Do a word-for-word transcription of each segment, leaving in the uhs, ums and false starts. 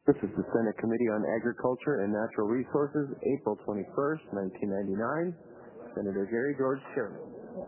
This is the Senate Committee on Agriculture and Natural Resources, April twenty-first, nineteen ninety-nine. Senator Gary George, Chairman.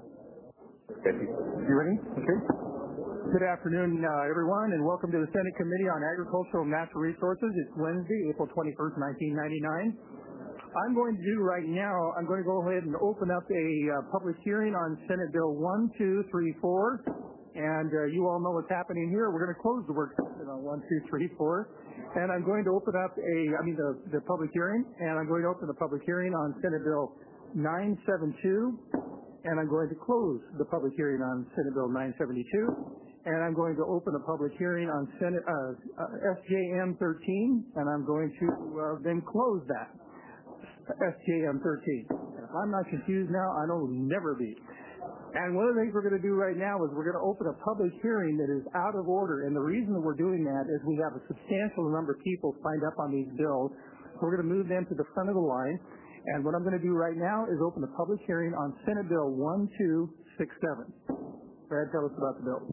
You ready? Okay. Good afternoon, uh, everyone, and welcome to the Senate Committee on Agricultural and Natural Resources. It's Wednesday, April twenty-first, nineteen ninety-nine. I'm going to do right now, I'm going to go ahead and open up a uh, public hearing on Senate Bill one two three four. And uh, you all know what's happening here. We're going to close the work session on one two three four. And I'm going to open up a, I mean, the, the public hearing, and I'm going to open the public hearing on Senate Bill nine seventy-two, and I'm going to close the public hearing on Senate Bill nine seventy-two, and I'm going to open a public hearing on Senate uh, uh, S J M thirteen, and I'm going to uh, then close that, S J M thirteen. And if I'm not confused now, I will never be. And one of the things we're going to do right now is we're going to open a public hearing that is out of order. And the reason that we're doing that is we have a substantial number of people signed up on these bills. So we're going to move them to the front of the line. And what I'm going to do right now is open a public hearing on Senate Bill one two six seven. Brad, tell us about the bill.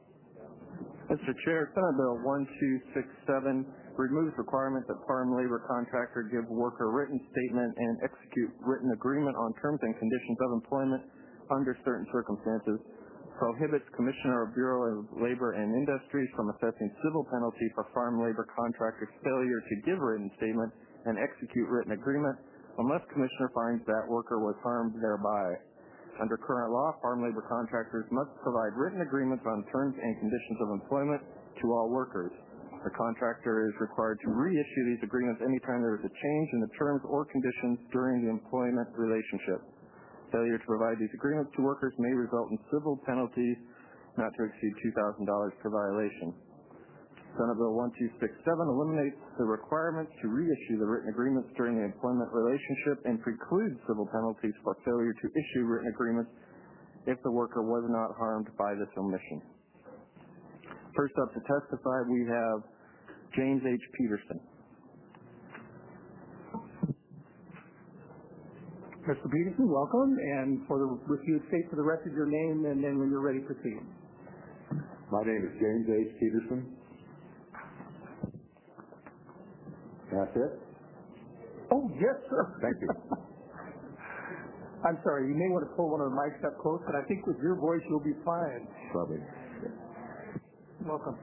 Mister Chair, Senate Bill one two six seven removes requirement that farm labor contractor give worker written statement and execute written agreement on terms and conditions of employment under certain circumstances, prohibits Commissioner of Bureau of Labor and Industries from assessing civil penalty for farm labor contractors' failure to give written statement and execute written agreement unless Commissioner finds that worker was harmed thereby. Under current law, farm labor contractors must provide written agreements on terms and conditions of employment to all workers. The contractor is required to reissue these agreements anytime there is a change in the terms or conditions during the employment relationship. Failure to provide these agreements to workers may result in civil penalties not to exceed two thousand dollars per violation. Senate Bill one two six seven eliminates the requirement to reissue the written agreements during the employment relationship and precludes civil penalties for failure to issue written agreements if the worker was not harmed by this omission. First up to testify, we have James H. Peterson. Mister Peterson, welcome, and for the, if you would state for the record your name, and then when you're ready, proceed. My name is James H. Peterson. That's it? Oh, yes, sir. Thank you. I'm sorry, you may want to pull one of the mics up close, but I think with your voice you'll be fine. Probably. Welcome.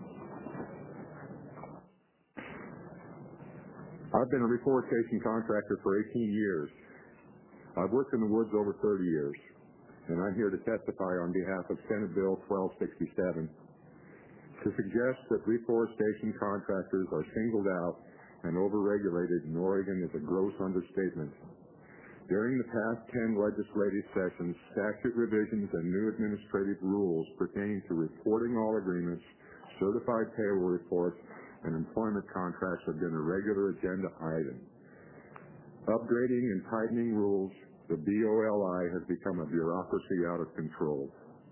I've been a reforestation contractor for eighteen years. I've worked in the woods over thirty years, and I'm here to testify on behalf of Senate Bill twelve sixty-seven to suggest that reforestation contractors are singled out and overregulated in Oregon is a gross understatement. During the past ten legislative sessions, statute revisions and new administrative rules pertaining to reporting all agreements, certified payroll reports, and employment contracts have been a regular agenda item. Upgrading and tightening rules, the B O L I has become a bureaucracy out of control.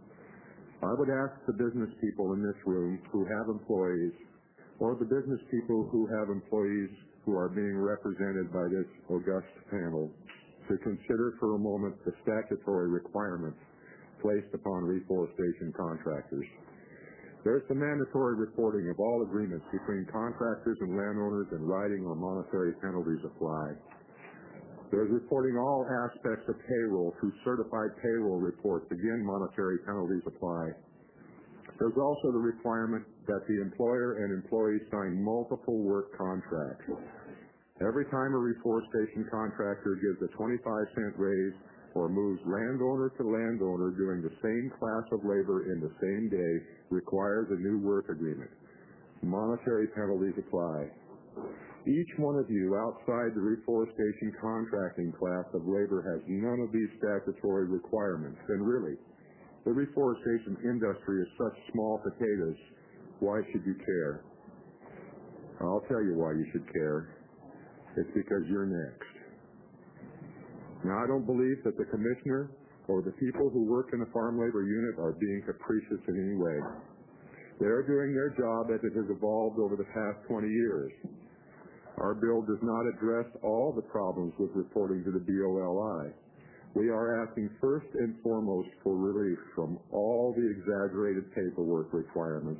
I would ask the business people in this room who have employees, or the business people who have employees who are being represented by this august panel, to consider for a moment the statutory requirements placed upon reforestation contractors. There's the mandatory reporting of all agreements between contractors and landowners, and writing or monetary penalties apply. There's reporting all aspects of payroll through certified payroll reports. Again, monetary penalties apply. There's also the requirement that the employer and employee sign multiple work contracts. Every time a reforestation contractor gives a twenty-five cent raise or moves landowner to landowner doing the same class of labor in the same day requires a new work agreement. Monetary penalties apply. Each one of you outside the reforestation contracting class of labor has none of these statutory requirements. And really, the reforestation industry is such small potatoes. Why should you care? I'll tell you why you should care. It's because you're next. Now, I don't believe that the commissioner or the people who work in the farm labor unit are being capricious in any way. They're doing their job as it has evolved over the past twenty years. Our bill does not address all the problems with reporting to the B O L I. We are asking first and foremost for relief from all the exaggerated paperwork requirements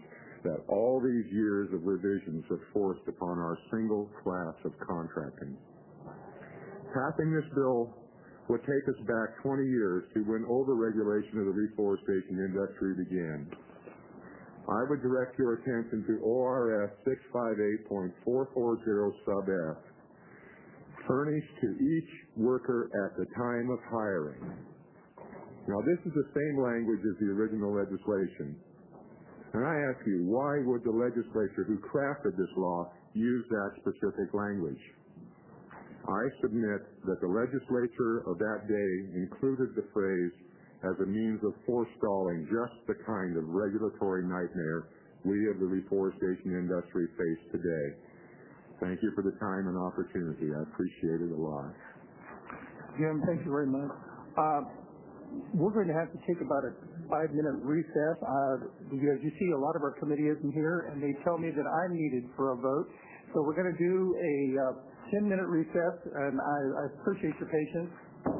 that all these years of revisions have forced upon our single class of contracting. Passing this bill would take us back twenty years to when over-regulation of the reforestation industry began. I would direct your attention to O R S six fifty-eight point four four zero sub F, furnished to each worker at the time of hiring. Now, this is the same language as the original legislation. And I ask you, why would the legislature who crafted this law use that specific language? I submit that the legislature of that day included the phrase as a means of forestalling just the kind of regulatory nightmare we of the reforestation industry face today. Thank you for the time and opportunity. I appreciate it a lot. Jim, thank you very much. Uh, we're going to have to take about a five-minute recess. Uh, because you see a lot of our committee isn't here, and they tell me that I'm needed for a vote. So we're going to do a ten-minute uh, recess, and I, I appreciate your patience.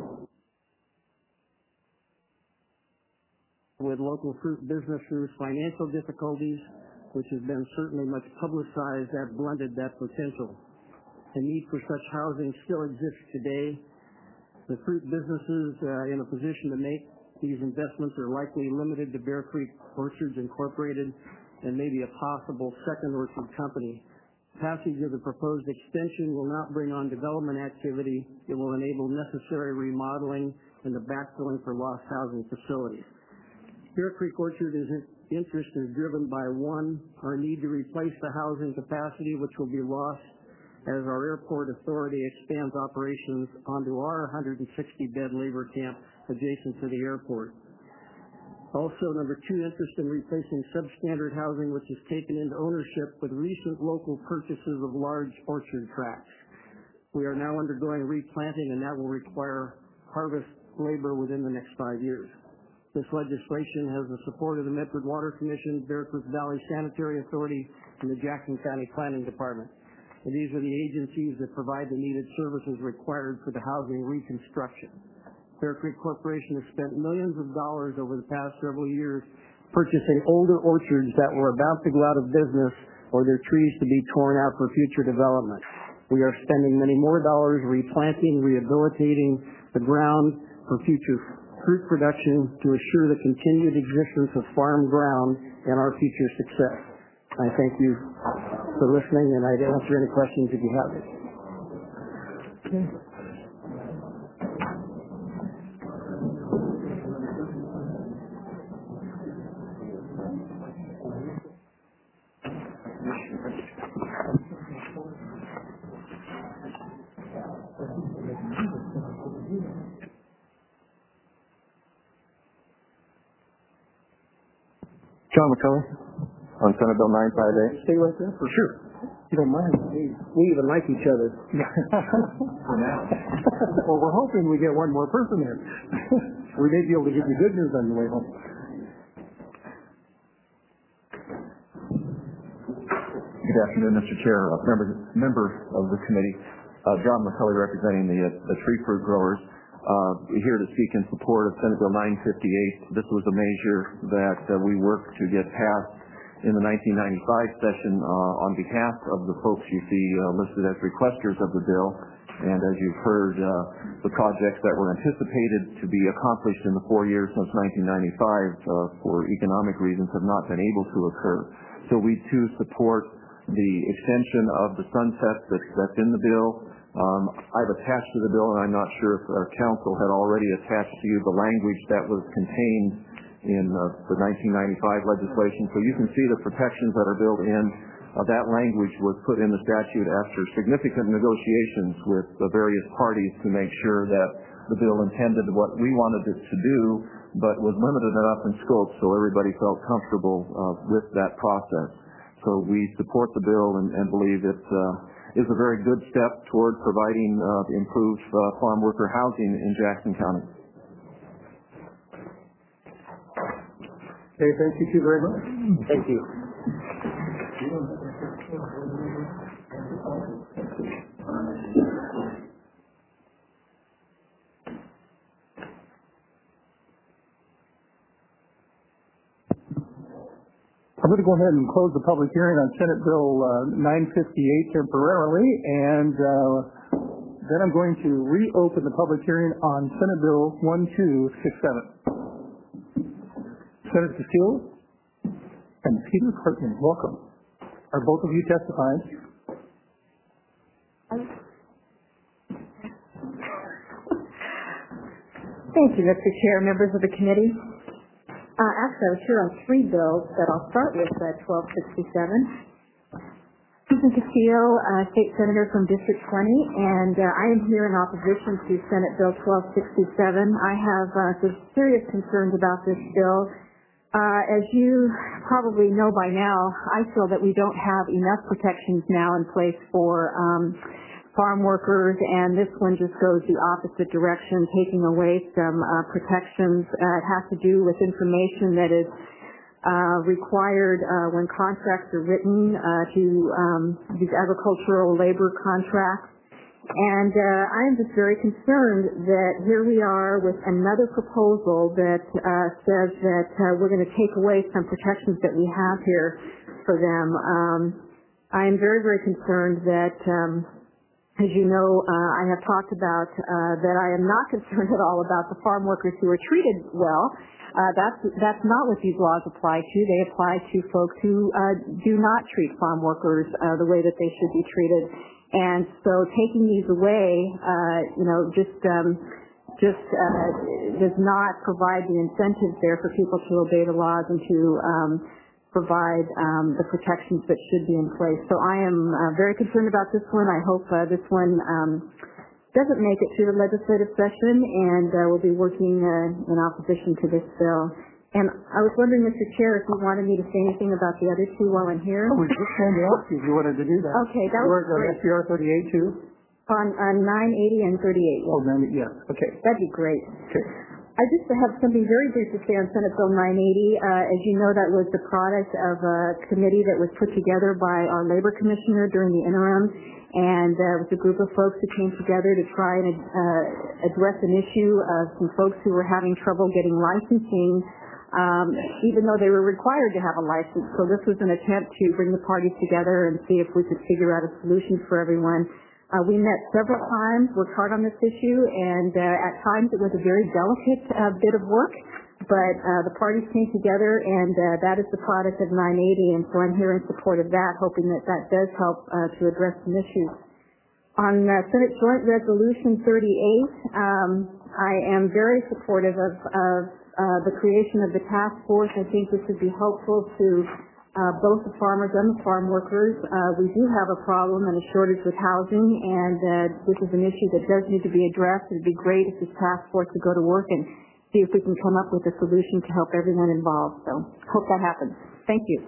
With local fruit businesses' financial difficulties, which has been certainly much publicized, that blunted that potential. The need for such housing still exists today. The fruit businesses uh, in a position to make these investments are likely limited to Bear Creek Orchards Incorporated and maybe a possible second orchard company. Passage of the proposed extension will not bring on development activity. It will enable necessary remodeling and the backfilling for lost housing facilities. Bear Creek Orchard is interest is driven by, one, our need to replace the housing capacity which will be lost as our airport authority expands operations onto our one hundred sixty bed labor camp adjacent to the airport. Also, number two, interest in replacing substandard housing which is taken into ownership with recent local purchases of large orchard tracts. We are now undergoing replanting, and that will require harvest labor within the next five years. This legislation has the support of the Medford Water Commission, Bear Creek Valley Sanitary Authority, and the Jackson County Planning Department. And these are the agencies that provide the needed services required for the housing reconstruction. Bear Creek Corporation has spent millions of dollars over the past several years purchasing older orchards that were about to go out of business or their trees to be torn out for future development. We are spending many more dollars replanting, rehabilitating the ground for future fruit production to assure the continued existence of farm ground and our future success. I thank you for listening, and I'd answer any questions if you have it. Okay. John McCullough on Senate Bill nine fifty-eight. Stay right there? For sure. You don't mind? We, we even like each other. For now. Well, we're hoping we get one more person in. We may be able to give you good news on the way home. Good afternoon, Mister Chair, uh, members, members of the committee. Uh, John McCullough representing the, uh, the tree fruit growers. Uh, we're here to speak in support of Senate Bill nine fifty-eight. This was a measure that uh, we worked to get passed in the nineteen ninety-five session uh, on behalf of the folks you see uh, listed as requesters of the bill. And as you've heard, uh, the projects that were anticipated to be accomplished in the four years since nineteen ninety-five uh, for economic reasons have not been able to occur. So we too support the extension of the sunset that's, that's in the bill. Um, I've attached to the bill, and I'm not sure if our council had already attached to you the language that was contained in uh, the nineteen ninety-five legislation. So you can see the protections that are built in. Uh, that language was put in the statute after significant negotiations with the various parties to make sure that the bill intended what we wanted it to do, but was limited enough in scope so everybody felt comfortable uh, with that process. So we support the bill and, and believe it uh, is a very good step toward providing uh, improved uh, farm worker housing in Jackson County. Okay, thank you too very much. Thank you. I'm going to go ahead and close the public hearing on Senate Bill uh, nine fifty-eight temporarily, and uh, then I'm going to reopen the public hearing on Senate Bill twelve sixty-seven. Senator Castillo and Peter Courtney, welcome. Are both of you testifying? Thank you, Mister Chair, members of the committee. Uh, actually, I was here on three bills, but I'll start with uh, twelve sixty-seven. Susan Castillo, uh, State Senator from District twenty, and uh, I am here in opposition to Senate Bill twelve sixty-seven. I have uh, some serious concerns about this bill. Uh, as you probably know by now, I feel that we don't have enough protections now in place for um, farm workers, and this one just goes the opposite direction, taking away some uh, protections. Uh, it has to do with information that is uh, required uh, when contracts are written uh, to um, these agricultural labor contracts. And uh, I am just very concerned that here we are with another proposal that uh, says that uh, we're going to take away some protections that we have here for them. Um, I am very, very concerned that um, as you know, uh, I have talked about uh, that I am not concerned at all about the farm workers who are treated well. Uh, that's that's not what these laws apply to. They apply to folks who uh, do not treat farm workers uh, the way that they should be treated. And so taking these away, uh, you know, just um, just uh, does not provide the incentives there for people to obey the laws and to um, provide um, the protections that should be in place. So I am uh, very concerned about this one. I hope uh, this one um, doesn't make it through the legislative session, and uh, we'll be working uh, in opposition to this bill. And I was wondering, Mister Chair, if you wanted me to say anything about the other two while I'm here. I was just going to ask you if you wanted to do that. Okay, that was great. S B R thirty-eight too? On, on nine eighty and thirty-eight. Oh, ninety, yes. Okay. That'd be great. Okay. I just have something very brief to say on Senate Bill nine eighty. Uh, as you know, that was the product of a committee that was put together by our labor commissioner during the interim, and uh, it was a group of folks who came together to try and uh, address an issue of some folks who were having trouble getting licensing, um, even though they were required to have a license. So this was an attempt to bring the parties together and see if we could figure out a solution for everyone. Uh, we met several times, worked hard on this issue, and uh, at times it was a very delicate uh, bit of work, but uh, the parties came together, and uh, that is the product of nine eighty, and so I'm here in support of that, hoping that that does help uh, to address some issues. On uh, Senate Joint Resolution thirty-eight, um, I am very supportive of, of uh, the creation of the task force. I think this would be helpful to Uh, both the farmers and the farm workers. Uh, we do have a problem and a shortage with housing, and uh, this is an issue that does need to be addressed. It would be great if this task force would go to work and see if we can come up with a solution to help everyone involved. So hope that happens. Thank you.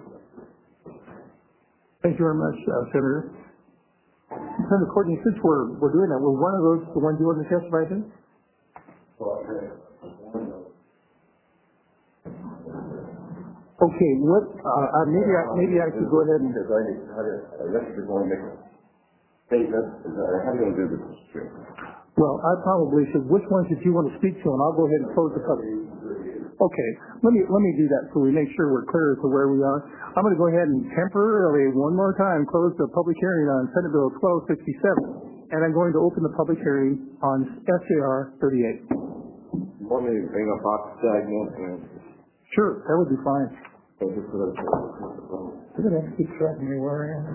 Thank you very much, uh, Senator. Senator Courtney, since we're, we're doing that, were one of those the ones you wanted to testify to? Okay, what, uh, uh, maybe I, maybe I should go ahead and... Because I, I, I guess you're going to make a statement. How are you going to do this, Mister Chairman? Well, I probably should. Which ones did you want to speak to? And I'll go ahead and close the public. Okay, let me, let me do that so we make sure we're clear as to where we are. I'm going to go ahead and temporarily, one more time, close the public hearing on Senate Bill twelve sixty-seven. And I'm going to open the public hearing on S A R thirty-eight. You want me to bring up box segment and... Sure, that would be fine. So just so that You're going to have to keep track of me where I am.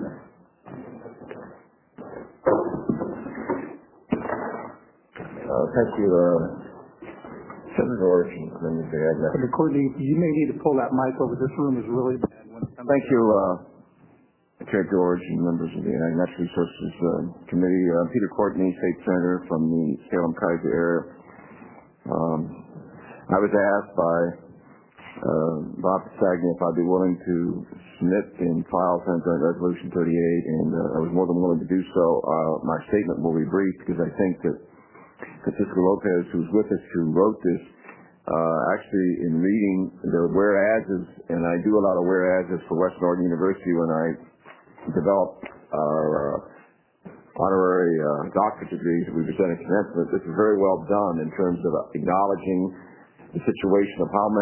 Uh, thank you, uh, Senator George and members of the Ag. Senator Courtney, you may need to pull that mic over. This room is really bad. Thank you, uh, Chair George and members of the Ag Natural Resources uh, Committee. Uh, Peter Courtney, State Senator from the Salem-Keizer area. Um, I was asked by uh, Bob Sagna if I'd be willing to submit and file Senate Joint Resolution thirty-eight, and uh, I was more than willing to do so. Uh, my statement will be brief because I think that Francisco Lopez, who's with us, who wrote this, uh, actually in reading the whereases, and I do a lot of whereases for Western Oregon University when I developed our uh, honorary uh, doctorate degrees that we present at commencement. This is very well done in terms of acknowledging the situation of how many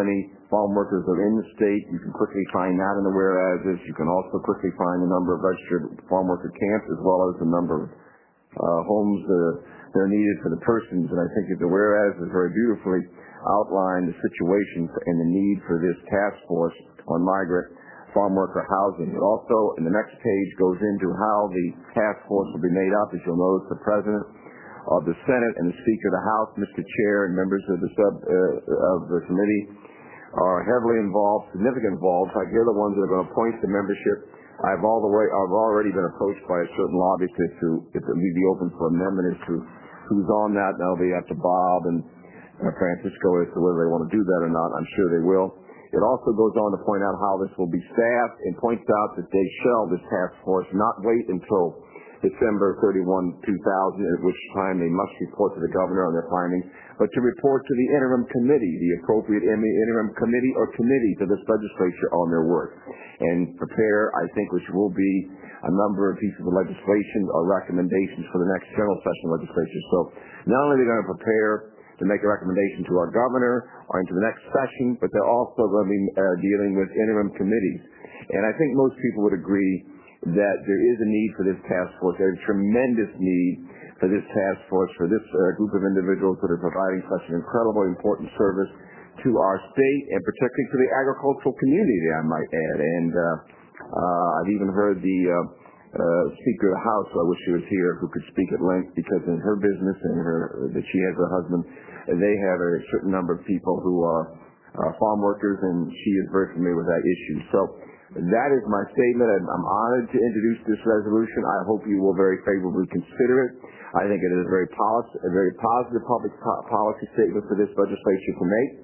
farm workers are in the state. You can quickly find that in the whereases. You can also quickly find the number of registered farm worker camps as well as the number of uh, homes that are, that are needed for the persons. And I think that the whereases very beautifully outline the situation and the need for this task force on migrant farm worker housing. It also, in the next page, goes into how the task force will be made up. As you'll notice, the President of the Senate and the Speaker of the House, Mister Chair, and members of the sub uh, of the committee are heavily involved, significantly involved. Like they're the ones that are going to appoint the membership. I've all the way, I've already been approached by a certain lobbyist as to if it may be open for amendment as to who's on that. And that'll be up to Bob and uh, Francisco as to whether they want to do that or not. I'm sure they will. It also goes on to point out how this will be staffed and points out that they shall, this task force, not wait until December thirty-first, two thousand, at which time they must report to the governor on their findings, but to report to the interim committee, the appropriate interim committee or committees of this legislature on their work, and prepare, I think, which will be a number of pieces of legislation or recommendations for the next general session legislature. So not only are they going to prepare to make a recommendation to our governor or into the next session, but they're also going to be uh, dealing with interim committees. And I think most people would agree that there is a need for this task force. There's a tremendous need for this task force, for this uh, group of individuals that are providing such an incredibly important service to our state and particularly to the agricultural community, I might add. And uh, uh, I've even heard the uh, uh, Speaker of the House, who I wish she was here, who could speak at length, because in her business and her that she has a husband, they have a certain number of people who are uh, farm workers, and she is very familiar with that issue. So that is my statement. I'm honored to introduce this resolution. I hope you will very favorably consider it. I think it is a very, policy, a very positive public po- policy statement for this legislature to make.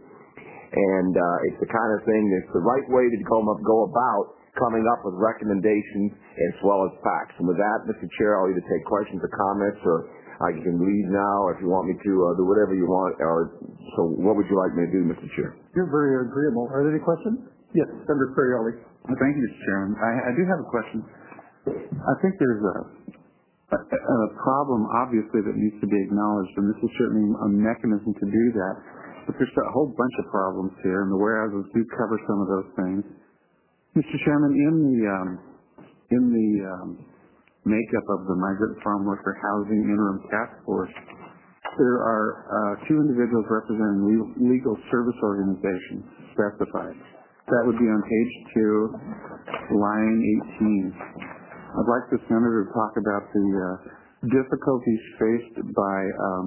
And uh, it's the kind of thing that's the right way to go, go about coming up with recommendations as well as facts. And with that, Mister Chair, I'll either take questions or comments, or I can leave now if you want me to, uh, do whatever you want. Or so what would you like me to do, Mister Chair? You're very agreeable. Are there any questions? Yes, Senator Ferrioli. Thank you, Mister Chairman. I, I do have a question. I think there's a, a, a problem, obviously, that needs to be acknowledged, and this is certainly a mechanism to do that. But there's a whole bunch of problems here, and the whereases do cover some of those things. Mister Chairman, in the um, in the um, makeup of the Migrant Farm Worker Housing Interim Task Force, there are uh, two individuals representing legal, legal service organizations specified. That would be on page two, line eighteen. I'd like the Senator to talk about the uh, difficulties faced by um,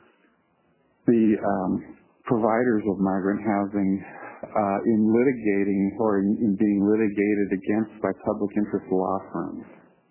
the um, providers of migrant housing uh, in litigating or in, in being litigated against by public interest law firms.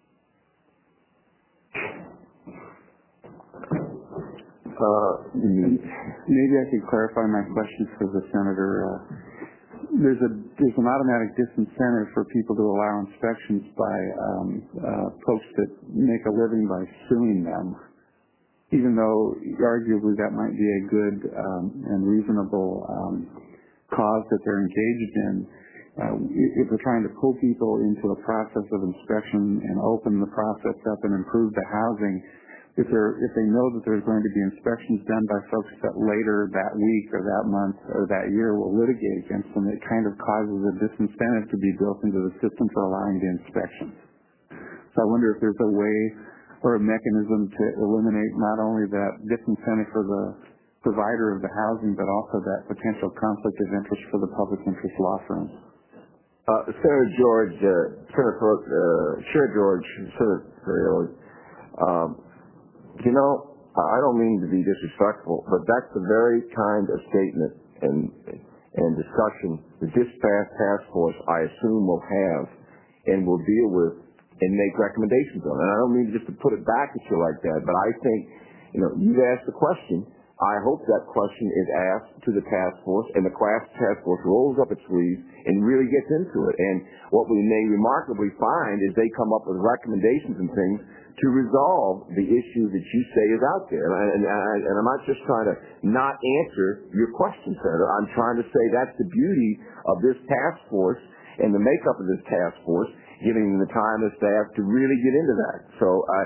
Uh, maybe I could clarify my question for the Senator. Uh, There's a there's an automatic disincentive for people to allow inspections by um, uh, folks that make a living by suing them, even though arguably that might be a good um, and reasonable um, cause that they're engaged in. Uh, if we're trying to pull people into a process of inspection and open the process up and improve the housing, if they're if they know that there's going to be inspections done by folks that later that week or that month or that year will litigate against them, it kind of causes a disincentive to be built into the system for allowing the inspections. So I wonder if there's a way or a mechanism to eliminate not only that disincentive for the provider of the housing, but also that potential conflict of interest for the public interest law firms. Uh, Senator George, uh, Senator uh, Chair George, Senator Ferrioli, um, you know, I don't mean to be disrespectful, but that's the very kind of statement and and discussion that this task force, I assume, will have and will deal with and make recommendations on. And I don't mean just to put it back at you like that, but I think, you know, you've asked the question. I hope that question is asked to the task force, and the class task force rolls up its sleeves and really gets into it. And what we may remarkably find is they come up with recommendations and things to resolve the issue that you say is out there. And, and, and I'm not just trying to not answer your question, Senator. I'm trying to say that's the beauty of this task force and the makeup of this task force, giving them the time and staff to really get into that. So uh,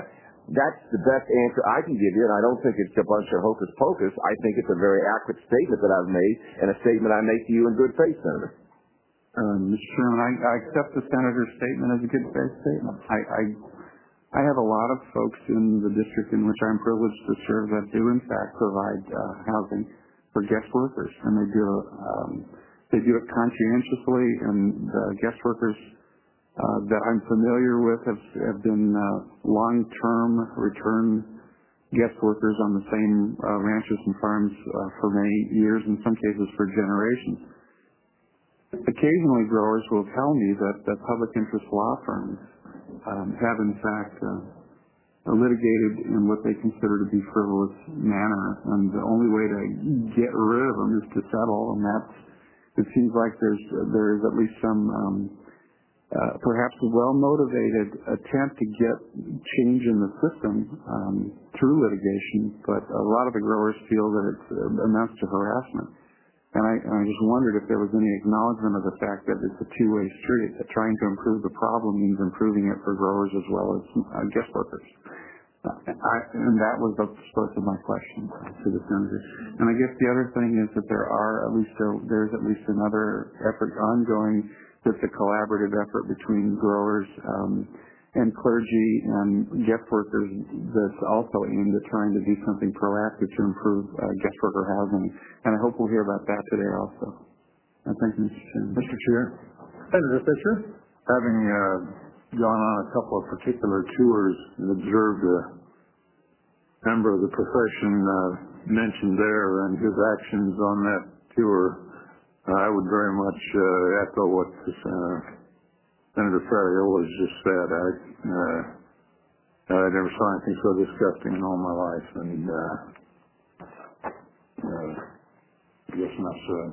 that's the best answer I can give you, and I don't think it's a bunch of hocus pocus. I think it's a very accurate statement that I've made, and a statement I make to you in good faith, Senator. Um, Mister Chairman, I, I accept the Senator's statement as a good faith statement. I, I, I have a lot of folks in the district in which I'm privileged to serve that do, in fact, provide uh, housing for guest workers, and they do um, they do it conscientiously, and the guest workers Uh, that I'm familiar with have, have been uh, long-term return guest workers on the same uh, ranches and farms uh, for many years, in some cases for generations. Occasionally growers will tell me that, that public interest law firms um, have in fact uh, litigated in what they consider to be frivolous manner, and the only way to get rid of them is to settle, and that's, it seems like there's, there's at least some um, Uh, perhaps a well-motivated attempt to get change in the system um, through litigation, but a lot of the growers feel that it uh, amounts to harassment. And I, and I just wondered if there was any acknowledgement of the fact that it's a two-way street, that trying to improve the problem means improving it for growers as well as uh, guest workers. Uh, I, and that was the source of my question to the Senator. And I guess the other thing is that there are at least a, there's at least another effort ongoing. It's a collaborative effort between growers um, and clergy and guest workers that's also aimed at trying to do something proactive to improve uh, guest worker housing. And I hope we'll hear about that today also. Uh, thank you, Mister Chairman. Mister Chair, Senator Fisher. having uh, gone on a couple of particular tours and observed a member of the profession uh, mentioned there and his actions on that tour, I would very much uh, echo what uh, Senator Ferriola just said. I, uh, I never saw anything so disgusting in all my life, and uh, uh, I guess enough said.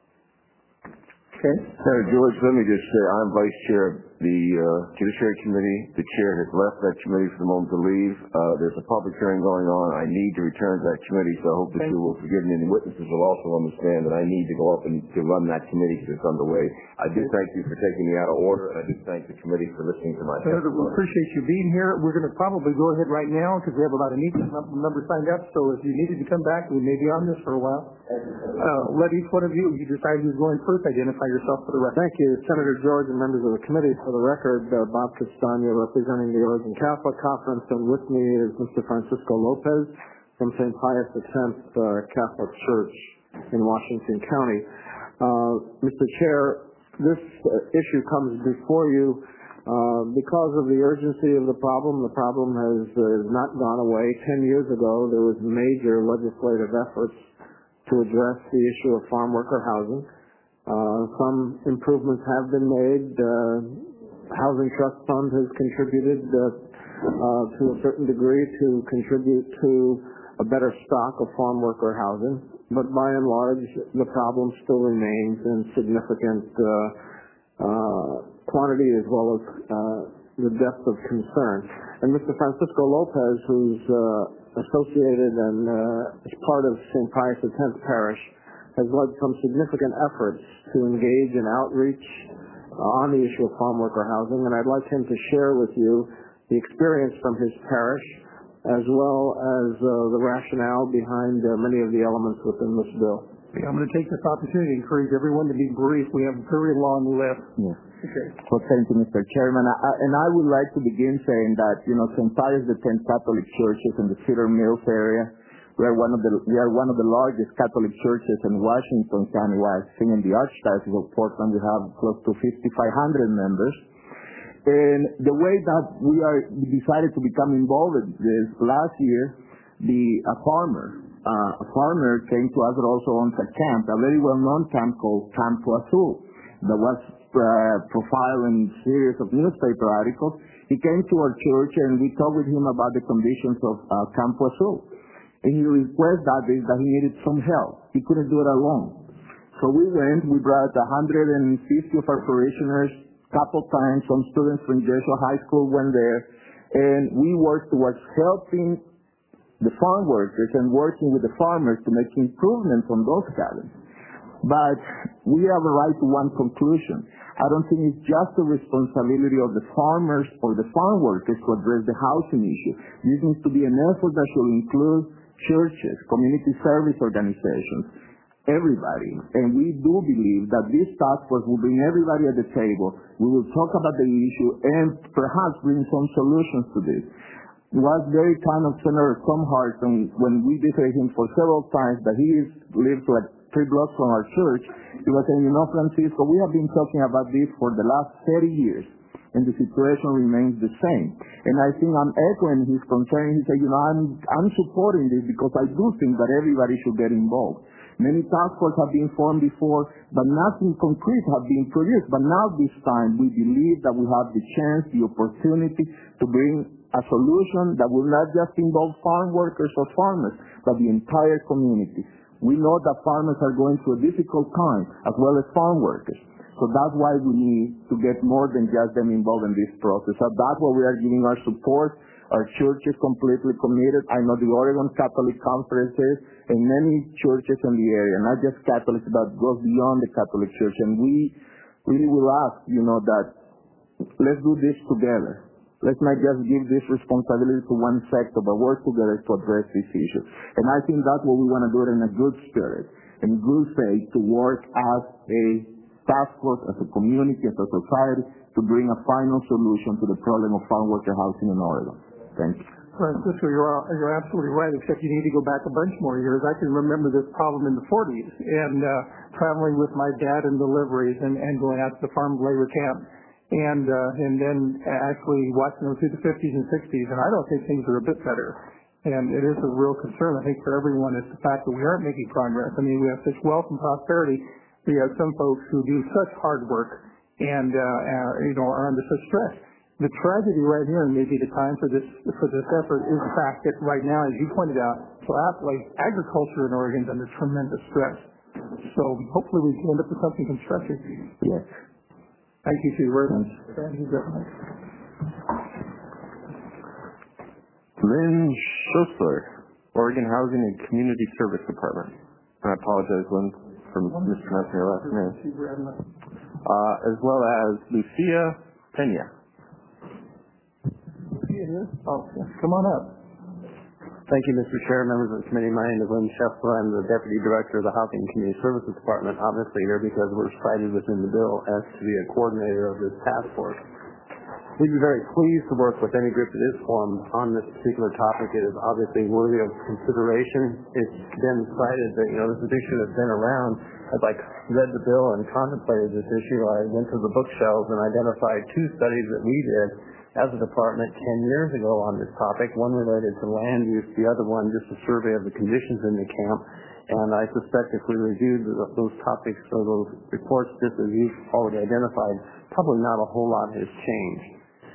Okay. Senator George, let me just say I'm vice chair of the uh, Judiciary Committee. The chair has left that committee for the moment to leave. Uh, there's a public hearing going on. I need to return to that committee, so I hope that Thank you will forgive me. And the witnesses will also understand that I need to go up and to run that committee because it's underway. I do thank you for taking me out of order, and I do thank the committee for listening to my Senator, we testimony. appreciate you being here. We're going to probably go ahead right now because we have about an equal number signed up. So if you needed to come back, we may be on this for a while. Uh, let each one of you, you decide who's going first, identify yourself for the record. Thank you, Senator George and members of the committee. For the record, uh, Bob Castagna representing the Oregon Catholic Conference, and with me is Mister Francisco Lopez from Saint Pius the tenth uh, Catholic Church in Washington County. Uh, Mister Chair, this uh, issue comes before you uh, because of the urgency of the problem. The problem has uh, not gone away. Ten years ago, there was major legislative efforts to address the issue of farm worker housing. Uh, some improvements have been made. Uh, Housing Trust Fund has contributed uh, uh, to a certain degree to contribute to a better stock of farm worker housing. But by and large, the problem still remains in significant uh, uh, quantity as well as uh, the depth of concern. And Mister Francisco Lopez, who's uh, associated and uh, is part of Saint Pius the tenth Parish, has led some significant efforts to engage in outreach uh, on the issue of farm worker housing, and I'd like him to share with you the experience from his parish as well as uh, the rationale behind uh, many of the elements within this bill. I'm going to take this opportunity to encourage everyone to be brief. We have a very long list. Yes. Okay. Well, thank you, Mister Chairman. I, and I would like to begin saying that, you know, Saint Pius the tenth Catholic churches in the Cedar Mills area, we are one of the we are one of the largest Catholic churches in Washington County. I think in the Archdiocese of Portland we have close to fifty-five hundred members. And the way that we are we decided to become involved in this last year, the a farmer uh, a farmer came to us and also owns a camp, a very well-known camp called Campo Azul, that was uh, profiled in a series of newspaper articles. He came to our church and we talked with him about the conditions of uh, Campo Azul. And he requested that is that he needed some help. He couldn't do it alone. So we went, we brought one hundred fifty of our parishioners, couple times, some students from Jesuit High School went there, and we worked towards helping the farm workers and working with the farmers to make improvements on those cabins. But we have a right to one conclusion. I don't think it's just the responsibility of the farmers or the farm workers to address the housing issue. This needs to be an effort that should include churches, community service organizations, everybody. And we do believe that this task force will bring everybody at the table. We will talk about the issue and perhaps bring some solutions to this. It was very kind of Senator Tom Harton when we visited him for several times that he is, lives like three blocks from our church. He was saying, you know, Francisco, we have been talking about this for the last thirty years, and the situation remains the same. And I think I'm echoing his concern. He said, you know, I'm, I'm supporting this because I do think that everybody should get involved. Many task forces have been formed before, but nothing concrete has been produced. But now this time, we believe that we have the chance, the opportunity to bring a solution that will not just involve farm workers or farmers, but the entire community. We know that farmers are going through a difficult time, as well as farm workers. So that's why we need to get more than just them involved in this process. So that's why we are giving our support. Our church is completely committed. I know the Oregon Catholic Conference is, and many churches in the area, not just Catholics, but goes beyond the Catholic Church. And we really will ask, you know, that let's do this together. Let's not just give this responsibility to one sector, but work together to address this issue. And I think that's what we want to do it in a good spirit, in good faith, to work as a task force, as a community, as a society, to bring a final solution to the problem of farm worker housing in Oregon. Thank you. Francisco, you're, you're absolutely right, except you need to go back a bunch more years. I can remember this problem in the forties, and uh, traveling with my dad in deliveries and, and going out to the farm labor camp. And uh, and then actually watching them through the fifties and sixties, and I don't think things are a bit better. And it is a real concern, I think, for everyone is the fact that we aren't making progress. I mean, we have such wealth and prosperity. We have some folks who do such hard work and, uh, uh, you know, are under such stress. The tragedy right here, and maybe the time for this for this effort, is the fact that right now, as you pointed out, so aptly, agriculture in Oregon is under tremendous stress. So hopefully we can end up with something constructive. Yes. Thank you, Chief. Thank you very much. Lynn Schussler, Oregon Housing and Community Service Department. I apologize, Lynn, for mispronouncing your last name. Uh, as well as Lucia Pena. Lucia here? Oh, come on up. Thank you, Mister Chair, members of the committee. My name is Lynn Scheffler. I'm the Deputy Director of the Housing and Community Services Department, obviously here because we're cited within the bill as to be a coordinator of this task force. We'd be very pleased to work with any group that is formed on this particular topic. It is obviously worthy of consideration. It's been cited that, you know, this issue has been around. As I read the bill and contemplated this issue, I went to the bookshelves and identified two studies that we did as a department ten years ago on this topic, one related to land use, the other one just a survey of the conditions in the camp. And I suspect if we reviewed those topics or those reports just as you've already identified, probably not a whole lot has changed.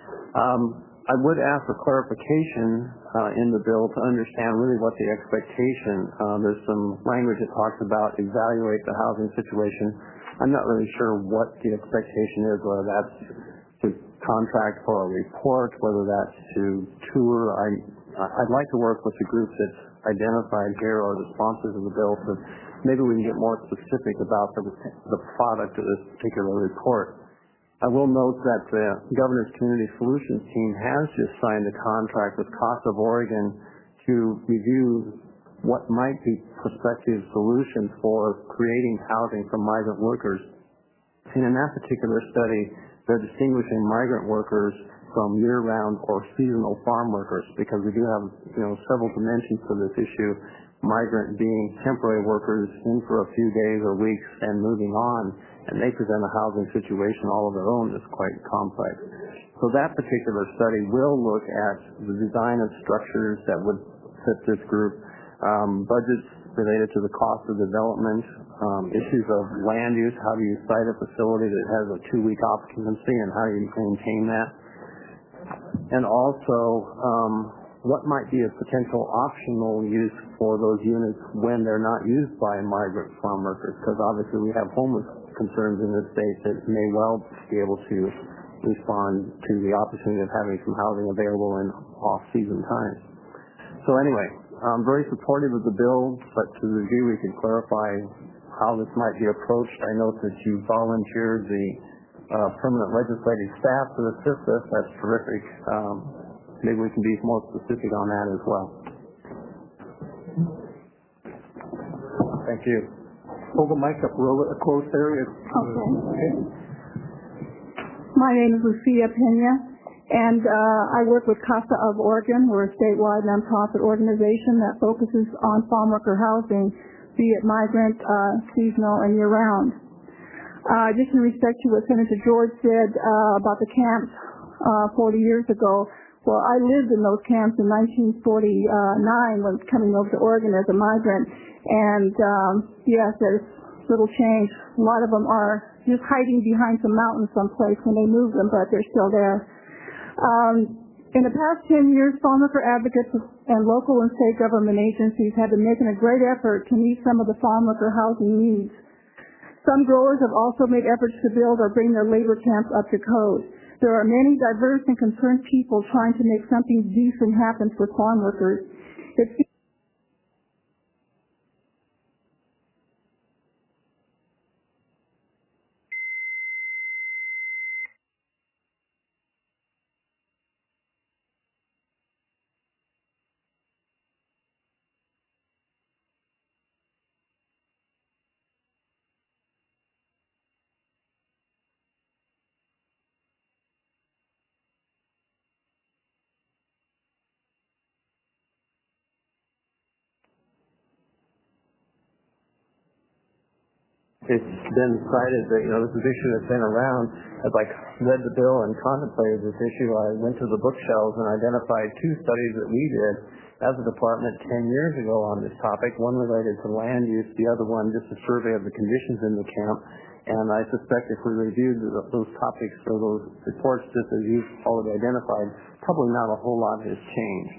Um, I would ask for clarification uh, in the bill to understand really what the expectation. Uh, there's some language that talks about evaluate the housing situation. I'm not really sure what the expectation is, whether that's to contract for a report, whether that's to tour. I, I'd like to work with the group that's identified here or the sponsors of the bill so maybe we can get more specific about the, the product of this particular report. I will note that the Governor's Community Solutions team has just signed a contract with CASA of Oregon to review what might be prospective solutions for creating housing for migrant workers. And in that particular study, they're distinguishing migrant workers from year-round or seasonal farm workers because we do have, you know, several dimensions to this issue. Migrant being temporary workers in for a few days or weeks and moving on, and they present a housing situation all of their own that's quite complex. So that particular study will look at the design of structures that would fit this group, um, budgets related to the cost of development, um, issues of land use, how do you site a facility that has a two-week occupancy and how do you maintain that, and also um, what might be a potential optional use for those units when they're not used by migrant farm workers, because obviously we have homeless concerns in this state that may well be able to respond to the opportunity of having some housing available in off-season times. So anyway, I'm very supportive of the bill, but to review we can clarify how this might be approached. I note that you volunteered the uh, permanent legislative staff to assist us. That's terrific. Um, maybe we can be more specific on that as well. Thank you. Hold the mic up real close there. Okay. okay. My name is Lucia Pena, and uh, I work with CASA of Oregon. We're a statewide nonprofit organization that focuses on farm worker housing, be it migrant, uh, seasonal, and year-round. Uh, just in respect to what Senator George said uh, about the camps uh, forty years ago, well, I lived in those camps in nineteen forty-nine when coming over to Oregon as a migrant, and um, yes, there's little change. A lot of them are just hiding behind some mountains someplace when they move them, but they're still there. Um, in the past ten years, farm worker advocates and local and state government agencies have been making a great effort to meet some of the farm worker housing needs. Some growers have also made efforts to build or bring their labor camps up to code. There are many diverse and concerned people trying to make something decent happen for farm workers. It's It's been cited that, you know, this is an issue that's been around. As I read the bill and contemplated this issue, I went to the bookshelves and identified two studies that we did as a department ten years ago on this topic, one related to land use, the other one just a survey of the conditions in the camp. And I suspect if we reviewed those topics or those reports just as you've already identified, probably not a whole lot has changed.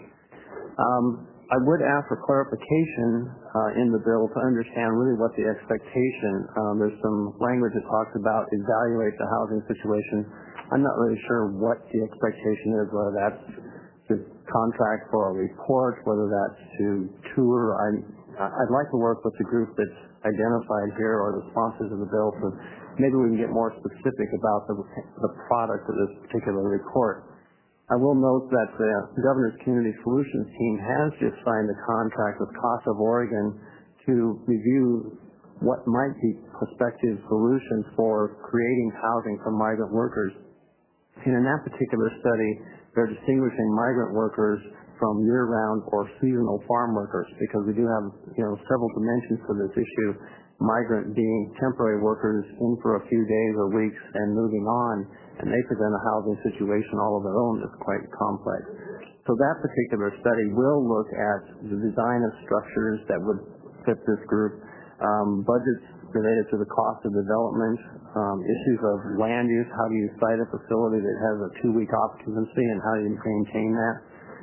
Um, I would ask for clarification uh, in the bill to understand really what the expectation. Um, there's some language that talks about evaluate the housing situation. I'm not really sure what the expectation is, whether that's to contract for a report, whether that's to tour. I'm, I'd like to work with the group that's identified here or the sponsors of the bill so maybe we can get more specific about the, the product of this particular report. I will note that the Governor's Community Solutions team has just signed a contract with CASA of Oregon to review what might be prospective solutions for creating housing for migrant workers. And in that particular study, they're distinguishing migrant workers from year-round or seasonal farm workers because we do have, you know, several dimensions to this issue. Migrant being temporary workers in for a few days or weeks and moving on, and they present a housing situation all of their own that's quite complex. So that particular study will look at the design of structures that would fit this group, um, budgets related to the cost of development, um, issues of land use, how do you site a facility that has a two-week occupancy and how do you maintain that,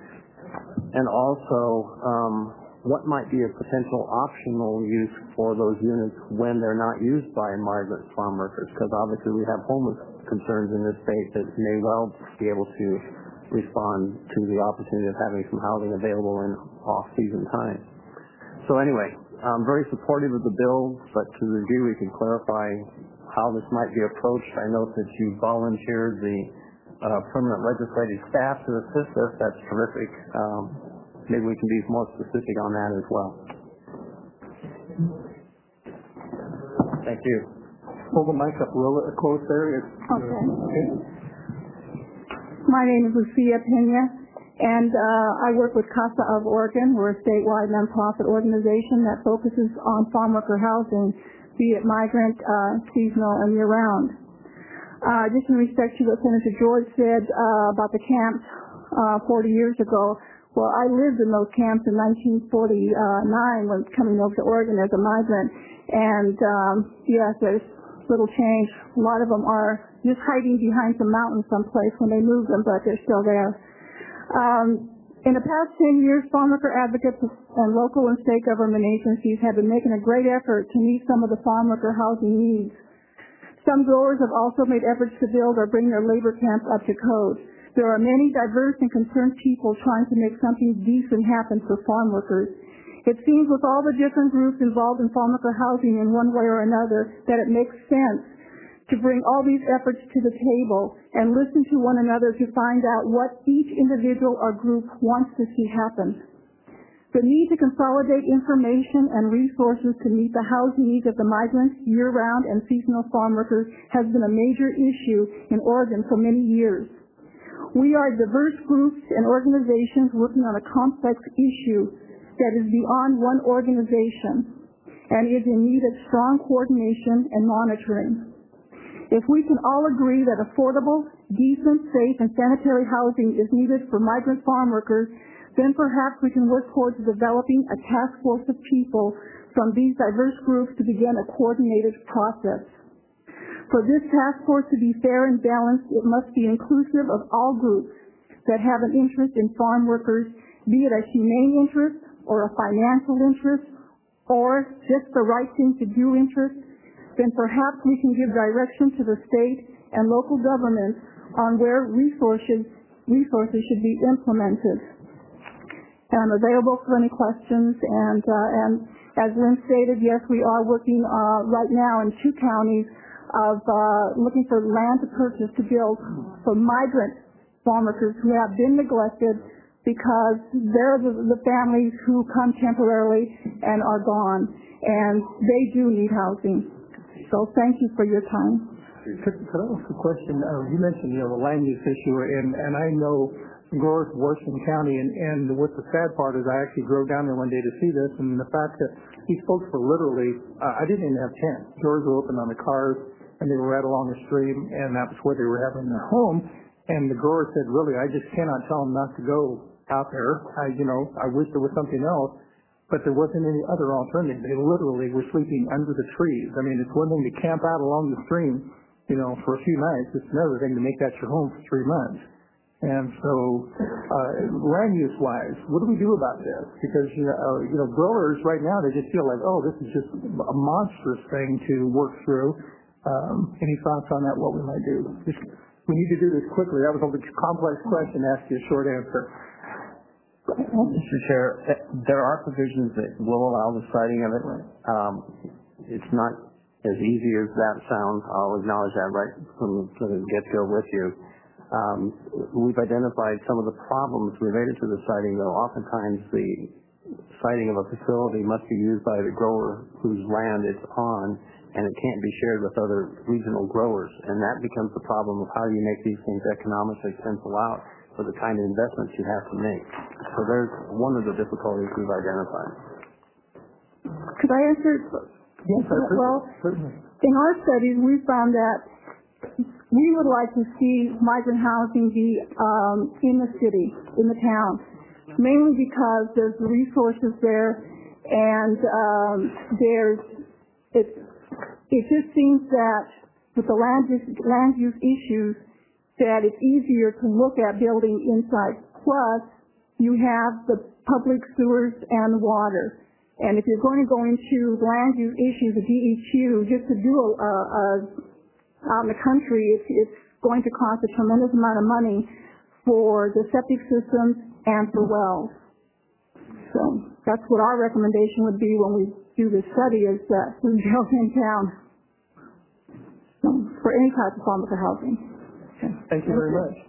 and also um, what might be a potential optional use for those units when they're not used by migrant farm workers, because obviously we have homeless concerns in this state that may well be able to respond to the opportunity of having some housing available in off-season time. So anyway, I'm very supportive of the bill, but to review we can clarify how this might be approached. I note that you volunteered the uh, permanent legislative staff to assist us. That's terrific. Um, Maybe we can be more specific on that as well. Thank you. Hold the mic up real close there. Okay. okay. My name is Lucia Pena, and uh, I work with CASA of Oregon. We're a statewide nonprofit organization that focuses on farm worker housing, be it migrant, uh, seasonal, and year-round. Uh, just in respect to what Senator George said uh, about the camps uh, forty years ago, well, I lived in those camps in nineteen forty-nine when coming over to Oregon as a migrant, and um, yes, there's little change. A lot of them are just hiding behind some mountains someplace when they move them, but they're still there. Um, in the past ten years, farm worker advocates and local and state government agencies have been making a great effort to meet some of the farm worker housing needs. Some growers have also made efforts to build or bring their labor camps up to code. There are many diverse and concerned people trying to make something decent happen for farm workers. It seems with all the different groups involved in farm worker housing in one way or another that it makes sense to bring all these efforts to the table and listen to one another to find out what each individual or group wants to see happen. The need to consolidate information and resources to meet the housing needs of the migrant, year-round, and seasonal farm workers has been a major issue in Oregon for many years. We are diverse groups and organizations working on a complex issue that is beyond one organization and is in need of strong coordination and monitoring. If we can all agree that affordable, decent, safe, and sanitary housing is needed for migrant farm workers, then perhaps we can work towards developing a task force of people from these diverse groups to begin a coordinated process. For this task force to be fair and balanced, it must be inclusive of all groups that have an interest in farm workers, be it a humane interest or a financial interest or just the right thing to do interest. Then perhaps we can give direction to the state and local governments on where resources, resources should be implemented. And I'm available for any questions. And, uh, and as Lynn stated, yes, we are working uh, right now in two counties of uh, looking for land to purchase to build for migrant farm workers who have been neglected because they're the, the families who come temporarily and are gone. And they do need housing. So thank you for your time. Could, could I ask a question? Uh, you mentioned, you know, the land use issue, and, and I know growers of Washington County, and, and what the sad part is I actually drove down there one day to see this, and the fact that these folks were literally, uh, I didn't even have tents. Doors were open on the cars, and they were right along the stream, and that was where they were having their home. And the grower said, really, I just cannot tell them not to go out there. I, you know, I wish there was something else. But there wasn't any other alternative. They literally were sleeping under the trees. I mean, it's one thing to camp out along the stream, you know, for a few nights. It's another thing to make that your home for three months. And so, uh, land use-wise, what do we do about this? Because, you know, uh, you know, growers right now, they just feel like, oh, this is just a monstrous thing to work through. Um, any thoughts on that, what we might do? Just, we need to do this quickly. That was a complex question to ask you a short answer. Mister Chair, there are provisions that will allow the siting of it. Um, it's not as easy as that sounds. I'll acknowledge that right from, from the get-go with you. Um, we've identified some of the problems related to the siting, though. Oftentimes the siting of a facility must be used by the grower whose land it's on, and it can't be shared with other regional growers. And that becomes the problem of how you make these things economically pencil out for the kind of investments you have to make. So there's one of the difficulties we've identified. Could I answer? Yes, well, certainly. In our studies, we found that we would like to see migrant housing be um, in the city, in the town, mainly because there's resources there, and um, there's it. It just seems that with the land use, land use issues, that it's easier to look at building inside. Plus, you have the public sewers and water. And if you're going to go into land use issues, the D E Q, just to do a, a, a out in the country, it's, it's going to cost a tremendous amount of money for the septic systems and for wells. So that's what our recommendation would be when we do this study, is that we build in town so, for any type of farm worker housing. Okay. Thank you very much.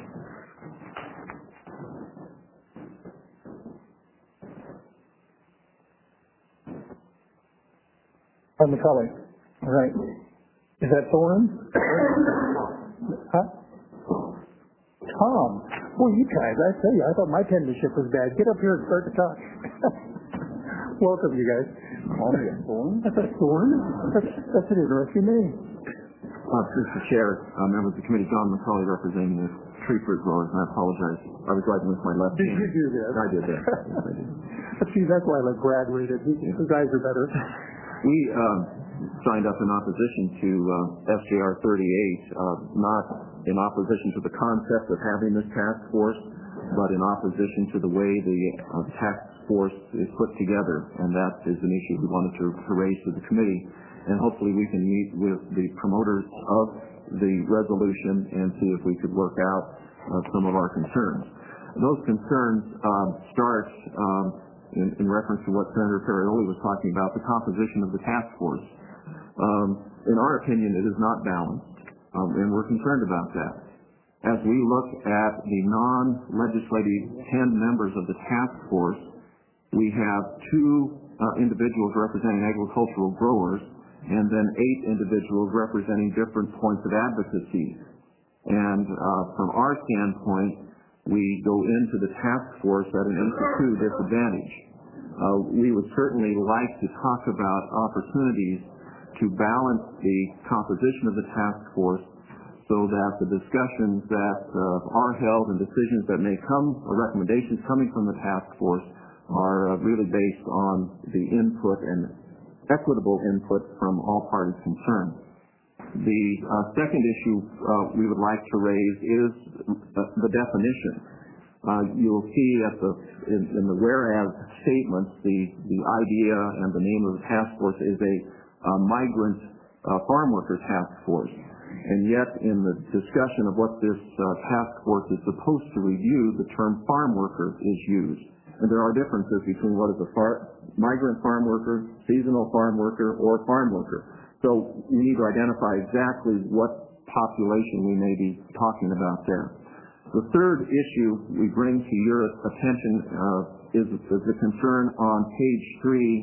I'm McCully. All right. Is that Thorne? Huh? Tom. Boy, you guys, I tell you, I thought my penmanship was bad. Get up here and start to talk. Welcome, you guys. Call me a Thorne? That's a Thorne? That's, that's an interesting name. Uh, Mister Chair, uh, members of the committee, John McCully representing the tree fruit growers, and I apologize. I was writing with my left Did hand. you do this? I did that. Yes, I did. See, that's why I let Brad read it. His eyes are better. We um, signed up in opposition to uh, S J R thirty-eight, uh, not in opposition to the concept of having this task force, but in opposition to the way the uh, task force is put together, and that is an issue we wanted to, to raise to the committee. And hopefully we can meet with the promoters of the resolution and see if we could work out uh, some of our concerns. Those concerns um, start um, in, in reference to what Senator Ferrioli was talking about, the composition of the task force. Um, in our opinion, it is not balanced, um, and we're concerned about that. As we look at the non-legislative ten members of the task force, we have two uh, individuals representing agricultural growers, and then eight individuals representing different points of advocacy. And uh, from our standpoint, we go into the task force at an eight to two disadvantage. Uh, we would certainly like to talk about opportunities to balance the composition of the task force so that the discussions that uh, are held and decisions that may come, or recommendations coming from the task force, are uh, really based on the input and equitable input from all parties concerned. The uh, second issue uh, we would like to raise is uh, the definition. Uh, you'll see at the in, in the whereas statements, the the idea and the name of the task force is a uh, migrant uh, farm worker task force, and yet in the discussion of what this uh, task force is supposed to review, the term farm worker is used. And there are differences between what is a far, migrant farm worker, seasonal farm worker, or farm worker. So we need to identify exactly what population we may be talking about there. The third issue we bring to your attention uh, is, is the concern on page three,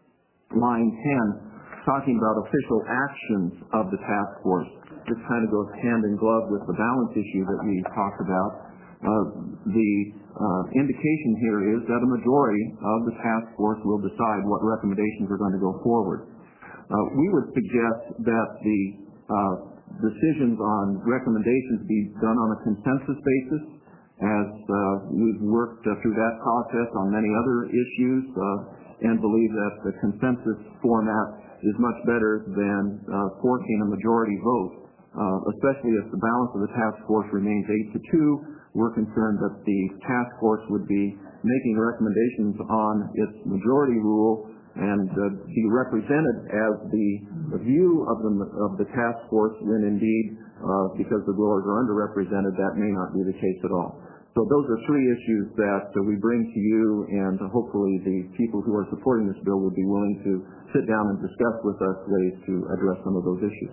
line ten, talking about official actions of the task force. This kind of goes hand in glove with the balance issue that we talked about. Uh, the uh, indication here is that a majority of the task force will decide what recommendations are going to go forward. Uh, we would suggest that the uh, decisions on recommendations be done on a consensus basis, as uh, we've worked uh, through that process on many other issues, uh, and believe that the consensus format is much better than uh, forcing a majority vote, uh, especially if the balance of the task force remains eight to two. We're concerned that the task force would be making recommendations on its majority rule and uh, be represented as the, the view of the, of the task force when indeed, uh, because the growers are underrepresented, that may not be the case at all. So those are three issues that uh, we bring to you, and hopefully the people who are supporting this bill would be willing to sit down and discuss with us ways to address some of those issues.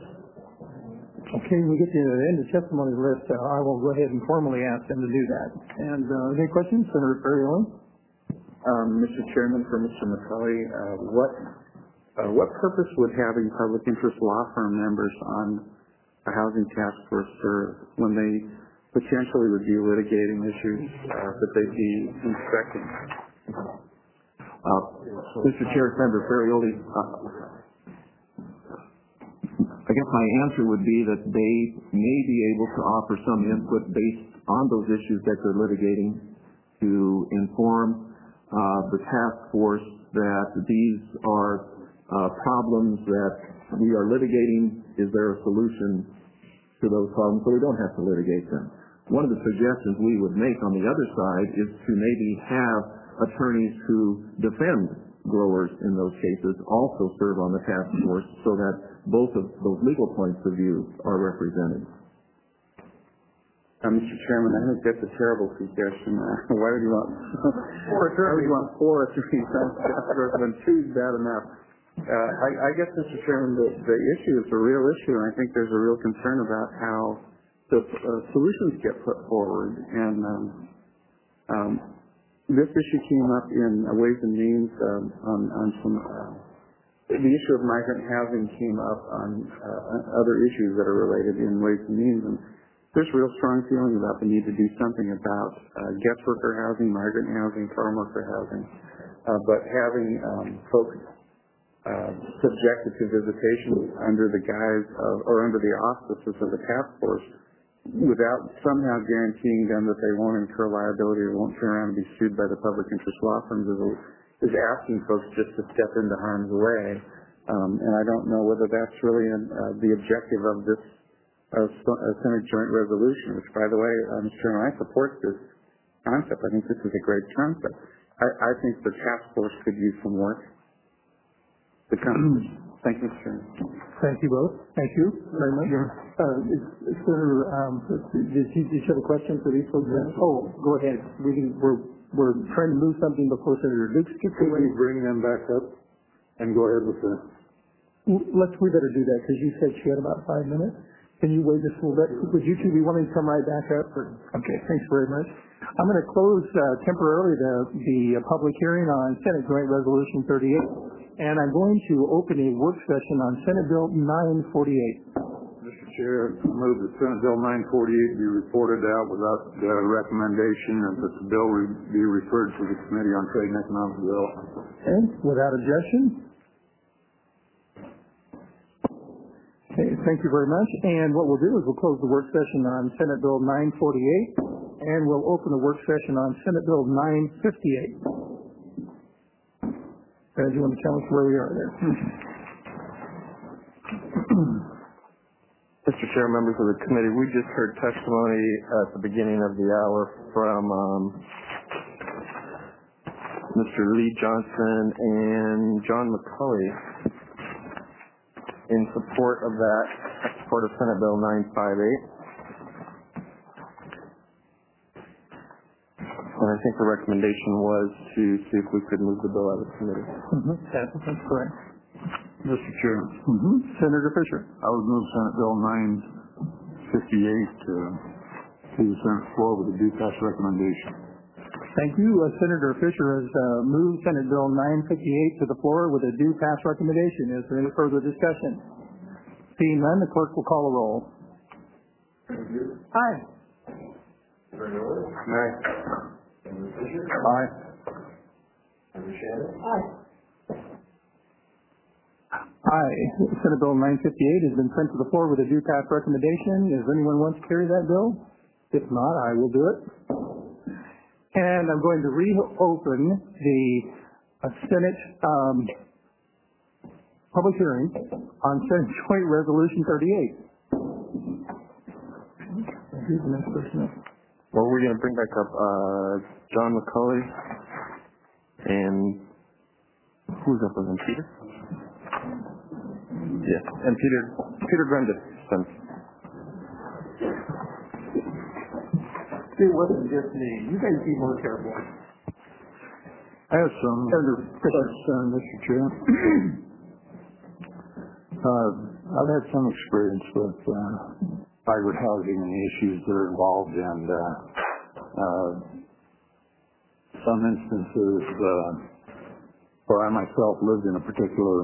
Okay, when we get to the end of the testimony list, uh, I will go ahead and formally ask them to do that. And uh, any questions, Senator Ferrioli? Um, Mister Chairman, for Mister McCulley, uh, what uh, what purpose would having public interest law firm members on a housing task force serve when they potentially would be litigating issues uh, that they'd be inspecting? Uh, Mister Chair, Senator Ferrioli, uh, I guess my answer would be that they may be able to offer some input based on those issues that they're litigating to inform uh, the task force that these are uh, problems that we are litigating. Is there a solution to those problems so we don't have to litigate them? One of the suggestions we would make on the other side is to maybe have attorneys who defend growers in those cases also serve on the task force so that both of those legal points of view are represented. Uh, Mister Chairman, I think that's a terrible suggestion. Uh, why would you want four? Why would you want four attorneys? When two's bad enough. Uh, I, I guess, Mister Chairman, the, the issue is a real issue, and I think there's a real concern about how the uh, solutions get put forward. And um, um, this issue came up in uh, Ways and Means um, on, on some. Uh, the issue of migrant housing came up on uh, other issues that are related in Ways and Means, and there's real strong feeling about the need to do something about uh, guest worker housing, migrant housing, farm worker housing, uh, but having um, folks uh, subjected to visitation under the guise of, or under the auspices of the task force, without somehow guaranteeing them that they won't incur liability or won't turn around and be sued by the public interest law firms, is, is asking folks just to step into harm's way. Um, and I don't know whether that's really an, uh, the objective of this uh, Senate Joint Resolution, which, by the way, uh, Mister Chairman, I support this concept. I think this is a great concept. I, I think the task force could use some work. The company. Thank you, Mister Chairman. Thank you both. Thank you very much. Uh, is, is Senator, um, did, you, did you have a question for these folks? Oh, go ahead. We can, we're we're trying to move something before Senator Dukes gets Can away. we bring them back up and go ahead with the... Let's, we better do that because you said she had about five minutes. Can you wait just a little bit? Would you two be willing to come right back up? Or, okay, thanks very much. I'm going to close uh, temporarily the, the uh, public hearing on Senate Joint Resolution thirty-eight, and I'm going to open a work session on Senate Bill nine forty-eight. Mister Chair, I move that Senate Bill nine forty-eight be reported out without uh, recommendation and that the bill re be referred to the Committee on Trade and Economic Development. Okay, without objection. Okay, thank you very much. And what we'll do is we'll close the work session on Senate Bill nine forty-eight, and we'll open the work session on Senate Bill nine fifty-eight. Brad, you want to tell us where we are there? Mister Chair, members of the committee, we just heard testimony at the beginning of the hour from um, Mister Lee Johnson and John McCulley in support of that, in support of Senate Bill nine fifty-eight. And I think the recommendation was to see if we could move the bill out of committee. Mm-hmm. That's, that's correct. Mister Chair, Mm-hmm. Senator Fisher. I would move Senate Bill nine fifty-eight uh, to the Senate floor with a due pass recommendation. Thank you. Uh, Senator Fisher has uh, moved Senate Bill nine fifty-eight to the floor with a due pass recommendation. Is there any further discussion? Seeing none, the clerk will call a roll. Aye. Aye. Aye. Aye. Aye. Senate Bill nine fifty-eight has been sent to the floor with a due pass recommendation. Does anyone want to carry that bill? If not, I will do it. And I'm going to reopen the uh, Senate um, public hearing on Senate Joint Resolution thirty-eight. Who's the next person up? Well, we're going to bring back up uh, John McCulley and who's up with him? Peter? Yeah, and Peter Peter Grendeson. It wasn't just me. You guys be more careful. I have some questions, Mister Chair. uh, I've had some experience with uh, migrant housing and the issues that are involved, and uh, uh, some instances uh, where I myself lived in a particular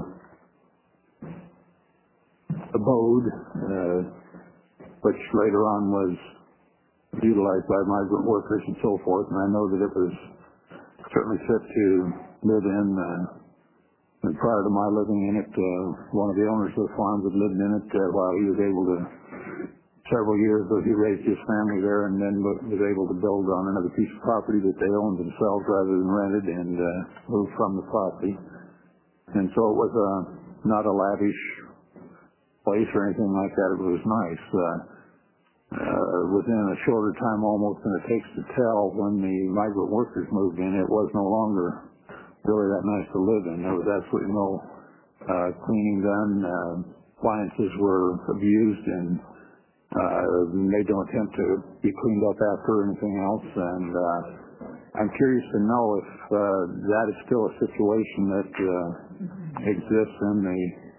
abode, uh, which later on was utilized by migrant workers and so forth, and I know that it was certainly fit to live in. Uh, and prior to my living in it, uh, one of the owners of the farm had lived in it uh, while he was able to, several years ago, he raised his family there and then was able to build on another piece of property that they owned themselves rather than rented, and uh, moved from the property. And so it was uh, not a lavish place or anything like that. It was nice. Uh, uh, within a shorter time almost than it takes to tell, when the migrant workers moved in, it was no longer really that nice to live in. There was absolutely no uh, cleaning done. Uh, appliances were abused and uh, made no attempt to be cleaned up after or anything else. And uh, I'm curious to know if uh, that is still a situation that uh, exists in the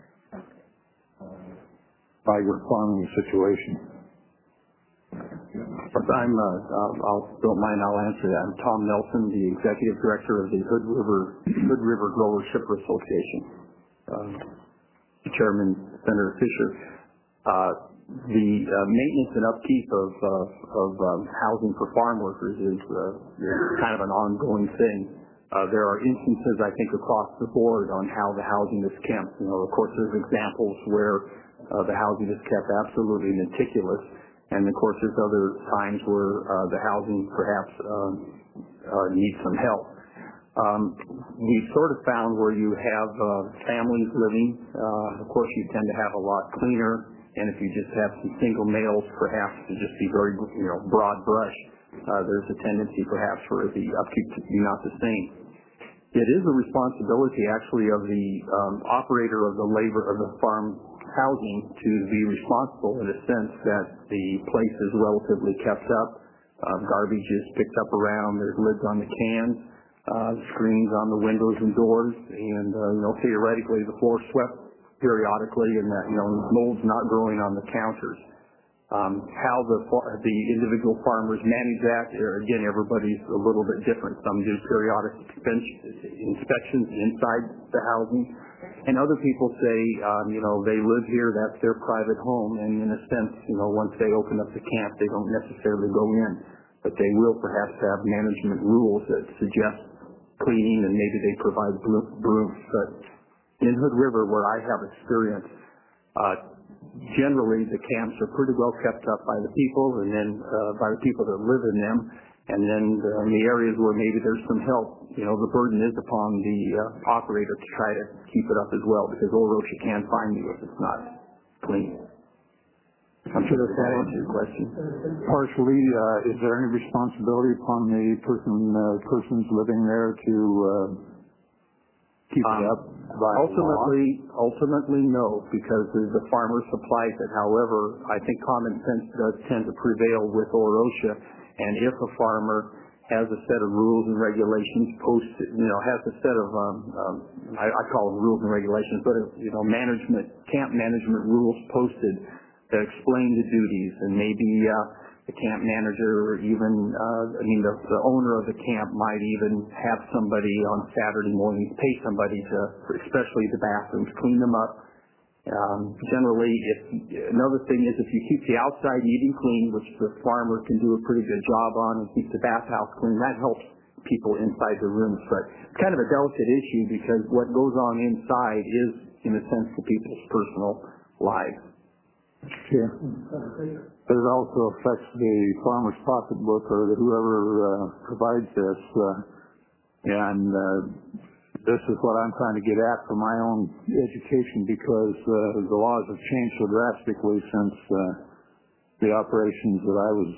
migrant farming situation. I'm, uh, I'll, I'll, don't mind, I'll answer that. I'm Tom Nelson, the Executive Director of the Hood River, Hood River Grower Shipper Association. Um, Chairman, Senator Fisher, uh, the uh, maintenance and upkeep of, uh, of um, housing for farm workers is, uh, is kind of an ongoing thing. Uh, there are instances, I think, across the board on how the housing is kept. You know, of course, there's examples where uh, the housing is kept absolutely meticulous. And of course, there's other times where uh, the housing perhaps um, uh, needs some help. Um, we've sort of found where you have uh, families living, uh, of course, you tend to have a lot cleaner. And if you just have some single males, perhaps to just be very, you know, broad brush, uh, there's a tendency perhaps for the upkeep to be not the same. It is a responsibility actually of the um, operator of the labor of the farm housing to be responsible in a sense that the place is relatively kept up. Uh, garbage is picked up around. There's lids on the cans, uh, screens on the windows and doors, and uh, you know theoretically the floor swept periodically, and that you know mold's not growing on the counters. Um, how the the individual farmers manage that, again, everybody's a little bit different. Some do periodic inspections inside the housing, and other people say, um, you know, they live here, that's their private home, and in a sense, you know, once they open up the camp, they don't necessarily go in, but they will perhaps have management rules that suggest cleaning, and maybe they provide brooms. But in Hood River, where I have experience, uh, generally the camps are pretty well kept up by the people, and then uh, by the people that live in them, and then uh, in the areas where maybe there's some help, you know, the burden is upon the uh, operator to try to keep it up as well, because OROSHA can fine you if it's not clean. I'm sure that's answers your question. Partially, uh, is there any responsibility upon the person uh, persons living there to uh, keep um, it up? Ultimately, ultimately no, because the farmer supplies it. However, I think common sense does tend to prevail with OROSHA, and if a farmer has a set of rules and regulations posted, you know, has a set of, um, um, I, I call them rules and regulations, but, you know, management, camp management rules posted that explain the duties, and maybe uh, the camp manager or even, uh, I mean, the, the owner of the camp might even have somebody on Saturday mornings pay somebody to, especially the bathrooms, clean them up. Um, generally, if another thing is if you keep the outside eating clean, which the farmer can do a pretty good job on, and keep the bathhouse clean, that helps people inside the rooms. But it's kind of a delicate issue because what goes on inside is, in a sense, the people's personal lives. Yeah. But it also affects the farmer's pocketbook or the, whoever uh, provides this. Uh, and uh, this is what I'm trying to get at for my own education, because uh, the laws have changed so drastically since uh, the operations that I was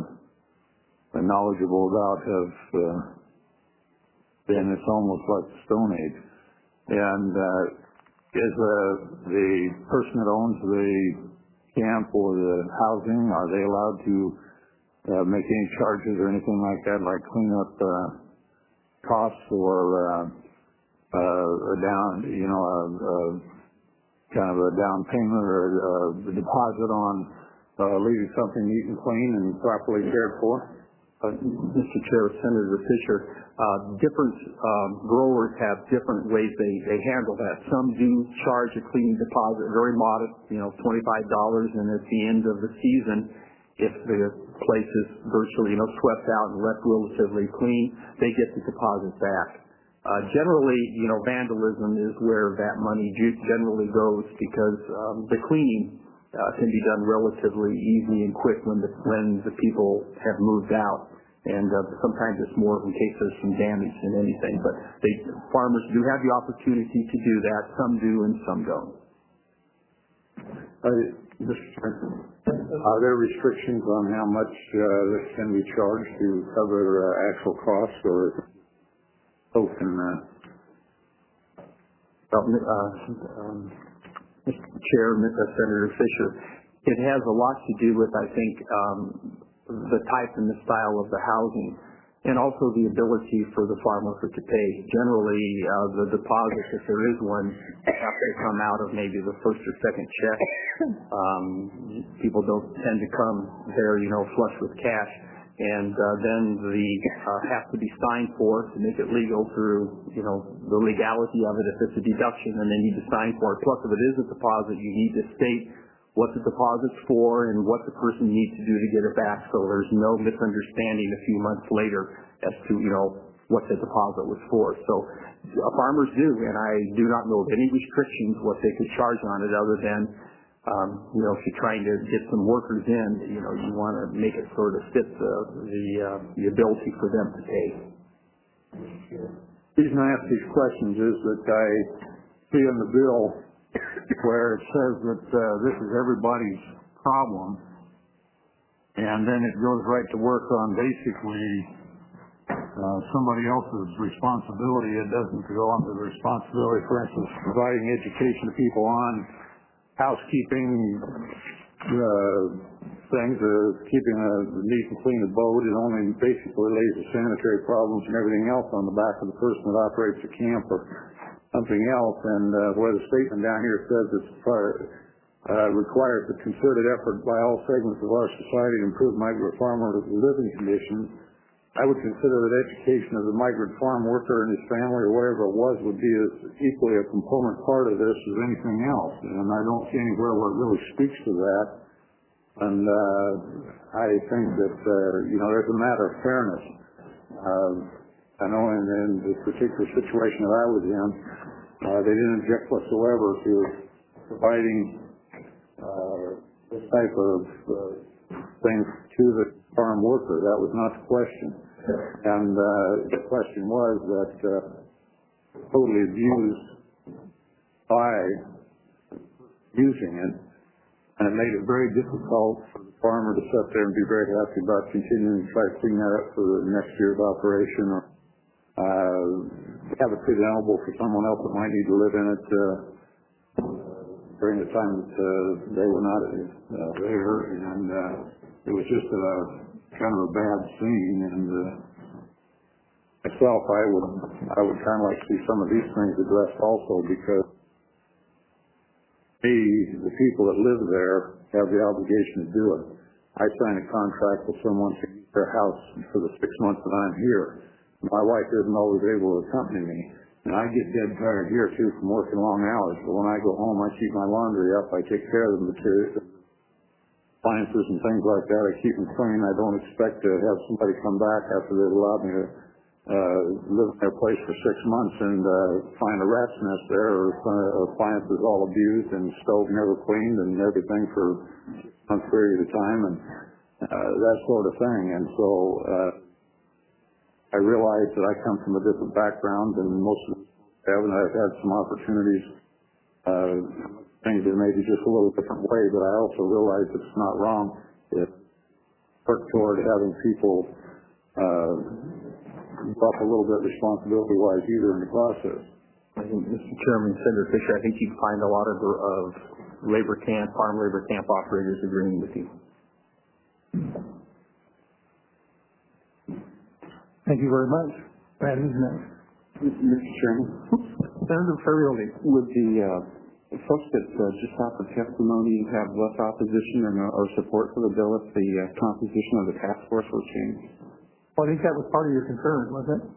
uh, knowledgeable about have uh, been, it's almost like the Stone Age. And uh, is uh, the person that owns the camp or the housing, are they allowed to uh, make any charges or anything like that, like clean up uh, costs or uh, uh, a down, you know, a, a kind of a down payment or a, a deposit on uh, leaving something neat and clean and properly cared for? Uh, Mister Chair, Senator Fisher, uh, different um, growers have different ways they, they handle that. Some do charge a cleaning deposit, very modest, you know, twenty-five dollars, and at the end of the season, if the place is virtually, you know, swept out and left relatively clean, they get the deposit back. Uh, generally, you know, vandalism is where that money generally goes, because um, the cleaning uh, can be done relatively easy and quick when the, when the people have moved out. And uh, sometimes it's more in case there's some damage than anything. But they, farmers do have the opportunity to do that. Some do and some don't. Uh, are there restrictions on how much uh, this can be charged to cover uh, actual costs, or both in that? Well, uh, um, Mister Chair, Mister Senator Fisher, it has a lot to do with, I think, um, the type and the style of the housing, and also the ability for the farmer to pay. Generally, uh, the deposit, if there is one, have to come out of maybe the first or second check. Um, people don't tend to come there, you know, flush with cash. And uh, then the uh, have to be signed for to make it legal through, you know, the legality of it if it's a deduction, and they need to sign for it. Plus, if it is a deposit, you need to state what the deposit's for and what the person needs to do to get it back, so there's no misunderstanding a few months later as to, you know, what the deposit was for. So uh, farmers do, and I do not know of any restrictions what they could charge on it other than Um, you know, if you're trying to get some workers in, you know, you want to make it sort of fit the the, uh, the ability for them to pay. The reason I ask these questions is that I see in the bill where it says that uh, this is everybody's problem, and then it goes right to work on basically uh, somebody else's responsibility. It doesn't go on to the responsibility, for instance, providing education to people on housekeeping, uh, things, uh, keeping a neat and clean abode. It only basically lays the sanitary problems and everything else on the back of the person that operates the camp or something else. And uh, where the statement down here says it's uh, requires a concerted effort by all segments of our society to improve migrant farmers' living conditions, I would consider that education of the migrant farm worker and his family or wherever it was would be as equally a component part of this as anything else. And I don't see anywhere where it really speaks to that. And uh, I think that, uh, you know, there's a matter of fairness. Uh, I know in, in the particular situation that I was in, uh, they didn't object whatsoever to providing uh, this type of uh, things to the farm worker. That was not the question. And uh, the question was that uh, totally abused by using it, and it made it very difficult for the farmer to sit there and be very happy about continuing to try to clean that up for the next year's operation, or uh, have it presentable for someone else that might need to live in it uh, during the time that uh, they were not uh, there. And uh, it was just a kind of a bad scene, and uh, myself, I would I would kind of like to see some of these things addressed also, because me, the people that live there have the obligation to do it. I signed a contract with someone to use their house for the six months that I'm here. My wife isn't always able to accompany me, and I get dead tired here too from working long hours. But when I go home, I keep my laundry up, I take care of the materials, appliances and things like that. I keep them clean. I don't expect to have somebody come back after they've allowed me to uh, live in their place for six months and uh, find a rat's nest there, or uh, appliances all abused and stove never cleaned and everything for a month period of time, and uh, that sort of thing. And so uh, I realize that I come from a different background than most of us have, and I've had some opportunities, uh, things that maybe just a little different way, but I also realize that it's not wrong to work toward having people uh, up a little bit responsibility-wise either in the process. I think, Mister Chairman, Senator Fisher, I think you'd find a lot of, of labor camp, farm labor camp operators agreeing with you. Thank you very much. Brad, who's next? Mister Chairman, Senator Ferrioli. Would the uh, folks that uh, just offered testimony have less opposition or, or support for the bill if the uh, composition of the task force were changed? Well, I think that was part of your concern, wasn't it?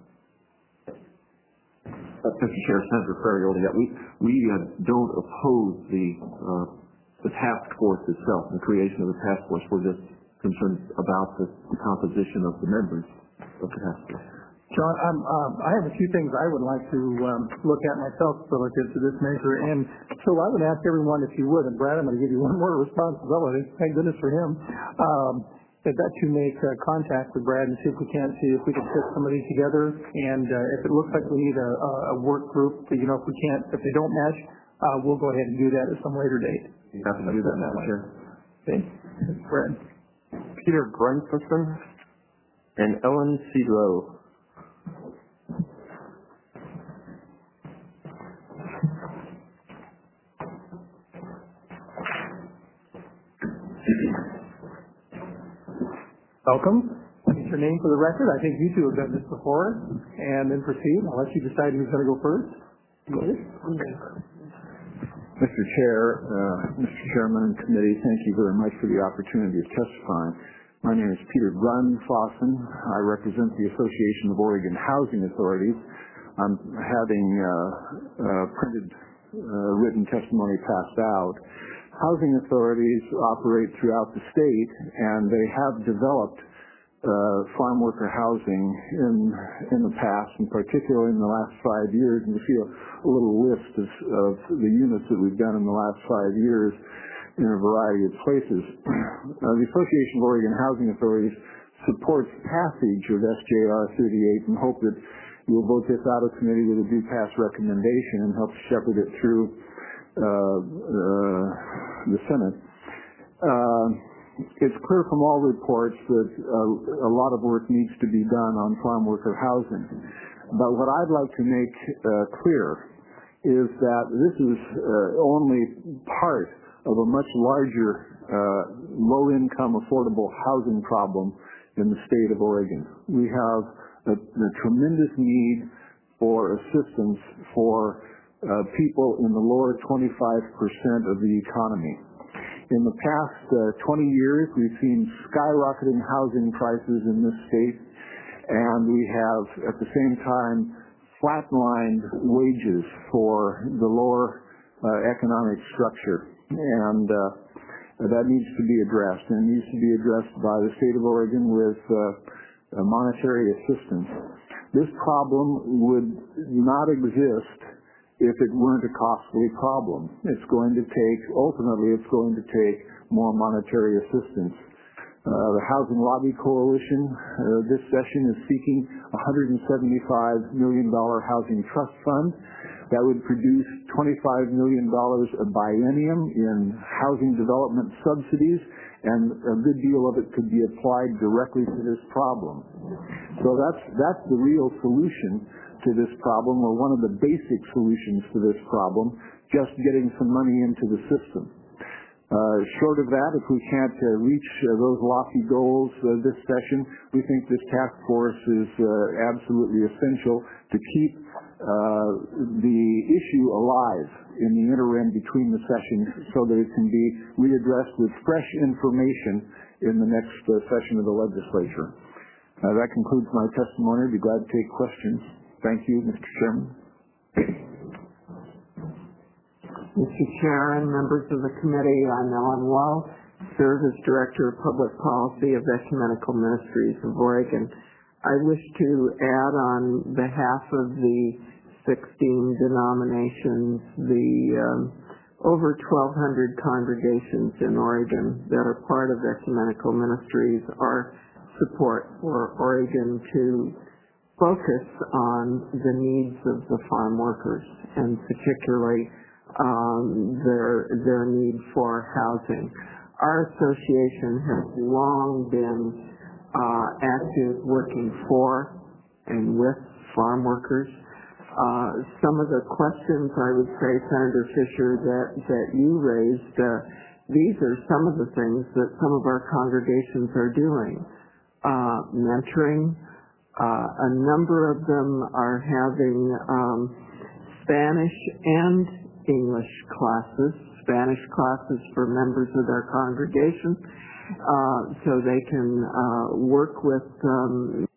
Uh, Mister Chair, Senator Ferrioli, we, we uh, don't oppose the, uh, the task force itself, the creation of the task force. We're just concerned about the, the composition of the members of the task force. John, um, um, I have a few things I would like to um, look at myself relative to this measure, and so I would ask everyone if you would, and Brad, I'm going to give you one more responsibility, thank goodness for him, um, that that you make uh, contact with Brad and see if we can't see if we can put some of these together, and uh, if it looks like we need a, a work group, you know, if we can't, if they don't mesh, uh, we'll go ahead and do that at some later date. You have to do that now, Chair. Okay, Brad. Peter Grunferson and Ellen Cedro. Welcome. Get your name for the record. I think you two have done this before. And then proceed. I'll let you decide who's going to go first. Go ahead. Mister Chair, uh, Mister Chairman and committee, thank you very much for the opportunity to testify. My name is Peter Grunfossen. I represent the Association of Oregon Housing Authorities. I'm having uh, uh, printed uh, written testimony passed out. Housing authorities operate throughout the state, and they have developed uh, farm worker housing in in the past, and particularly in the last five years. And you see a, a little list of, of the units that we've done in the last five years in a variety of places. Uh, the Association of Oregon Housing Authorities supports passage of S J R thirty-eight and hope that you will vote this out of committee with a due pass recommendation and help shepherd it through Uh, uh, the Senate. Uh, it's clear from all reports that uh, a lot of work needs to be done on farm worker housing. But what I'd like to make uh, clear is that this is uh, only part of a much larger uh, low-income affordable housing problem in the state of Oregon. We have a, a tremendous need for assistance for uh, people in the lower twenty-five percent of the economy. In the past uh, twenty years, we've seen skyrocketing housing prices in this state, and we have, at the same time, flatlined wages for the lower uh, economic structure. And uh, that needs to be addressed, and it needs to be addressed by the state of Oregon with uh, monetary assistance. This problem would not exist if it weren't a costly problem. It's going to take, ultimately, it's going to take more monetary assistance. Uh, the Housing Lobby Coalition uh, this session is seeking a one hundred seventy-five million dollars housing trust fund that would produce twenty-five million dollars a biennium in housing development subsidies, and a good deal of it could be applied directly to this problem. So that's, that's the real solution to this problem, or one of the basic solutions to this problem, just getting some money into the system. Uh, short of that, if we can't uh, reach uh, those lofty goals uh, this session, we think this task force is uh, absolutely essential to keep uh, the issue alive in the interim between the sessions so that it can be readdressed with fresh information in the next uh, session of the legislature. Uh, that concludes my testimony. I'd be glad to take questions. Thank you, Mister Chairman. Mister Chair and members of the committee, I'm Ellen Wall, serve as Director of Public Policy of Ecumenical Ministries of Oregon. I wish to add on behalf of the sixteen denominations, the um, over twelve hundred congregations in Oregon that are part of Ecumenical Ministries, our support for Oregon to focus on the needs of the farm workers, and particularly Um, their their need for housing. Our association has long been uh, active working for and with farm workers. Uh, some of the questions, I would say, Senator Fisher, that, that you raised, uh, these are some of the things that some of our congregations are doing. Uh, mentoring, uh, a number of them are having um, Spanish and English classes, Spanish classes for members of their congregation, uh, so they can uh, work with um,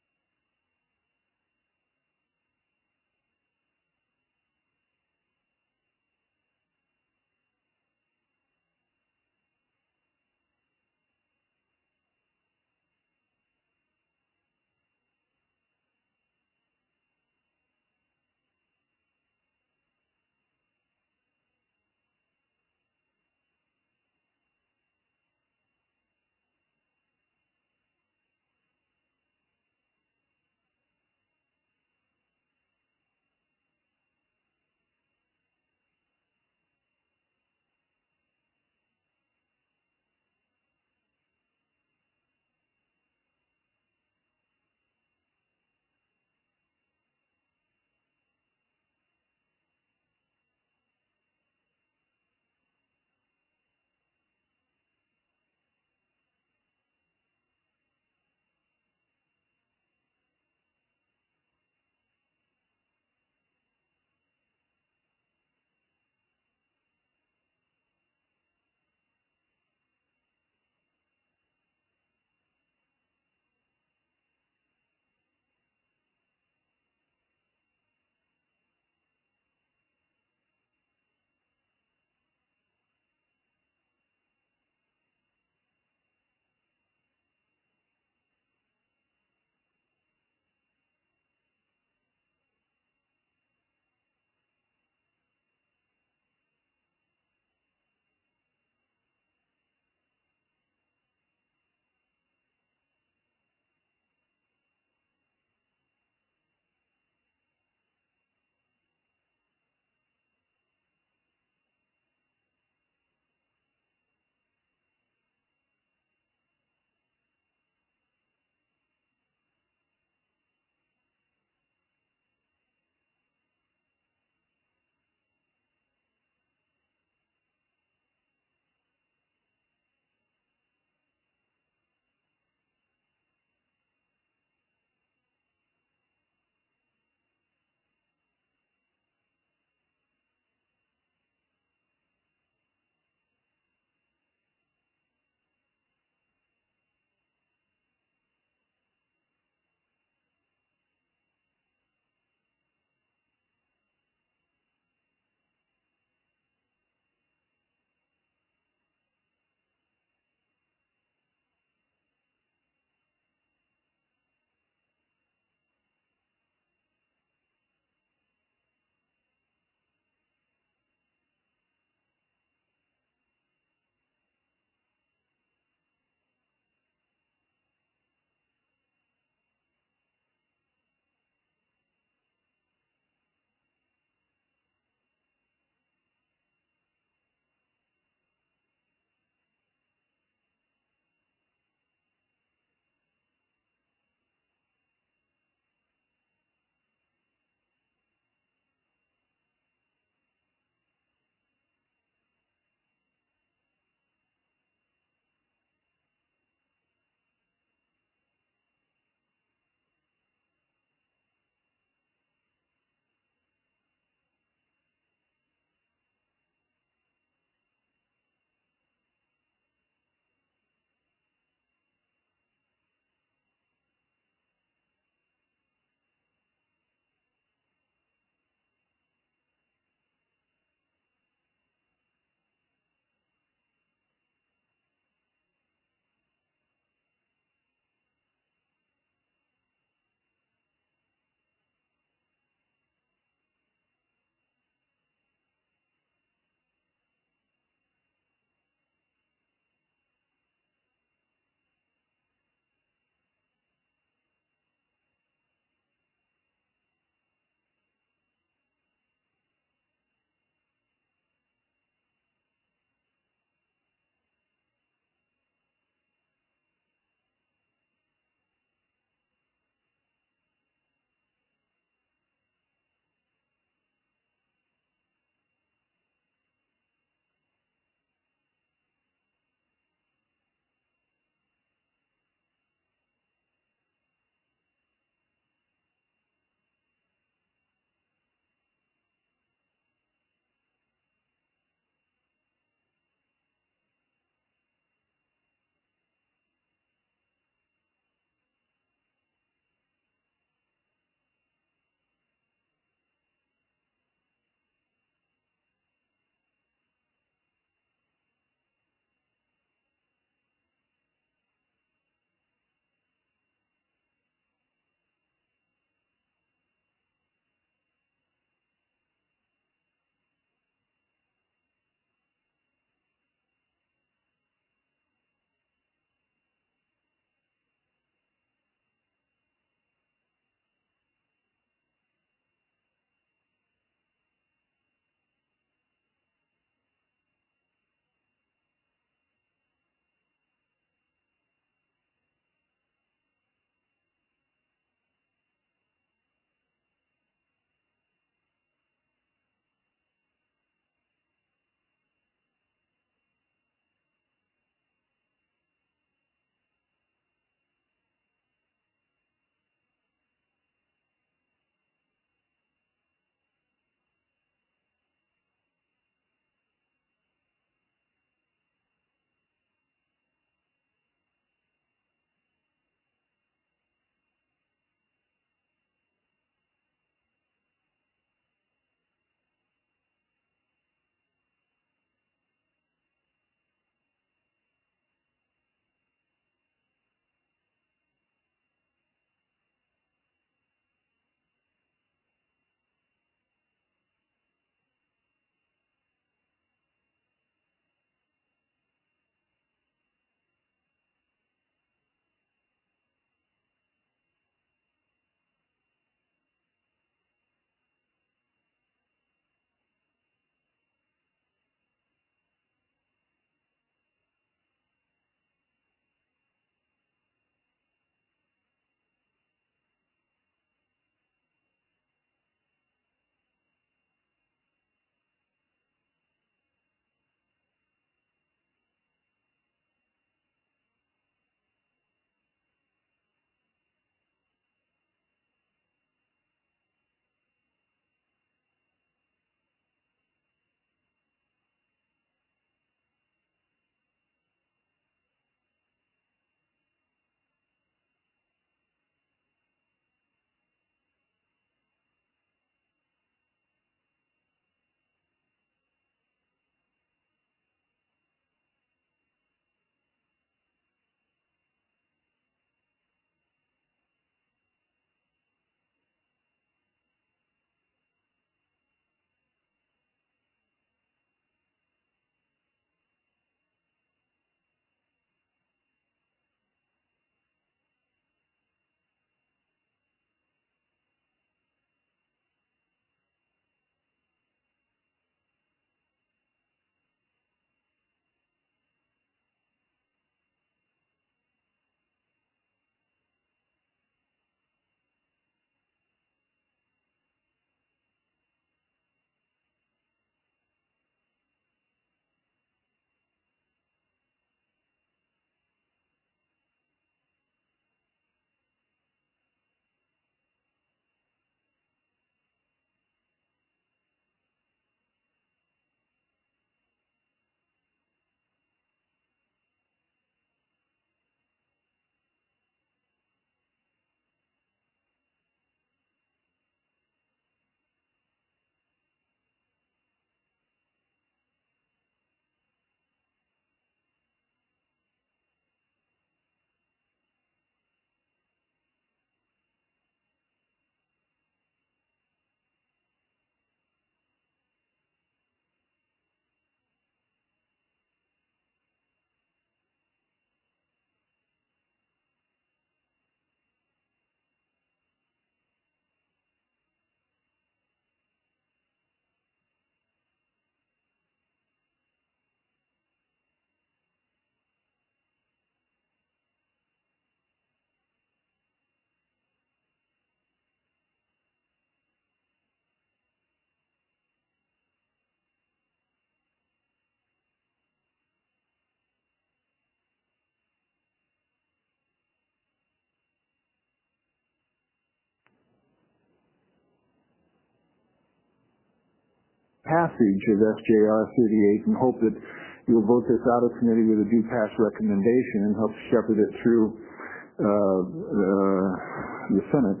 passage of S J R thirty-eight and hope that you'll vote this out of committee with a due pass recommendation and help shepherd it through uh, uh, the Senate.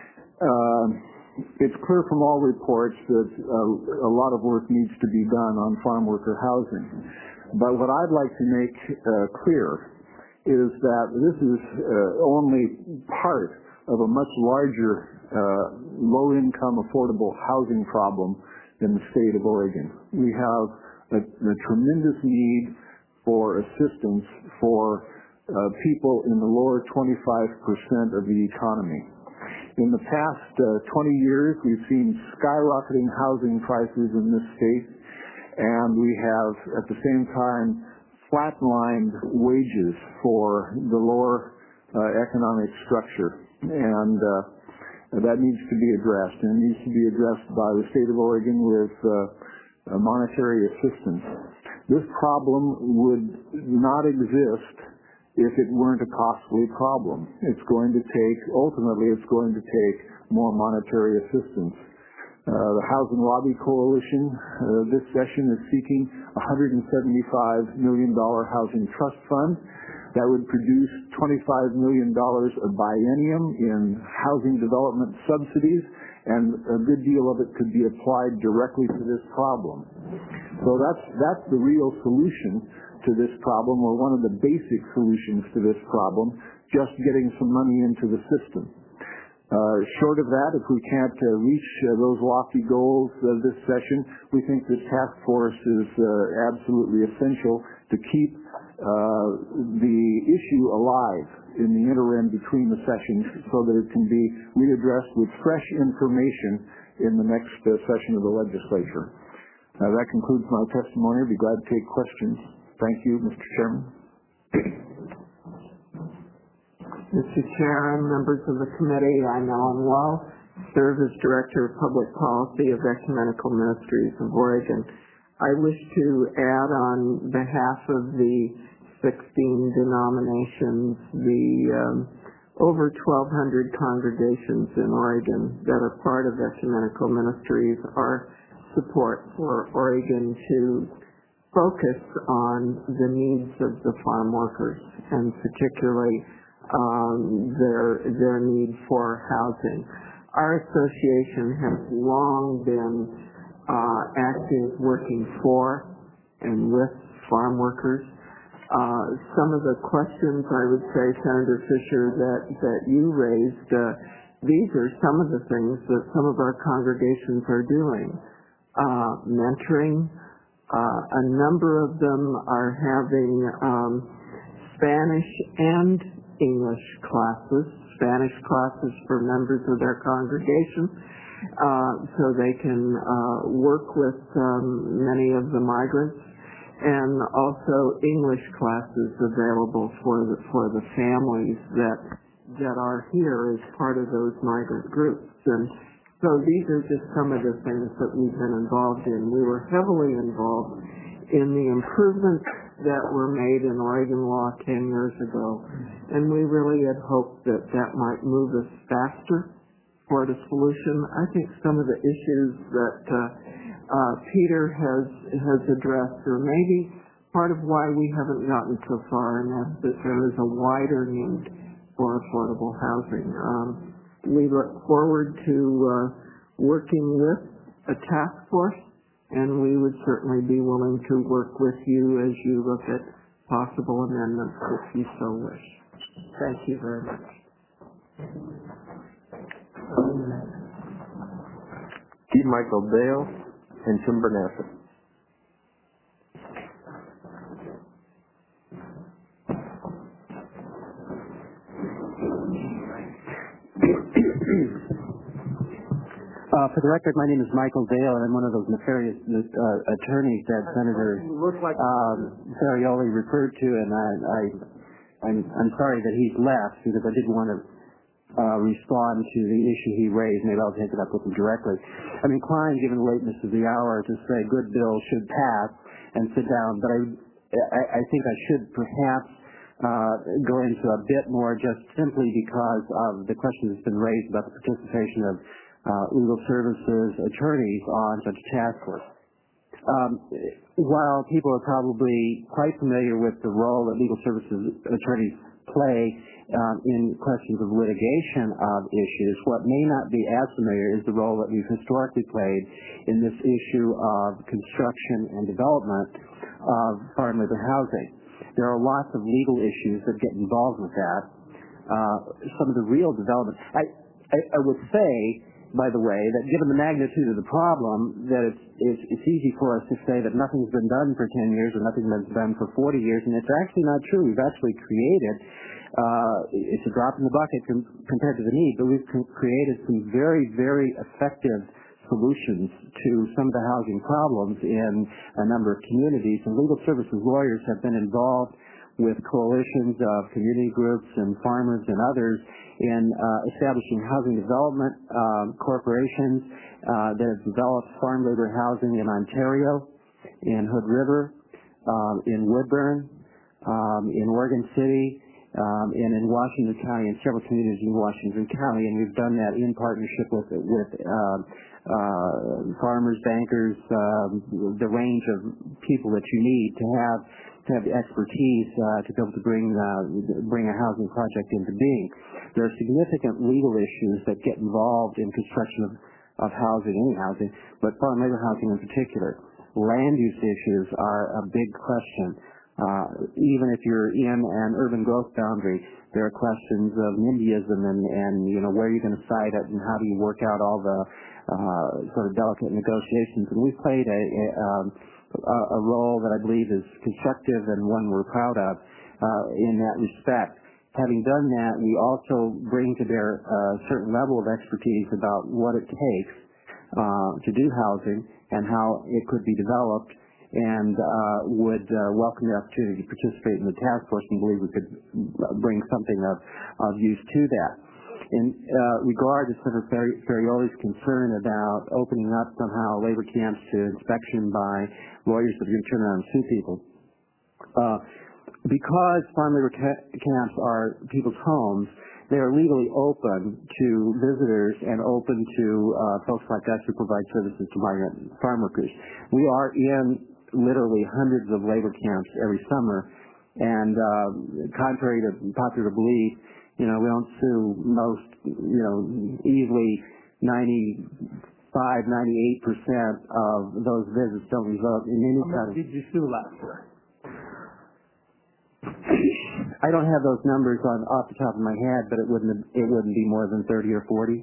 Uh, it's clear from all reports that uh, a lot of work needs to be done on farm worker housing. But what I'd like to make uh, clear is that this is uh, only part of a much larger uh, low-income affordable housing problem in the state of Oregon. We have a, a tremendous need for assistance for uh, people in the lower twenty-five percent of the economy. In the past uh, twenty years, we've seen skyrocketing housing prices in this state, and we have, at the same time, flatlined wages for the lower uh, economic structure. And uh, that needs to be addressed, and it needs to be addressed by the state of Oregon with uh, monetary assistance. This problem would not exist if it weren't a costly problem. It's going to take, ultimately, it's going to take more monetary assistance. Uh, the Housing Lobby Coalition uh, this session is seeking a one hundred seventy-five million dollars housing trust fund that would produce twenty-five million dollars a biennium in housing development subsidies, and a good deal of it could be applied directly to this problem. So that's, that's the real solution to this problem, or one of the basic solutions to this problem, just getting some money into the system. Uh, short of that, if we can't uh, reach uh, those lofty goals of this session, we think this task force is uh, absolutely essential to keep uh, the issue alive in the interim between the sessions so that it can be readdressed with fresh information in the next uh, session of the legislature. Uh, that concludes my testimony. I'd be glad to take questions. Thank you, Mister Chairman. Mister Chair and members of the committee, I'm Ellen Well, serve as Director of Public Policy of Ecumenical Ministries of Oregon. I wish to add on behalf of the sixteen denominations, the um, over twelve hundred congregations in Oregon that are part of Ecumenical Ministries, our support for Oregon to focus on the needs of the farm workers, and particularly Um, their their need for housing. Our association has long been uh, active, working for and with farm workers. Uh, some of the questions, I would say, Senator Fisher, that that you raised, uh, these are some of the things that some of our congregations are doing. Uh, mentoring. Uh, a number of them are having um, Spanish and English classes, Spanish classes for members of their congregation, uh, so they can uh, work with um, many of the migrants, and also English classes available for the, for the families that that are here as part of those migrant groups. And so these are just some of the things that we've been involved in. We were heavily involved in the improvements that were made in Oregon law ten years ago, and we really had hoped that that might move us faster toward a solution. I think some of the issues that uh, uh, Peter has has addressed are maybe part of why we haven't gotten so far, and that's that there is a wider need for affordable housing. Um, we look forward to uh, working with a task force, and we would certainly be willing to work with you as you look at possible amendments if you so wish. Thank you very much. G. Michael Dale and Tim Bernassi. Uh, for the record, my name is Michael Dale, and I'm one of those nefarious uh, attorneys that Senator uh, Ferrioli referred to, and I, I, I'm, I'm sorry that he's left because I did want to uh, respond to the issue he raised. Maybe I'll take it up with him directly. I'm inclined, given the lateness of the hour, to say good bill should pass and sit down, but I, I, I think I should perhaps uh, go into a bit more just simply because of the question that's been raised about the participation of Uh, legal services attorneys on such a task force. Um, while people are probably quite familiar with the role that legal services attorneys play um, in questions of litigation of issues, what may not be as familiar is the role that we've historically played in this issue of construction and development of farm labor housing. There are lots of legal issues that get involved with that. Uh, some of the real development, I, I, I would say, by the way, that given the magnitude of the problem, that it's, it's, it's easy for us to say that nothing's been done for ten years or nothing's been done for forty years, and it's actually not true. We've actually created, uh, it's a drop in the bucket com- compared to the need, but we've c- created some very, very effective solutions to some of the housing problems in a number of communities, and legal services lawyers have been involved with coalitions of community groups and farmers and others in uh, establishing housing development um, corporations uh, that have developed farm labor housing in Ontario, in Hood River, um, in Woodburn, um, in Oregon City, um, and in Washington County, and several communities in Washington County, and we've done that in partnership with with uh, uh, farmers, bankers, um, the range of people that you need to have to have the expertise uh, to be able to bring uh, bring a housing project into being. There are significant legal issues that get involved in construction of, of housing, any housing, but farm labor housing in particular. Land use issues are a big question. Uh, even if you're in an urban growth boundary, there are questions of NIMBYism and, and you know, where you're going to site it and how do you work out all the uh, sort of delicate negotiations. And we've played a, a um, a role that I believe is constructive and one we're proud of uh, in that respect. Having done that, we also bring to bear a certain level of expertise about what it takes uh, to do housing and how it could be developed, and uh, would uh, welcome the opportunity to participate in the task force and believe we could bring something of, of use to that. In uh, regard to Senator Ferrioli's concern about opening up somehow labor camps to inspection by lawyers that are going to turn around and sue people, uh, because farm labor ca- camps are people's homes, they are legally open to visitors and open to uh, folks like us who provide services to migrant farm workers. We are in literally hundreds of labor camps every summer, and uh, contrary to popular belief, you know, we don't sue most, you know, easily ninety-five, ninety-eight percent of those visits don't result in any kind of... Did you sue last year? I don't have those numbers on off the top of my head, but it wouldn't it wouldn't be more than thirty or forty.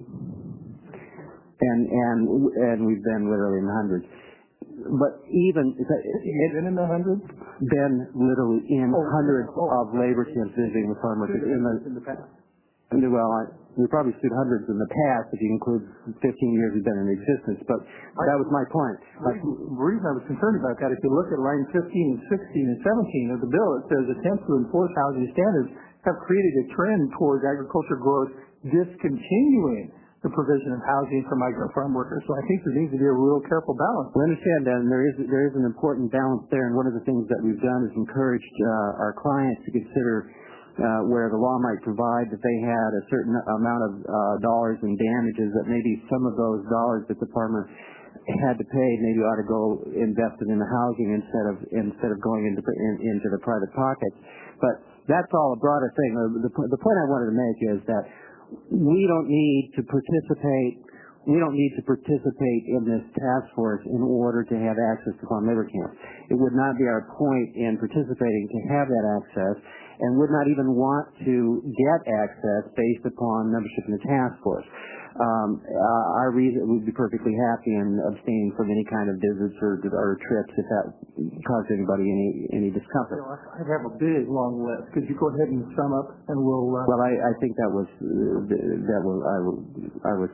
And and and we've been literally in the hundreds. But even You've been in the hundreds? Been literally in oh, hundreds oh, of labor camps visiting with farm workers in the in the past. And, well, I, we probably sued hundreds in the past if you include fifteen years we've been in existence, but that was my point. The reason I was concerned about that, if you look at line fifteen and sixteen and seventeen of the bill, it says attempts to enforce housing standards have created a trend towards agriculture growth discontinuing the provision of housing for migrant farm workers. So I think there needs to be a real careful balance. We understand that, and there is there is an important balance there, and one of the things that we've done is encouraged uh, our clients to consider uh, where the law might provide that they had a certain amount of uh, dollars in damages, that maybe some of those dollars that the farmer had to pay maybe ought to go invested in the housing instead of instead of going into in, into the private pockets. But that's all a broader thing. The, the, the point I wanted to make is that we don't need to participate. We don't need to participate in this task force in order to have access to farm labor camps. It would not be our point in participating to have that access, and would not even want to get access based upon membership in the task force. Um, uh, our reason would be perfectly happy in abstaining from any kind of visits or, or trips if that caused anybody any any discomfort. I have a big long list. Could you go ahead and sum up, and we'll. Uh... Well, I, I think that was uh, that was I, I was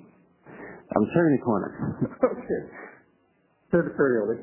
I was turning the corner. Okay, Senator Ferrioli.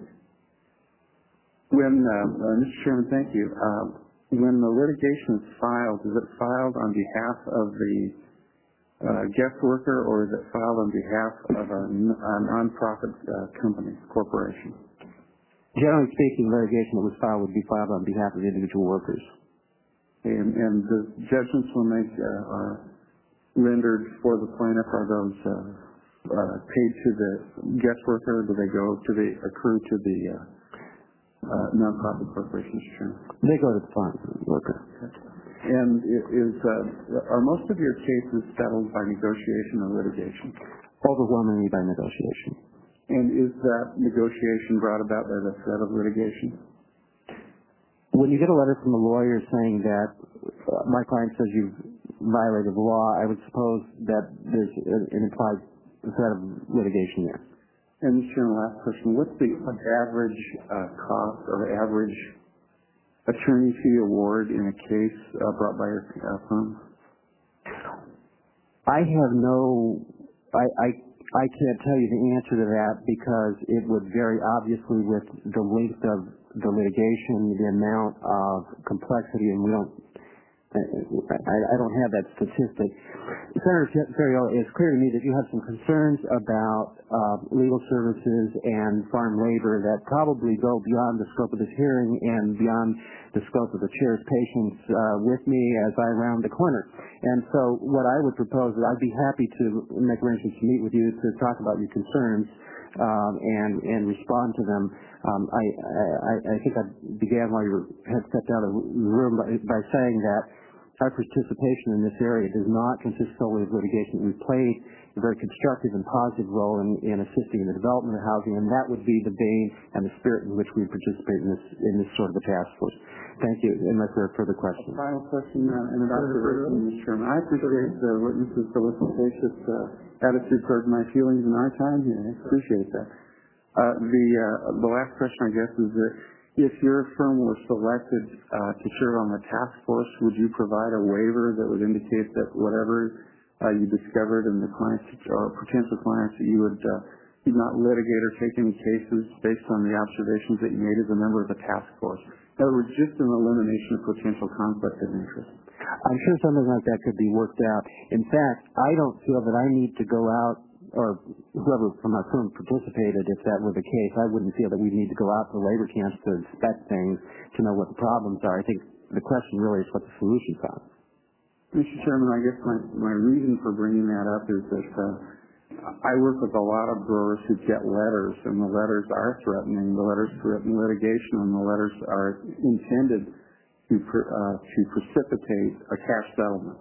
When uh, uh, Mister Chairman, thank you. Uh, when the litigation is filed, is it filed on behalf of the uh, guest worker, or is it filed on behalf of a, a non-profit uh, company, corporation? Generally speaking, litigation that was filed would be filed on behalf of individual workers. And, and the judgments when they uh, are rendered for the plaintiff, are those uh, uh, paid to the guest worker, or do they go to the accrue to the uh, uh, nonprofit corporation, Mister Chairman? They go to the farm worker. Okay. And is uh, are most of your cases settled by negotiation or litigation? Overwhelmingly by negotiation. And is that negotiation brought about by the threat of litigation? When you get a letter from a lawyer saying that uh, my client says you've violated the law, I would suppose that there's an implied threat of litigation there. And Mister Chairman, last question. What's the average uh, cost or average attorney fee award in a case uh, brought by your uh, firm? I have no, I, I, I can't tell you the answer to that because it would vary obviously with the length of the litigation, the amount of complexity, and we don't, I, I don't have that statistic. Senator Ferriolo, it's clear to me that you have some concerns about uh, legal services and farm labor that probably go beyond the scope of this hearing and beyond the scope of the chair's patience uh, with me as I round the corner. And so what I would propose is I'd be happy to make arrangements to meet with you to talk about your concerns um, and, and respond to them. Um, I, I, I think I began while you had stepped out of the room by, by saying that our participation in this area does not consist solely of litigation. We've played a very constructive and positive role in, in assisting in the development of housing, and that would be the vein and the spirit in which we participate in this in this sort of a task force. Thank you, unless there are further questions. A final question uh, and an observation, Mister Chairman. I appreciate the witness's solicitous uh, attitude towards my feelings in our time here. I appreciate that. Uh, the, uh, the last question, I guess, is that if your firm were selected uh, to serve on the task force, would you provide a waiver that would indicate that whatever uh, you discovered in the clients or potential clients that you would uh, you'd not litigate or take any cases based on the observations that you made as a member of the task force? In other words, just an elimination of potential conflict of interest. I'm sure something like that could be worked out. In fact, I don't feel that I need to go out, or whoever from our firm participated, if that were the case, I wouldn't feel that we need to go out to labor camps to inspect things to know what the problems are. I think the question really is what the solutions are. Mister Chairman, I guess my, my reason for bringing that up is that uh, I work with a lot of growers who get letters, and the letters are threatening. The letters threaten litigation, and the letters are intended to, uh, to precipitate a cash settlement.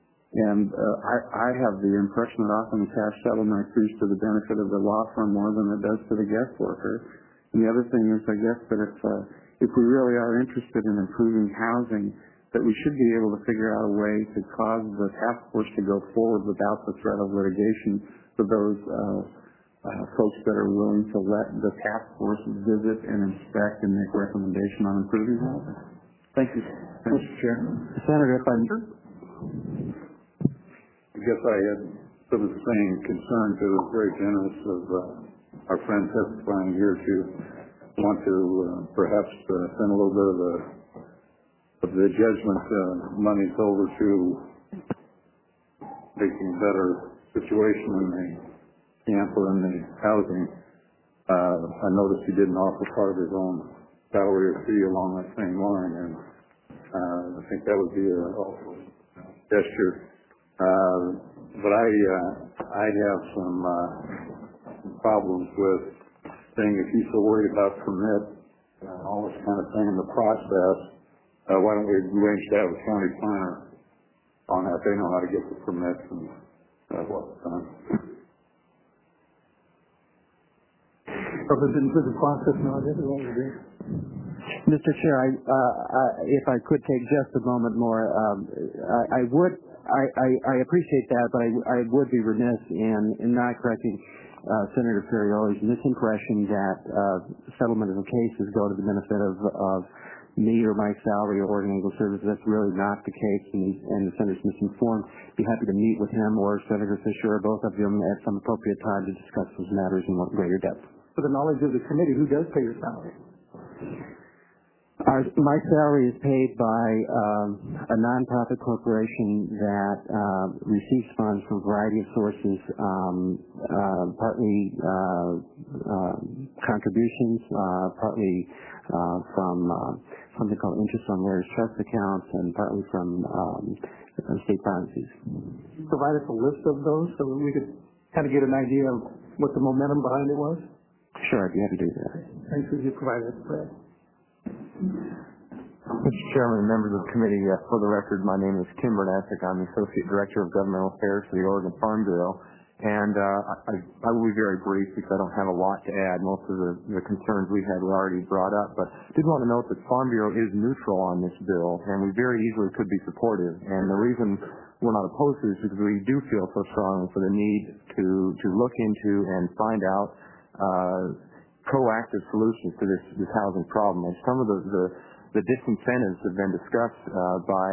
And uh, I, I have the impression that often the cash settlement accrues to the benefit of the law firm more than it does to the guest worker. And the other thing is, I guess, that if, uh, if we really are interested in improving housing, that we should be able to figure out a way to cause the task force to go forward without the threat of litigation for those uh, uh, folks that are willing to let the task force visit and inspect and make recommendation on improving housing. Thank you, Mister Chair. Senator, if I'm I guess I had some of the same concerns. It was very generous of uh, our friend testifying here to want to uh, perhaps uh, send a little bit of the, of the judgment uh, monies over to making a better situation in the camp or in the housing. Uh, I noticed he didn't offer part of his own salary or fee along that same line, and uh, I think that would be a also gesture. Uh, but I, uh, I have some, uh, problems with saying if he's so worried about permit and uh, all this kind of thing in the process, uh, why don't we arrange to have a county planner on that? They know how to get the permits and uh, what's done. Mister Chair, I, uh, I, if I could take just a moment more, um, I, I would, I, I, I appreciate that, but I, I would be remiss in, in not correcting uh, Senator Ferrioli's misimpression that uh, settlement of cases go to the benefit of, of me or my salary or Oregon Legal Services. That's really not the case, and, and the Senator's misinformed. Be happy to meet with him or Senator Fisher or both of them at some appropriate time to discuss those matters in greater depth. For the knowledge of the committee, who does pay your salary? Our, my salary is paid by um, a nonprofit corporation that uh, receives funds from a variety of sources, um, uh, partly uh, uh, contributions, uh, partly uh, from uh, something called interest on lawyers' trust accounts, and partly from um, state finances. Provide us a list of those so that we could kind of get an idea of what the momentum behind it was? Sure, I'd be happy to do that. Thanks for you provided that, Brad. Mister Chairman and members of the committee, uh, for the record, my name is Kim Bernasek. I'm the Associate Director of Governmental Affairs for the Oregon Farm Bureau. And uh, I, I will be very brief because I don't have a lot to add. Most of the, the concerns we had were already brought up. But I did want to note that Farm Bureau is neutral on this bill, and we very easily could be supportive. And the reason we're not opposed to this is because we do feel so strongly for the need to, to look into and find out uh, proactive solutions to this, this housing problem. And some of the, the, the disincentives have been discussed uh, by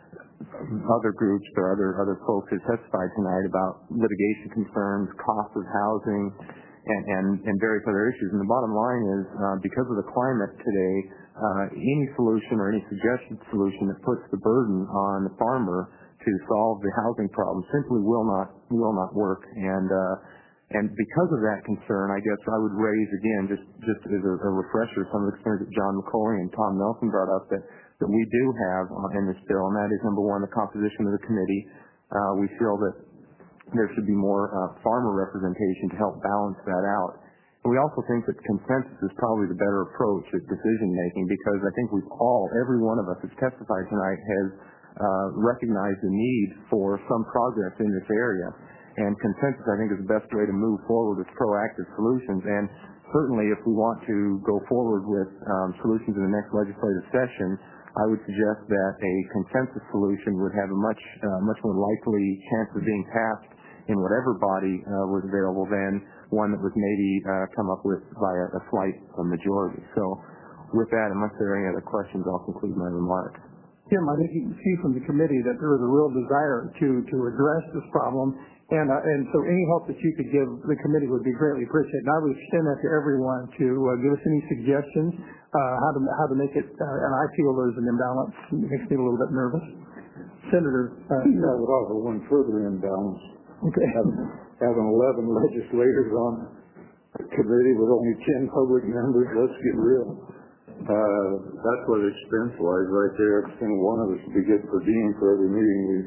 other groups or other other folks who testified tonight about litigation concerns, cost of housing, and, and, and various other issues. And the bottom line is, uh, because of the climate today, uh, any solution or any suggested solution that puts the burden on the farmer to solve the housing problem simply will not will not work. And uh, and because of that concern, I guess I would raise again, just just as a, a refresher, some of the concerns that John McCoy and Tom Nelson brought up that. that we do have uh, in this bill, and that is, number one, the composition of the committee. Uh, we feel that there should be more uh, farmer representation to help balance that out. And we also think that consensus is probably the better approach at decision-making because I think we've all, every one of us that's testified tonight has uh, recognized the need for some progress in this area. And consensus, I think, is the best way to move forward with proactive solutions. And certainly if we want to go forward with um, solutions in the next legislative session, I would suggest that a consensus solution would have a much uh, much more likely chance of being passed in whatever body uh, was available than one that was maybe uh, come up with by a, a slight a majority. So with that, unless there are any other questions, I'll conclude my remarks. Tim, I think you can see from the committee that there is a real desire to, to address this problem, and uh, and so any help that you could give the committee would be greatly appreciated. And I would extend that to everyone to uh, give us any suggestions uh, how to how to make it. Uh, and I feel there's an imbalance. It makes me a little bit nervous. Senator, uh, I would offer one further imbalance. Okay. Having, having eleven legislators on a committee with only ten public members, let's get real. Uh, that's what expense-wise right there. Every single one of us would be good per diem for every meeting we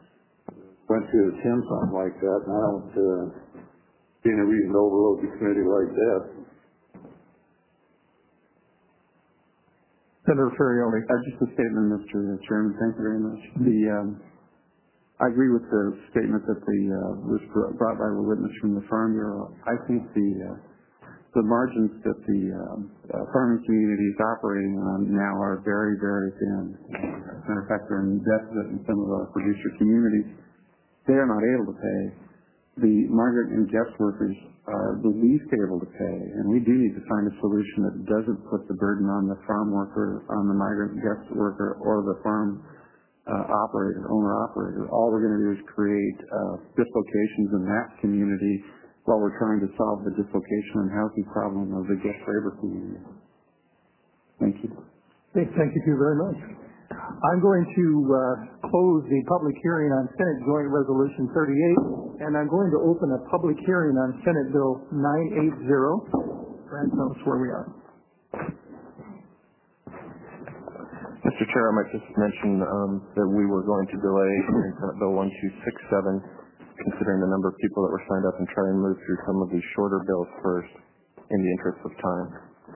went to attend something like that, and I don't uh, see any reason to overload the committee like that. Senator Ferrioli. Uh, just a statement, Mister Chairman. Thank you very much. The um, I agree with the statement that the uh, was brought by the witness from the Farm Bureau. I think the uh, the margins that the um, uh, farming community is operating on now are very, very thin. As a matter of fact, they're in deficit in some of our producer communities. They are not able to pay. The migrant and guest workers are the least able to pay, and we do need to find a solution that doesn't put the burden on the farm worker, on the migrant guest worker, or the farm uh, operator, owner-operator. All we're going to do is create uh, dislocations in that community while we're trying to solve the dislocation and housing problem of the guest labor community. Thank you. Thank, thank you very much. I'm going to uh, close the public hearing on Senate Joint Resolution thirty-eight, and I'm going to open a public hearing on Senate Bill nine eighty. Brad, tell us where we are. Mister Chair, I might just mention um, that we were going to delay hearing Senate Bill one two six seven, considering the number of people that were signed up and try and move through some of these shorter bills first in the interest of time.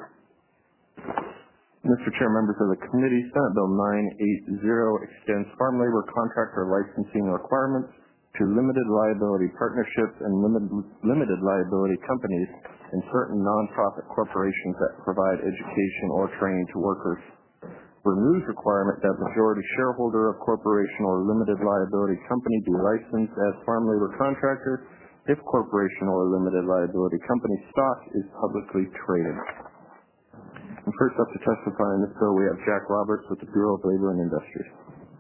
Mister Chair, members of the committee, Senate Bill nine eighty extends farm labor contractor licensing requirements to limited liability partnerships and limited, limited liability companies and certain nonprofit corporations that provide education or training to workers. Removes requirement that majority shareholder of corporation or limited liability company be licensed as farm labor contractor if corporation or limited liability company stock is publicly traded. And first up to testify in this bill, we have Jack Roberts with the Bureau of Labor and Industries.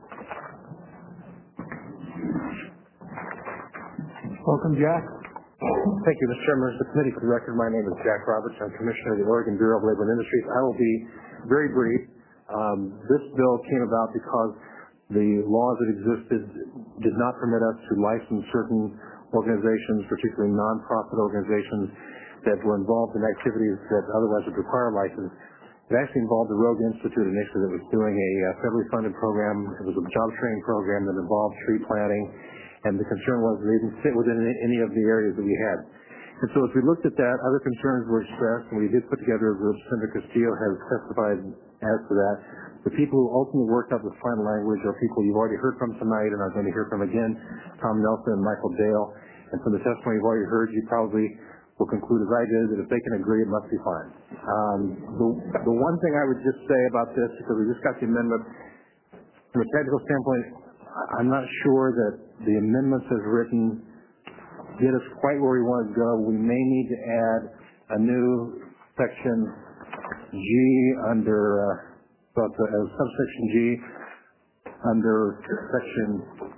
Welcome, Jack. Thank you, Mister Chairman. Members of the committee, for the record, my name is Jack Roberts. I'm Commissioner of the Oregon Bureau of Labor and Industries. I will be very brief. Um, this bill came about because the laws that existed did not permit us to license certain organizations, particularly nonprofit organizations, that were involved in activities that otherwise would require a license. It actually involved the Rogue Institute initiative that was doing a uh, federally funded program. It was a job training program that involved tree planting and the concern was they didn't fit within any of the areas that we had. And so as we looked at that, other concerns were expressed, and we did put together a group. Senator Castillo has testified as to that. The people who ultimately worked out the final language are people you've already heard from tonight and are going to hear from again, Tom Nelson and Michael Dale. And from the testimony you've already heard, you probably will conclude as I did that if they can agree, it must be fine. Um, the, the one thing I would just say about this, because we just got the amendment, from a technical standpoint, I'm not sure that the amendments as written get us quite where we want to go. We may need to add a new section G under, uh, but uh, subsection G under section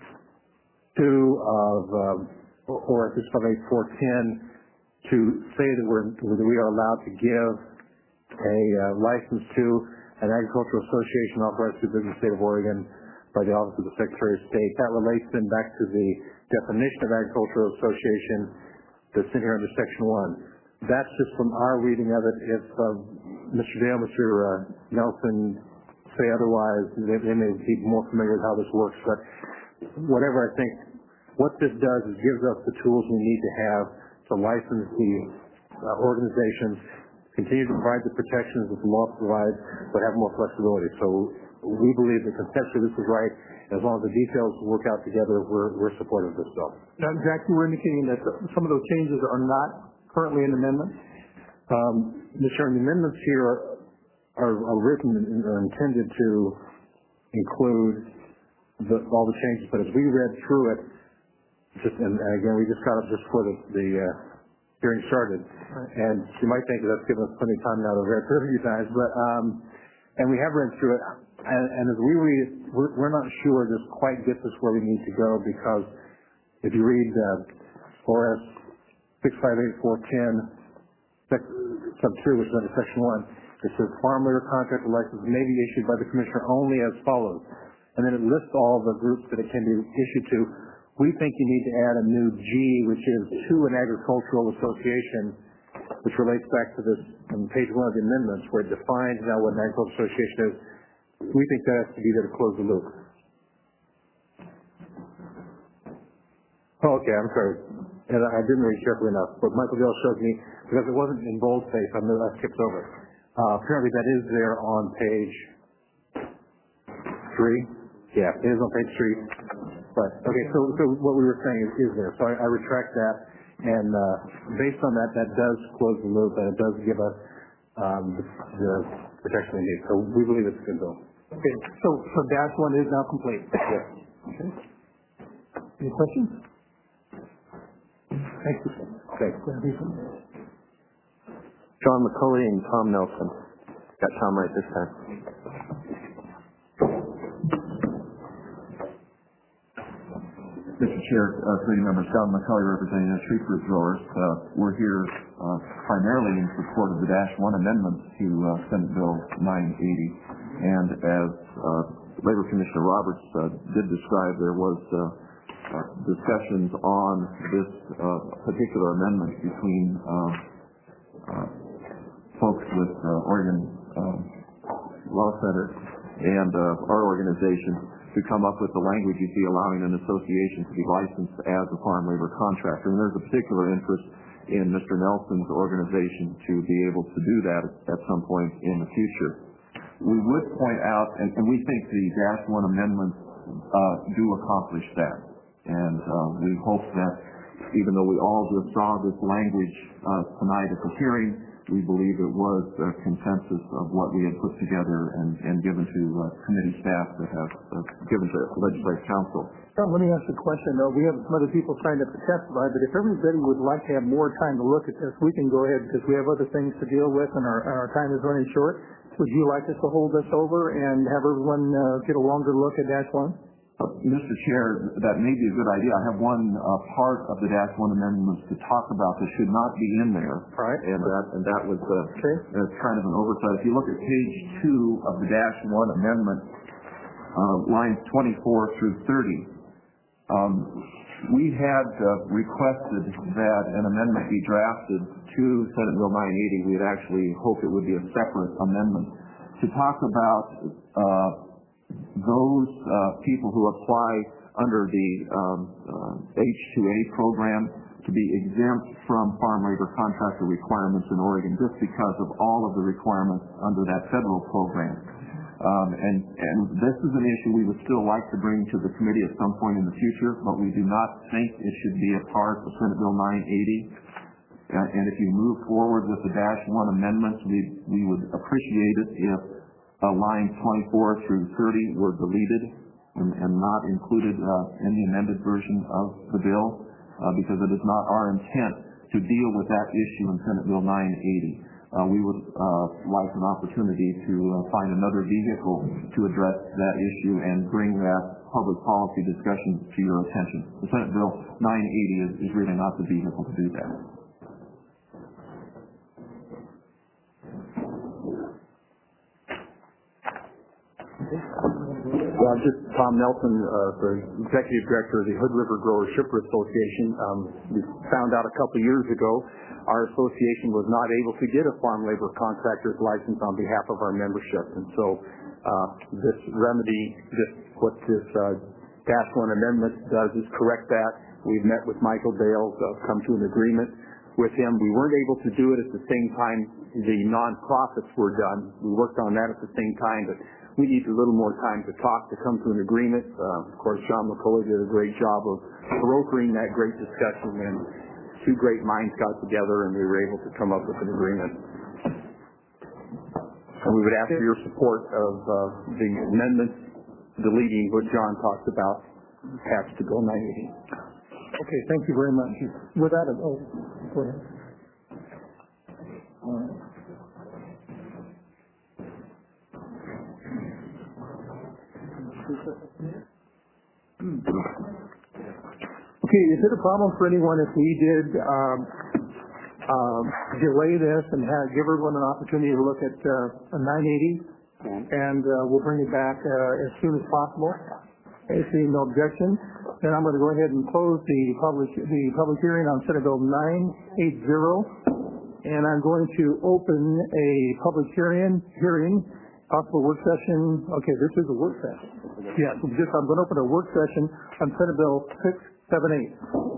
two of, um, or at this point four ten, to say that we're that we are allowed to give a uh, license to an agricultural association authorized to the business state of Oregon by the Office of the Secretary of State. That relates then back to the definition of agricultural association that's in here under section one. That's just from our reading of it. If uh, Mister Dale, Mister Uh, Nelson say otherwise, they, they may be more familiar with how this works. But whatever, I think what this does is gives us the tools we need to have to license the uh, organizations, continue to provide the protections that the law provides, but have more flexibility. So we believe that conceptually this is right. As long as the details work out together, we're, we're supportive of this bill. Now, Jack, you were indicating that some of those changes are not currently in amendments? Um, Mister Chairman, the amendments here are, are, are written and are intended to include the, all the changes, but as we read through it, just, and, and again, we just got it just before the, the uh, hearing started, right. And you might think that that's given us plenty of time now to read through it a few times, but, um, and we have read through it, and, and as we read it, we're, we're not sure this quite gets us where we need to go, because if you read uh, O R S six five eight four ten, sub two, which is under section one, it says farm labor contractor license may be issued by the commissioner only as follows, and then it lists all the groups that it can be issued to. We think you need to add a new G, which is to an agricultural association, which relates back to this on page one of the amendments, where it defines now what an agricultural association is. We think that has to be there to close the loop. Oh, okay, I'm sorry. And I didn't read carefully enough, but Michael Dale showed me, because it wasn't in boldface, I knew I skipped over. Uh, apparently that is there on page three. Yeah, it is on page three. But, okay, so, so what we were saying is, is there. So I, I retract that, and uh, based on that, that does close the loop, and it does give us um, the, the protection we need. So we believe it's a good bill. Okay, so, so dash one is now complete. Yes. Okay. Any questions? Thank you. Thanks. John McCulley and Tom Nelson. Got Tom right this time. Mister Chair, uh, committee members, John McCulley representing the tree fruit growers. Uh, we're here uh, primarily in support of the Dash one amendments to uh, Senate Bill nine eighty. And as uh, Labor Commissioner Roberts uh, did describe, there was uh, uh, discussions on this uh, particular amendment between uh, uh, folks with uh, Oregon uh, Law Center and uh, our organization to come up with the language you see allowing an association to be licensed as a farm labor contractor. And there's a particular interest in Mister Nelson's organization to be able to do that at some point in the future. We would point out, and, and we think the Dash one amendments uh, do accomplish that. And uh, we hope that even though we all just saw this language uh, tonight at the hearing, we believe it was a consensus of what we had put together and, and given to uh, committee staff that have uh, given to legislative council. Tom, let me ask you a question, though. We have some other people signed up to testify, but if everybody would like to have more time to look at this, we can go ahead because we have other things to deal with and our, and our time is running short. Would you like us to hold this over and have everyone uh, get a longer look at Dash one? Uh, Mister Chair, that may be a good idea. I have one uh, part of the Dash one amendments to talk about that should not be in there. Right. And that, and that was uh, okay. uh, kind of an oversight. If you look at page two of the Dash one amendment, uh, lines twenty-four through thirty, um, we had uh, requested that an amendment be drafted to Senate Bill nine eighty. We had actually hoped it would be a separate amendment to talk about uh, those uh, people who apply under the um, uh, H two A program to be exempt from farm labor contractor requirements in Oregon just because of all of the requirements under that federal program. Um, and, and this is an issue we would still like to bring to the committee at some point in the future, but we do not think it should be a part of Senate Bill nine eighty. Uh, and if you move forward with the dash one amendments, we, we would appreciate it if uh, lines twenty-four through thirty were deleted and, and not included uh, in the amended version of the bill, uh, because it is not our intent to deal with that issue in Senate Bill nine eighty. Uh, we would uh, like an opportunity to uh, find another vehicle to address that issue and bring that public policy discussion to your attention. The Senate Bill nine eighty is, is really not the vehicle to do that. Well, I'm just Tom Nelson, uh, the Executive Director of the Hood River Growers Shipper Association. Um, we found out a couple years ago our association was not able to get a farm labor contractor's license on behalf of our membership. And so uh, this remedy, this, what this uh, dash one amendment does is correct that. We've met with Michael Dale, uh, come to an agreement with him. We weren't able to do it at the same time the nonprofits were done. We worked on that at the same time, but we need a little more time to talk, to come to an agreement. Uh, of course, John McCullough did a great job of brokering that great discussion, and two great minds got together, and we were able to come up with an agreement. And we would ask for your support of uh, the amendments deleting what John talked about attached to Bill nine eighty. Okay, thank you very much. With that, oh, go ahead. All right. Okay, is it a problem for anyone if we did um, um, delay this and have, give everyone an opportunity to look at uh, a nine eighty, and uh, we'll bring it back uh, as soon as possible? If seeing no objection, then I'm going to go ahead and close the public the public hearing on Senate Bill nine eighty, and I'm going to open a public hearing hearing. Possible work session. Okay, this is a work session. Yeah, so just I'm going to open a work session on Senate Bill six seven eight.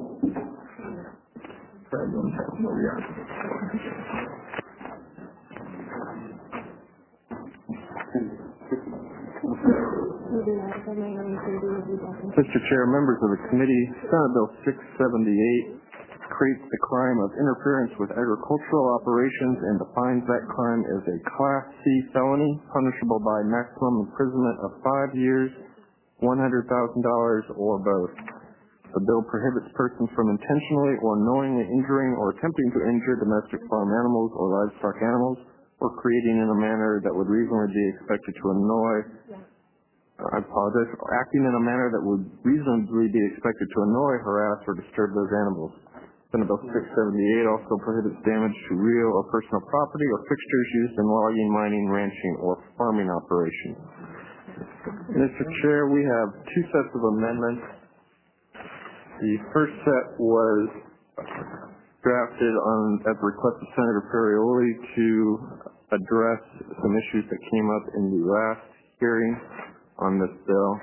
Mister Chair, members of the committee, Senate Bill six seventy-eight creates the crime of interference with agricultural operations and defines that crime as a Class C felony, punishable by maximum imprisonment of five years, one hundred thousand dollars, or both. The bill prohibits persons from intentionally or knowingly injuring or attempting to injure domestic farm animals or livestock animals, or creating in a manner that would reasonably be expected to annoy, I apologize, or acting in a manner that would reasonably be expected to annoy, harass, or disturb those animals. Senate Bill six seventy-eight also prohibits damage to real or personal property or fixtures used in logging, mining, ranching, or farming operations. Mister Chair, we have two sets of amendments. The first set was drafted on at the request of Senator Ferrioli to address some issues that came up in the last hearing on this bill.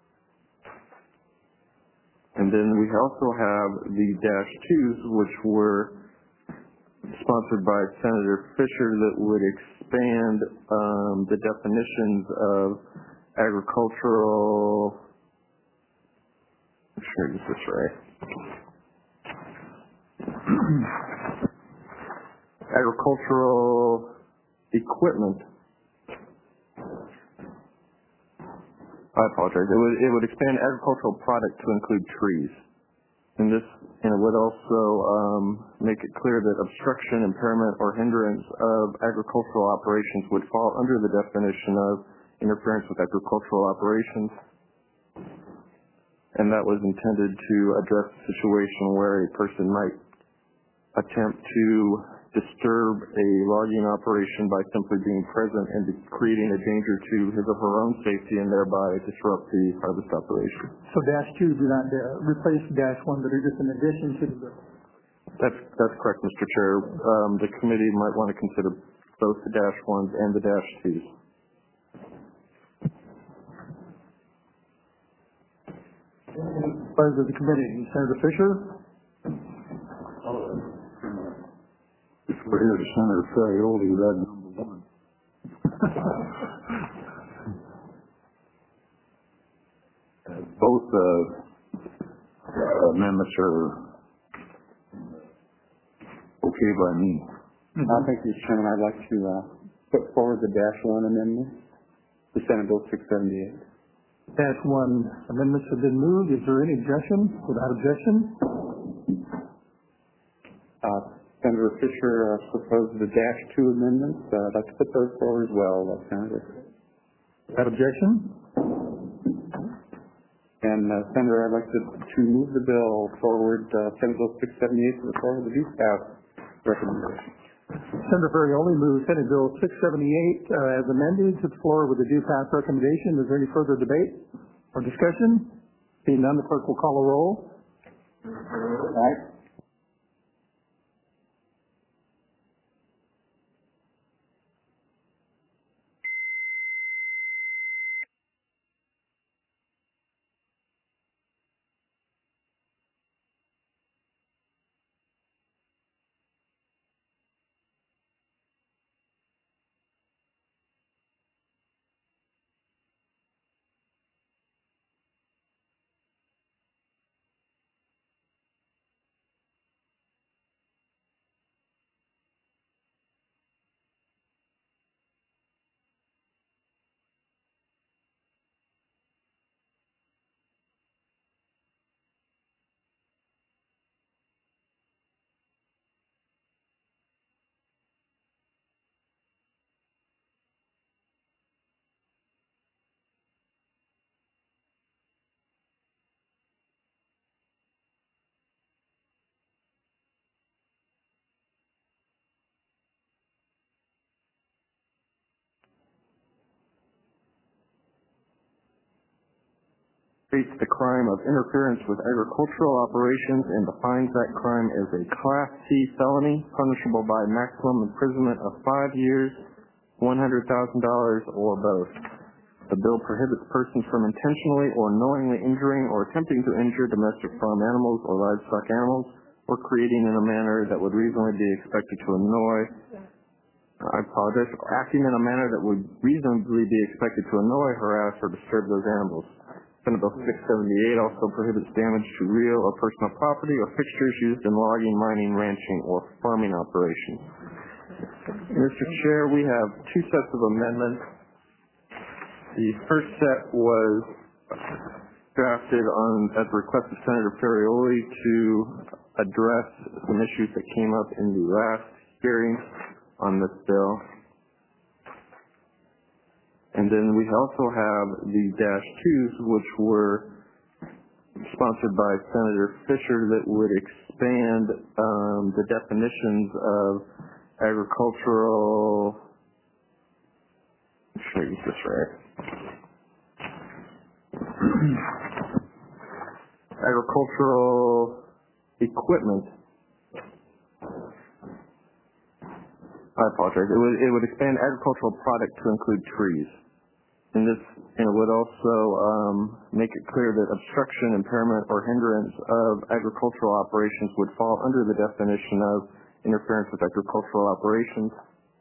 And then we also have the dash twos, which were sponsored by Senator Fisher, that would expand um, the definitions of agricultural. I'm sure I get this right. agricultural equipment. I apologize. It would it would expand agricultural product to include trees, and this and it would also um, make it clear that obstruction, impairment, or hindrance of agricultural operations would fall under the definition of interference with agricultural operations, and that was intended to address a situation where a person might attempt to disturb a logging operation by simply being present and creating a danger to his or her own safety and thereby disrupt the harvest operation. So dash two do not uh, replace dash one, but are just an addition to the bill. That's that's correct, Mister Chair. Um, the committee might want to consider both the dash ones and the dash twos. Pleasure of the committee. Senator Fisher. We're here to Senator Ferrioli, red number one. uh, both uh, amendments are okay by me. Mm-hmm. Uh, thank you, Mister Chairman. I'd like to uh, put forward the dash one amendment to Senate Bill six seventy-eight. Dash one amendments have been moved. Is there any objection? Without objection? Uh, Senator Fisher uh, proposed the dash two amendments. Uh, I'd like to put those forward as well, uh, Senator. Without objection? And uh, Senator, I'd like to, to move the bill forward, uh, Senate Bill six seventy-eight, to the floor with the do pass recommendation. Senator Ferrioli moves Senate Bill six seventy-eight uh, as amended to the floor with a do pass recommendation. Is there any further debate or discussion? Being none, the clerk will call a roll. Aye. States the crime of interference with agricultural operations and defines that crime as a Class C felony punishable by maximum imprisonment of five years, one hundred thousand dollars, or both. The bill prohibits persons from intentionally or knowingly injuring or attempting to injure domestic farm animals or livestock animals, or creating in a manner that would reasonably be expected to annoy, I apologize, acting in a manner that would reasonably be expected to annoy, harass, or disturb those animals. Senate Bill six seventy-eight also prohibits damage to real or personal property or fixtures used in logging, mining, ranching, or farming operations. Mister Chair, we have two sets of amendments. The first set was drafted on at the request of Senator Ferrioli to address some issues that came up in the last hearing on this bill. And then we also have the dash twos, which were sponsored by Senator Fisher, that would expand um, the definitions of agricultural. Make sure I get this right. Agricultural equipment. I apologize. It would it would expand agricultural product to include trees. And this and it would also um, make it clear that obstruction, impairment, or hindrance of agricultural operations would fall under the definition of interference with agricultural operations.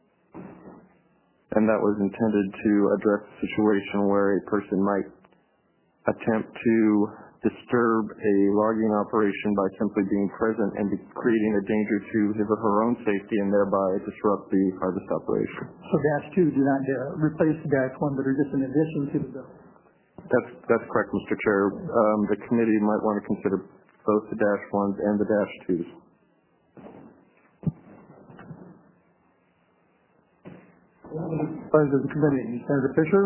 And that was intended to address a situation where a person might attempt to disturb a logging operation by simply being present and be creating a danger to his or her own safety and thereby disrupt the harvest operation. So dash two do not uh, replace the dash one, but are just an addition to the bill. That's that's correct, Mister Chair. Um, the committee might want to consider both the dash ones and the dash twos. Pleasure of the committee. Senator Fisher.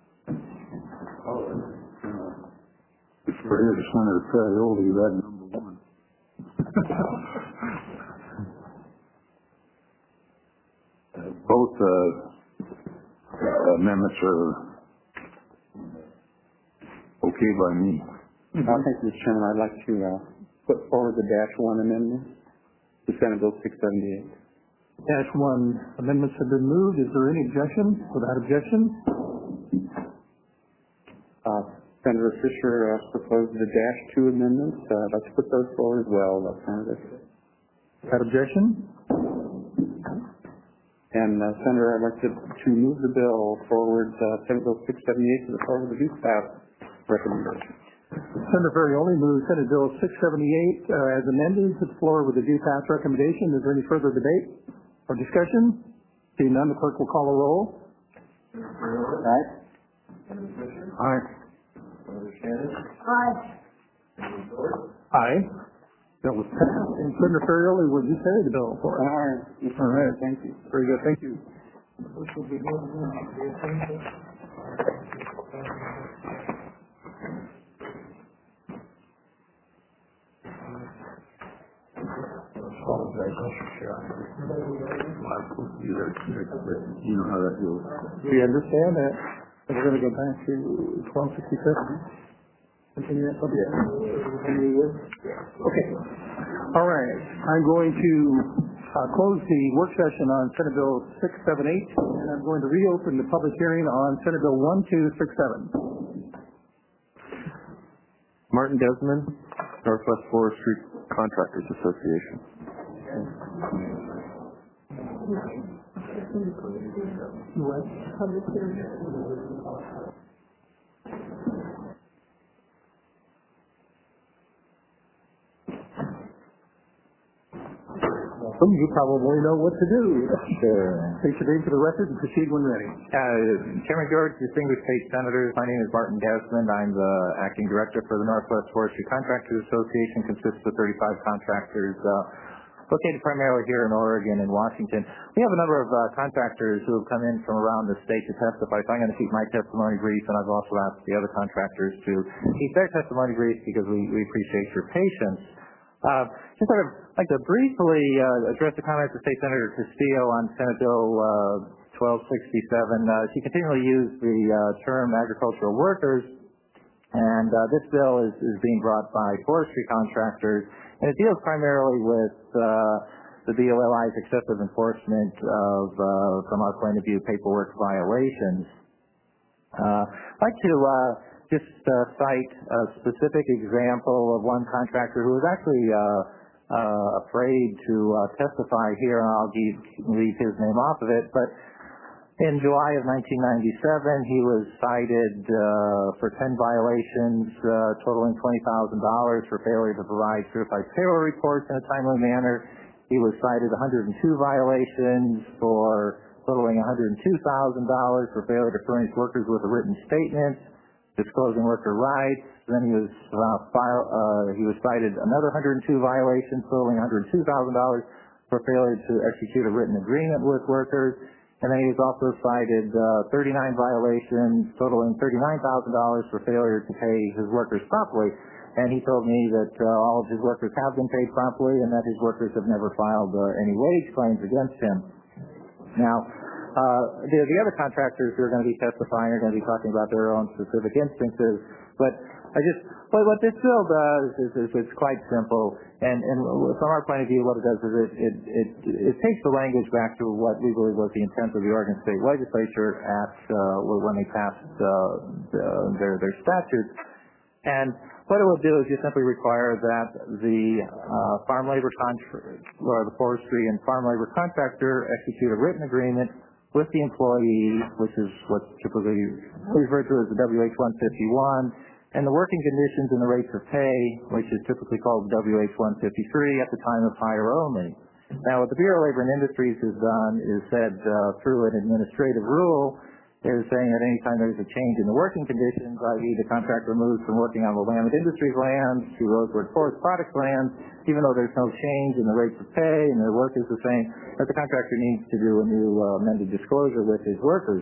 We're here to Senator Ferrioli, red number one. uh, both uh, amendments are okay by me. Mm-hmm. Uh, thank you, Mister Chairman. I'd like to uh, put forward the dash one amendment to Senate Bill six seventy-eight. Dash one amendments have been moved. Is there any objection? Without objection? Uh, Senator Fisher uh, proposed the dash two amendments. Uh, I'd like to put those forward as well, uh, Senator. Without objection? And uh, Senator, I'd like to, to move the bill forward, uh, Senate Bill six seventy-eight, to the floor with a do pass recommendation. Senator Ferrioli moves Senate Bill six seventy-eight uh, as amended to the floor with a do pass recommendation. Is there any further debate or discussion? Seeing none, the clerk will call a roll. Aye. Aye. Aye. Aye. Bill was passed. And Senator Ferrioli, would you carry the bill for us? All right. All right. Thank you. Very good. Thank you. You know how that goes. We understand that. And we're going to go back to twelve sixty-seven. Continue that public hearing? Okay. All right. I'm going to uh, close the work session on Senate Bill six seventy-eight, and I'm going to reopen the public hearing on Senate Bill one two six seven. Martin Desmond, Northwest Forestry Contractors Association. Some of you probably know what to do. State your name for the record and proceed when ready. Uh, Chairman George, distinguished state senators, my name is Martin Desmond. I'm the acting director for the Northwest Forestry Contractors Association. Consists of thirty-five contractors uh, located primarily here in Oregon and Washington. We have a number of uh, contractors who have come in from around the state to testify, so I'm going to keep my testimony brief, and I've also asked the other contractors to keep their testimony brief because we, we appreciate your patience. Uh, just sort of like to briefly uh, address the comments of State Senator Castillo on Senate Bill uh, twelve sixty-seven. Uh, she continually used the uh, term agricultural workers, and uh, this bill is, is being brought by forestry contractors, and it deals primarily with uh, the B O L I's excessive enforcement of, uh, from our point of view, paperwork violations. Uh, I'd like to uh, just uh, cite a specific example of one contractor who was actually uh, uh, afraid to uh, testify here, and I'll leave, leave his name off of it. But in July of nineteen ninety-seven, he was cited uh, for ten violations uh, totaling twenty thousand dollars for failure to provide certified payroll reports in a timely manner. He was cited one hundred two violations for totaling one hundred two thousand dollars for failure to furnish workers with a written statement disclosing worker rights. Then he was uh, file, uh, he was cited another one hundred two violations totaling one hundred two thousand dollars for failure to execute a written agreement with workers. And then he was also cited uh, thirty-nine violations totaling thirty-nine thousand dollars for failure to pay his workers promptly. And he told me that uh, all of his workers have been paid promptly and that his workers have never filed uh, any wage claims against him. Now, Uh, the, the other contractors who are going to be testifying are going to be talking about their own specific instances. But I just, but what this bill does is, is it's quite simple. And, and from our point of view, what it does is it, it, it, it takes the language back to what we believe was the intent of the Oregon State Legislature at, uh, when they passed uh, their, their statutes. And what it will do is just simply require that the uh, farm labor contract, or the forestry and farm labor contractor execute a written agreement with the employee, which is what's typically referred to as the W H one fifty-one, and the working conditions and the rates of pay, which is typically called W H one fifty-three at the time of hire only. Now, what the Bureau of Labor and Industries has done is said uh, through an administrative rule is saying that any time there's a change in the working conditions, that is the contractor moves from working on the Willamette Industries lands to Rosewood Forest Products lands, even though there's no change in the rates of pay and the work is the same, that the contractor needs to do a new uh, amended disclosure with his workers.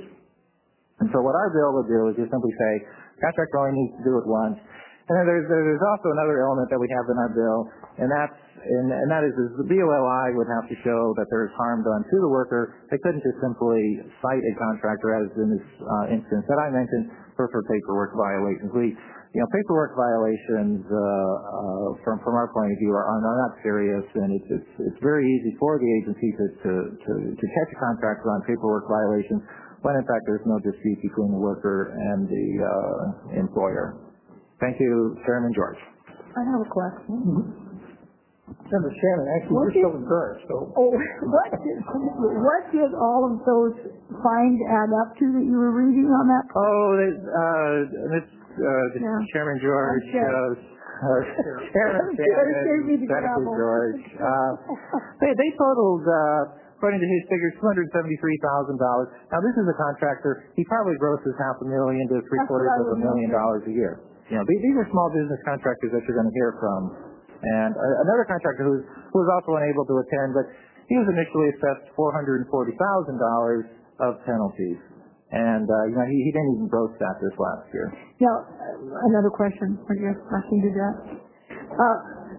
And so what our bill would do is just simply say, contractor only needs to do it once. And then there's, there's also another element that we have in our bill, and that's and, and that is, is the B O L I would have to show that there is harm done to the worker. They couldn't just simply cite a contractor, as in this uh, instance that I mentioned, for, for paperwork violations. We, you know, paperwork violations uh, uh, from from our point of view are, are not serious, and it's it's, it's very easy for the agency to, to to to catch a contractor on paperwork violations when in fact there's no dispute between the worker and the uh, employer. Thank you, Chairman George. I have a question. Senator Shannon, actually, What you're did- still in charge, so. Oh, what did, what did all of those fines add up to that you were reading on that? Oh, uh, Miz uh, Yeah. Chairman George, I'm sure. uh, uh, Chairman I'm sure it saved me Shannon, the Senator trouble. George, uh, they, they totaled, uh, according to his figures, two hundred seventy-three thousand dollars. Now, this is a contractor. He probably grosses half a million to three That's what quarters I of a was million wondering. dollars a year. You know, these, these are small business contractors that you're going to hear from. And uh, another contractor who, who was also unable to attend, but he was initially assessed four hundred forty thousand dollars of penalties. And, uh, you know, he, he didn't even gross that this last year. Now, uh, another question, I guess I can do that. Uh,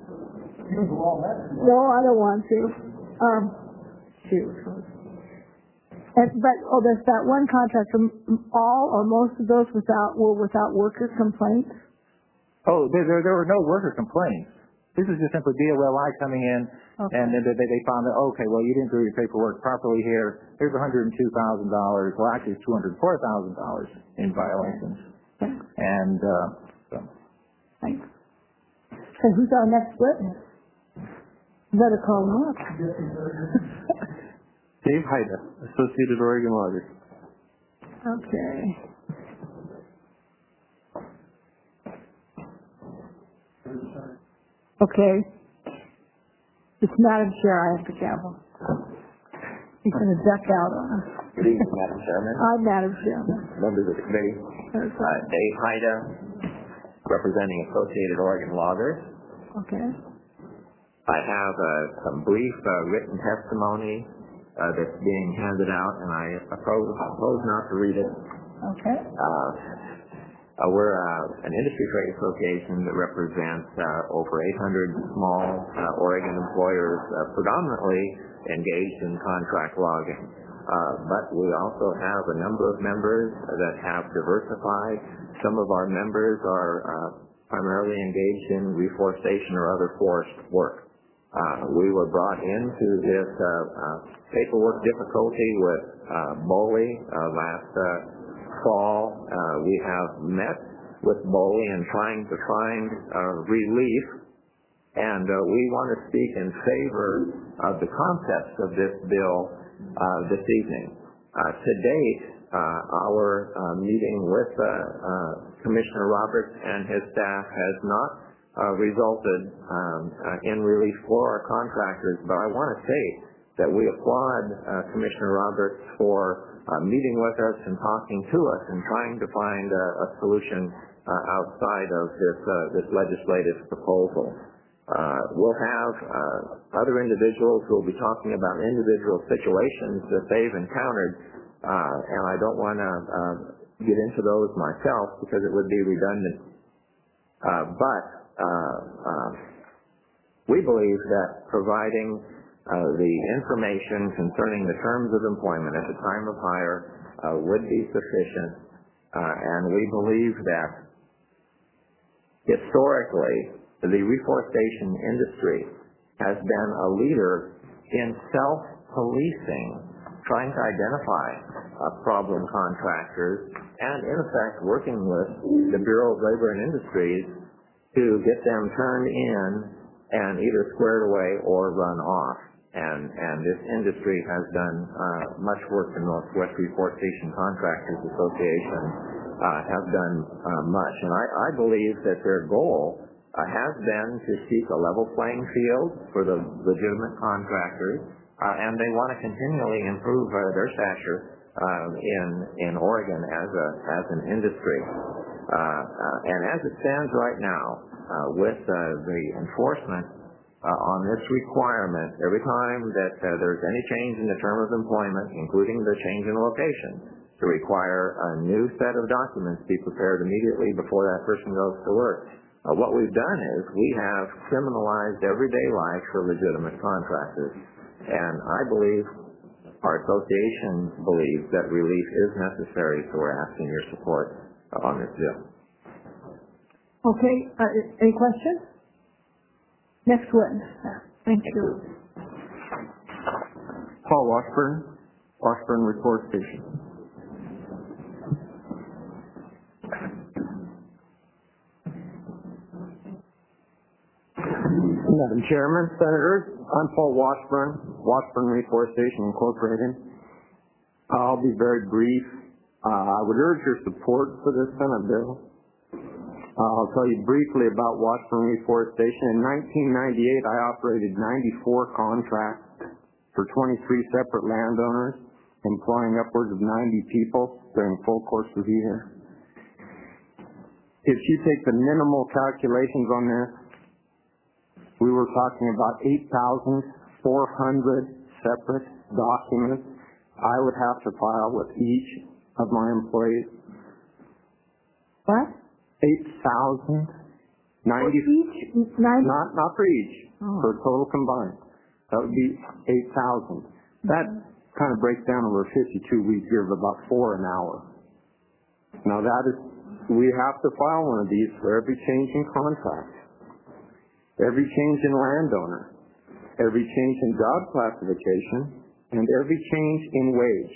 no, I don't want to. Um, shoot. And, but, oh, there's that one contractor, m- all or most of those without, were without worker complaints? Oh, there, there, there were no worker complaints. This is just simply D O L I coming in, Okay. and then they, they found that, okay, well, you didn't do your paperwork properly here. Here's one hundred two thousand dollars. Well, actually, it's two hundred four thousand dollars in violations. Thanks. And uh, so. Thanks. So who's our next witness? Better call him up. Dave Haida, Associated Oregon Loggers. Okay. Okay. It's Madam Chair, I have to gavel. He's going to duck out on us. Good evening, Madam Chairman, I'm Madam Chairman. members of the committee. That's Uh, Dave Haida, representing Associated Oregon Loggers. Okay. I have uh, some brief uh, written testimony uh, that's being handed out, and I oppose, oppose not to read it. Okay. Uh, uh, we're uh, an industry trade association that represents uh, over eight hundred small uh, Oregon employers, uh, predominantly engaged in contract logging. Uh, but we also have a number of members that have diversified. Some of our members are uh, primarily engaged in reforestation or other forest work. Uh, we were brought into this uh, uh, paperwork difficulty with uh, BOLI uh, last uh, fall. Uh, we have met with BOLI and trying to find uh, relief, and uh, we want to speak in favor of the concepts of this bill uh, this evening. Uh, to date, uh, our uh, meeting with uh, uh, Commissioner Roberts and his staff has not uh, resulted um, uh, in relief for our contractors, but I want to say that we applaud uh, Commissioner Roberts for uh, meeting with us and talking to us and trying to find a, a solution uh, outside of this, uh, this legislative proposal. Uh, we'll have uh, other individuals who will be talking about individual situations that they've encountered, uh, and I don't want to uh, get into those myself because it would be redundant. Uh, but uh, uh, we believe that providing uh, the information concerning the terms of employment at the time of hire uh, would be sufficient, uh, and we believe that historically the reforestation industry has been a leader in self-policing, trying to identify uh, problem contractors, and in effect working with the Bureau of Labor and Industries to get them turned in and either squared away or run off. And, and this industry has done uh, much work. The Northwest Reforestation Contractors Association uh, have done uh, much. And I, I believe that their goal uh, has been to seek a level playing field for the legitimate contractors, uh, and they want to continually improve uh, their stature uh, in, in Oregon as, a, as an industry. Uh, uh, and as it stands right now, uh, with uh, the enforcement Uh, on this requirement, every time that uh, there's any change in the term of employment, including the change in location, to require a new set of documents be prepared immediately before that person goes to work. Uh, what we've done is we have criminalized everyday life for legitimate contractors. And I believe, our association believes, that relief is necessary, so we're asking your support uh, on this bill. Okay, uh, any questions? Next witness. Thank you. Paul Washburn, Washburn Report Station. Madam Chairman, Senators, I'm Paul Washburn, Washburn Reforestation Incorporated. I'll be very brief. Uh, I would urge your support for this Senate bill. Uh, I'll tell you briefly about Washburn Reforestation. In nineteen ninety-eight, I operated ninety-four contracts for twenty-three separate landowners, employing upwards of ninety people during full course of the year. If you take the minimal calculations on this, we were talking about eight thousand four hundred separate documents I would have to file with each of my employees. What? eight thousand ninety. For each? ninety? Not, not for each, Oh. for total combined. That would be eight thousand. That kind of breaks down over a fifty-two week year of about four an hour. Now that is, we have to file one of these for every change in contract, every change in landowner, every change in job classification, and every change in wage.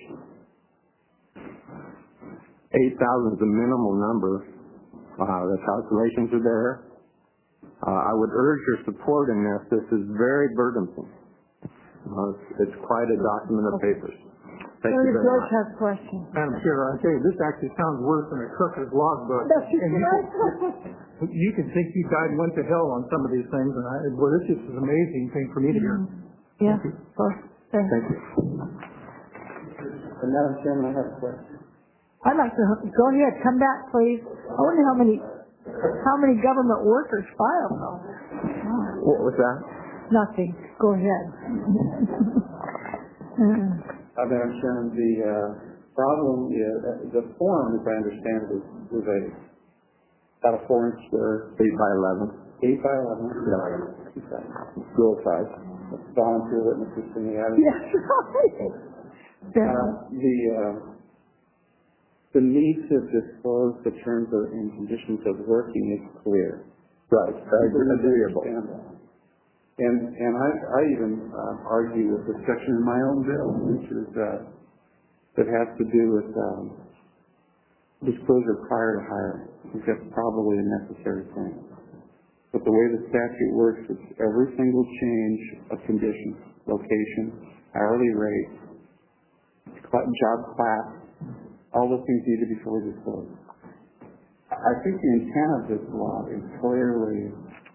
eight thousand is a minimal number. Uh, the calculations are there. Uh, I would urge your support in this. This is very burdensome. Uh, it's, it's quite a document of papers. Thank you Senator very George much. has a question. Madam Chair, I tell you, this actually sounds worse than a cooker's logbook. That's And you, right. can, you can think you died and went to hell on some of these things, and I, well, this is an amazing thing for me to hear. Yeah. Well, thank Thank you. And Madam Chairman, I have a question. I'd like to go ahead, come back, please. I wonder how many how many government workers file all this. Oh. What was that? Nothing. Go ahead. Uh, Madam Chairman, the uh, problem is, uh, the form, as I understand it, was a about a four inch square. Eight by eleven. Eight by eleven. Yeah. School size. Volunteer witnesses from the audience. Yes, right. Uh, the uh, the need to disclose the terms of, and conditions of working is clear. Right. Agreeable. And and I I even uh, argue with the section in my own bill, which is uh, that has to do with um, disclosure prior to hiring. I think that's probably a necessary thing. But the way the statute works is every single change of conditions, location, hourly rate, job class, all those things need to be fully disclosed. I think the intent of this law is clearly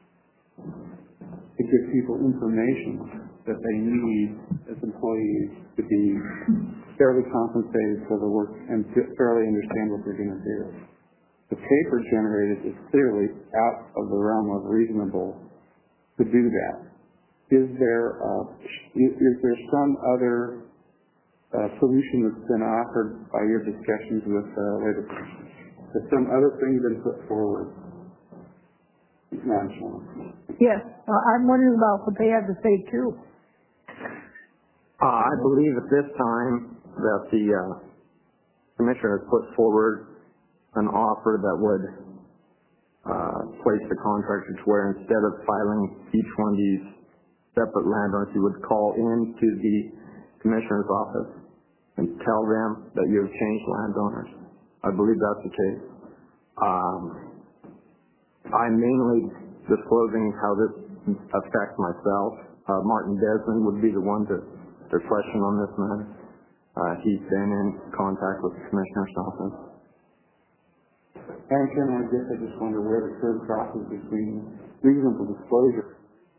to give people information that they need as employees to be fairly compensated for the work and to fairly understand what they're going to do. The paper generated is clearly out of the realm of reasonable to do that. Is there uh, is, is there some other uh, solution that's been offered by your discussions with uh, labor commissioners? Has some other thing been put forward? Madam Chairman. Yes. Uh, I'm wondering about what they have to say, too. Uh, I believe at this time that the uh, commissioner has put forward an offer that would uh, place the contractor to where instead of filing each one of these separate landowners, you would call into the commissioner's office and tell them that you have changed landowners. I believe that's the case. Um, I'm mainly disclosing how this affects myself. Uh, Martin Desmond would be the one to, to question on this matter. Uh, he's been in contact with the commissioner's office. Madam Chairman, I guess I just wonder where the curve crosses between reasonable disclosure.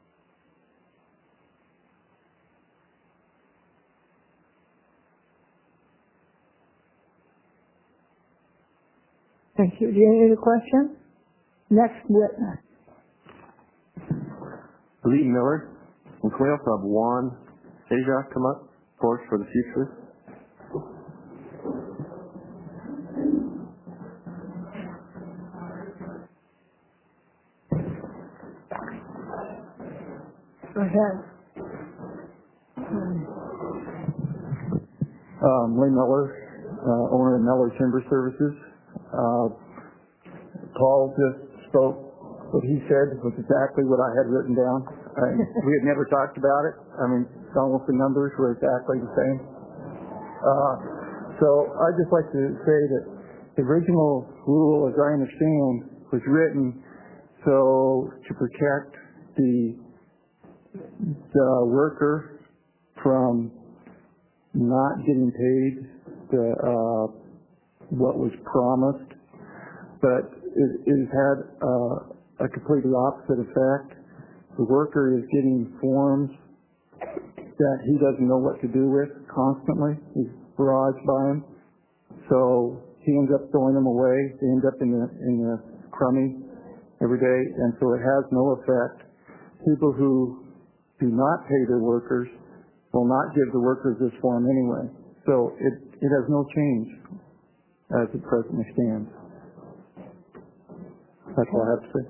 Thank you. Do you have any other questions? Next witness. Lee Miller. And can we also have Juan Asia come up, of course, for the future? Go ahead. Um, Lee Miller, uh, owner of Miller Timber Services. Uh, Paul just spoke. What he said was exactly what I had written down. I, we had never talked about it. I mean, almost the numbers were exactly the same. Uh, so I'd just like to say that the original rule, as I understand, was written so to protect the the worker from not getting paid the uh, what was promised, but it, it has had uh, a completely opposite effect. The worker is getting forms that he doesn't know what to do with constantly. He's barraged by them, so he ends up throwing them away. They end up in the in the crummy every day, and so it has no effect. People who do not pay their workers will not give the workers this form anyway. So it, it has no change as it presently stands. That's all I have to say.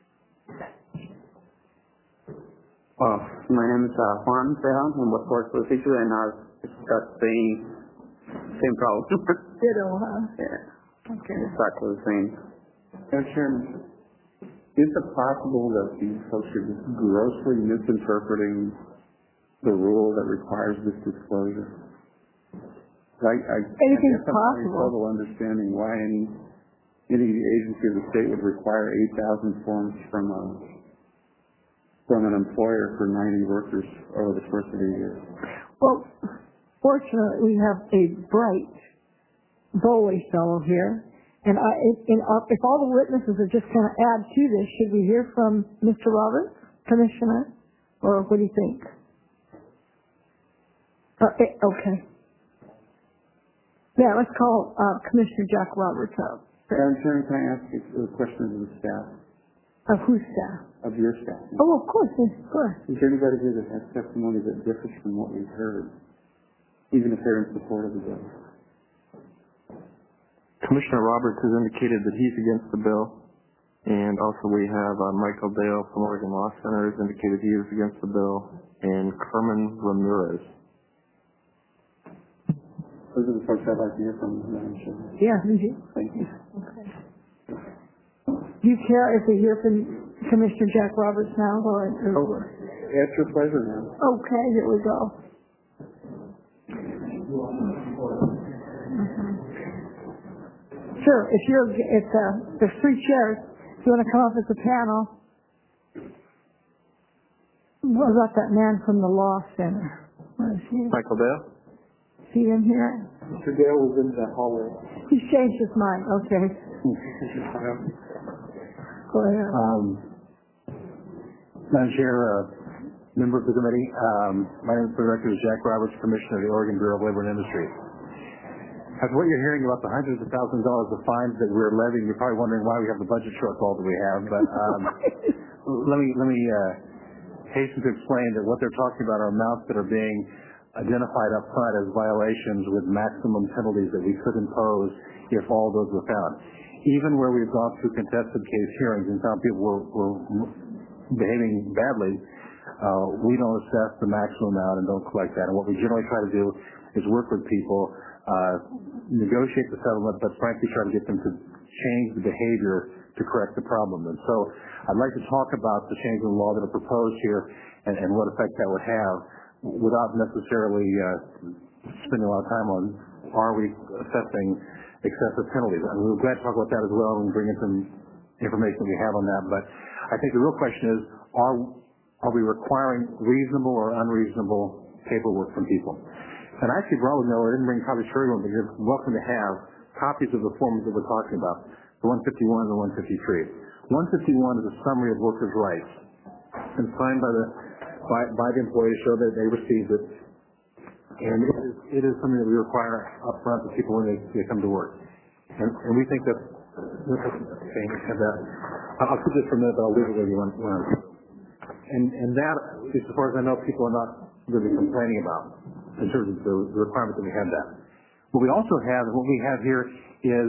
Uh, my name is uh, Juan Ceja. I'm with Forest Service issue, and I've got the same, same problem. Ditto, huh? Yeah. Okay. Exactly the same. Madam Chairman, is it possible that these folks are just grossly misinterpreting the rule that requires this disclosure? I, I, Anything's I guess I'm having possible. trouble understanding why any any agency of the state would require eight thousand forms from a from an employer for ninety workers over the course of a year. Well, fortunately, we have a bright Bowley fellow here. And I, in, uh, if all the witnesses are just going to add to this, should we hear from Mister Roberts, Commissioner? Or what do you think? Uh, eh, okay. Yeah, let's call uh, Commissioner Jack Roberts up. Madam Chairman, can I ask you a question of the staff? Of whose staff? Of your staff. Oh, of course, yes, of course. Is there anybody here that has testimony that differs from what we've heard, even if they're in support of the bill? Commissioner Roberts has indicated that he's against the bill, and also we have uh, Michael Dale from Oregon Law Center has indicated he is against the bill, and Carmen Ramirez. Those are the folks I'd like to hear from, Madam Chair. Yeah, thank you. Thank you. Okay. Do you care if we hear from Commissioner Jack Roberts now? Or, or oh, it's your pleasure, ma'am. Okay, here we go. Sure, if you're, if uh, there's three chairs, if you want to come up as a panel. What about that man from the Law Center? Where is he? Michael Dale? See him here? Mister Dale was in the hallway. He's changed his mind, okay. Go ahead. Um, Madam Chair, uh, members of the committee, um, my name is Director Jack Roberts, Commissioner of the Oregon Bureau of Labor and Industry. After what you're hearing about the hundreds of thousands of dollars of fines that we're levying, you're probably wondering why we have the budget shortfall that we have. But um, let me let me uh, hasten to explain that what they're talking about are amounts that are being identified up front as violations with maximum penalties that we could impose if all those were found. Even where we've gone through contested case hearings and found people were, were behaving badly, uh, we don't assess the maximum amount and don't collect that. And what we generally try to do is work with people, uh, negotiate the settlement, but frankly try to get them to change the behavior to correct the problem. And so I'd like to talk about the changes in the law that are proposed here and, and what effect that would have without necessarily uh, spending a lot of time on are we assessing excessive penalties. And we're glad to talk about that as well and bring in some information that we have on that. But I think the real question is, are, are we requiring reasonable or unreasonable paperwork from people? And I actually brought with me, I didn't bring copies for everyone, but you're welcome to have copies of the forms that we're talking about, the one fifty-one and the one fifty-three. one fifty-one is a summary of workers' rights and signed by the by, by the employee to show that they received it. And it is, it is something that we require up front of people when they, they come to work. And, and we think that, okay, have that. I'll keep this for a minute, but I'll leave it where you want. want. And, and that, at least as far as I know, people are not really complaining about in terms of the, the requirement that we have that. What we also have, and what we have here is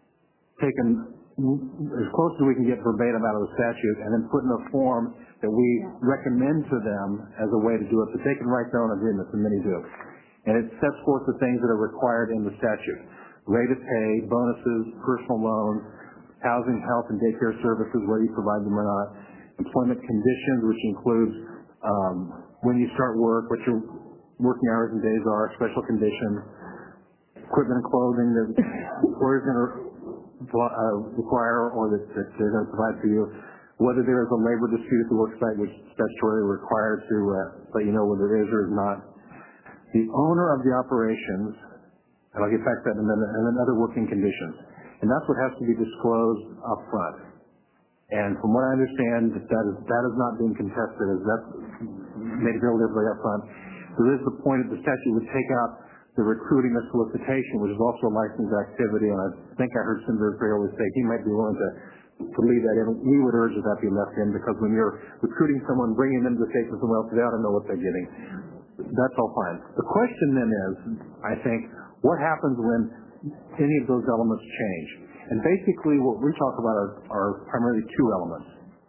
taken as close as we can get verbatim out of the statute and then put in a form that we recommend to them as a way to do it. So they can write their own agreements, and many do. And it sets forth the things that are required in the statute. Rate of pay, bonuses, personal loans, housing, health, and daycare services, whether you provide them or not, employment conditions, which includes um, when you start work, what your working hours and days are, special conditions, equipment and clothing that employers are going to uh, require or that, that they're going to provide for you, Whether there is a labor dispute at the work site, which is statutorily required to uh, let you know whether there is or is not. The owner of the operations, and I'll get back to that in a minute, and then other working conditions. And that's what has to be disclosed up front. And from what I understand, that, that, is, that is not being contested, as that's made available to everybody up front. There is the point that the statute would take out the recruiting or solicitation, which is also a licensed activity, and I think I heard Senator Fraioli say he might be willing to, to leave that in. We would urge that that be left in, because when you're recruiting someone, bringing them to the state from somewhere else, they ought to know what they're getting. That's all fine. The question then is, I think, what happens when any of those elements change? And basically what we talk about are, are primarily two elements.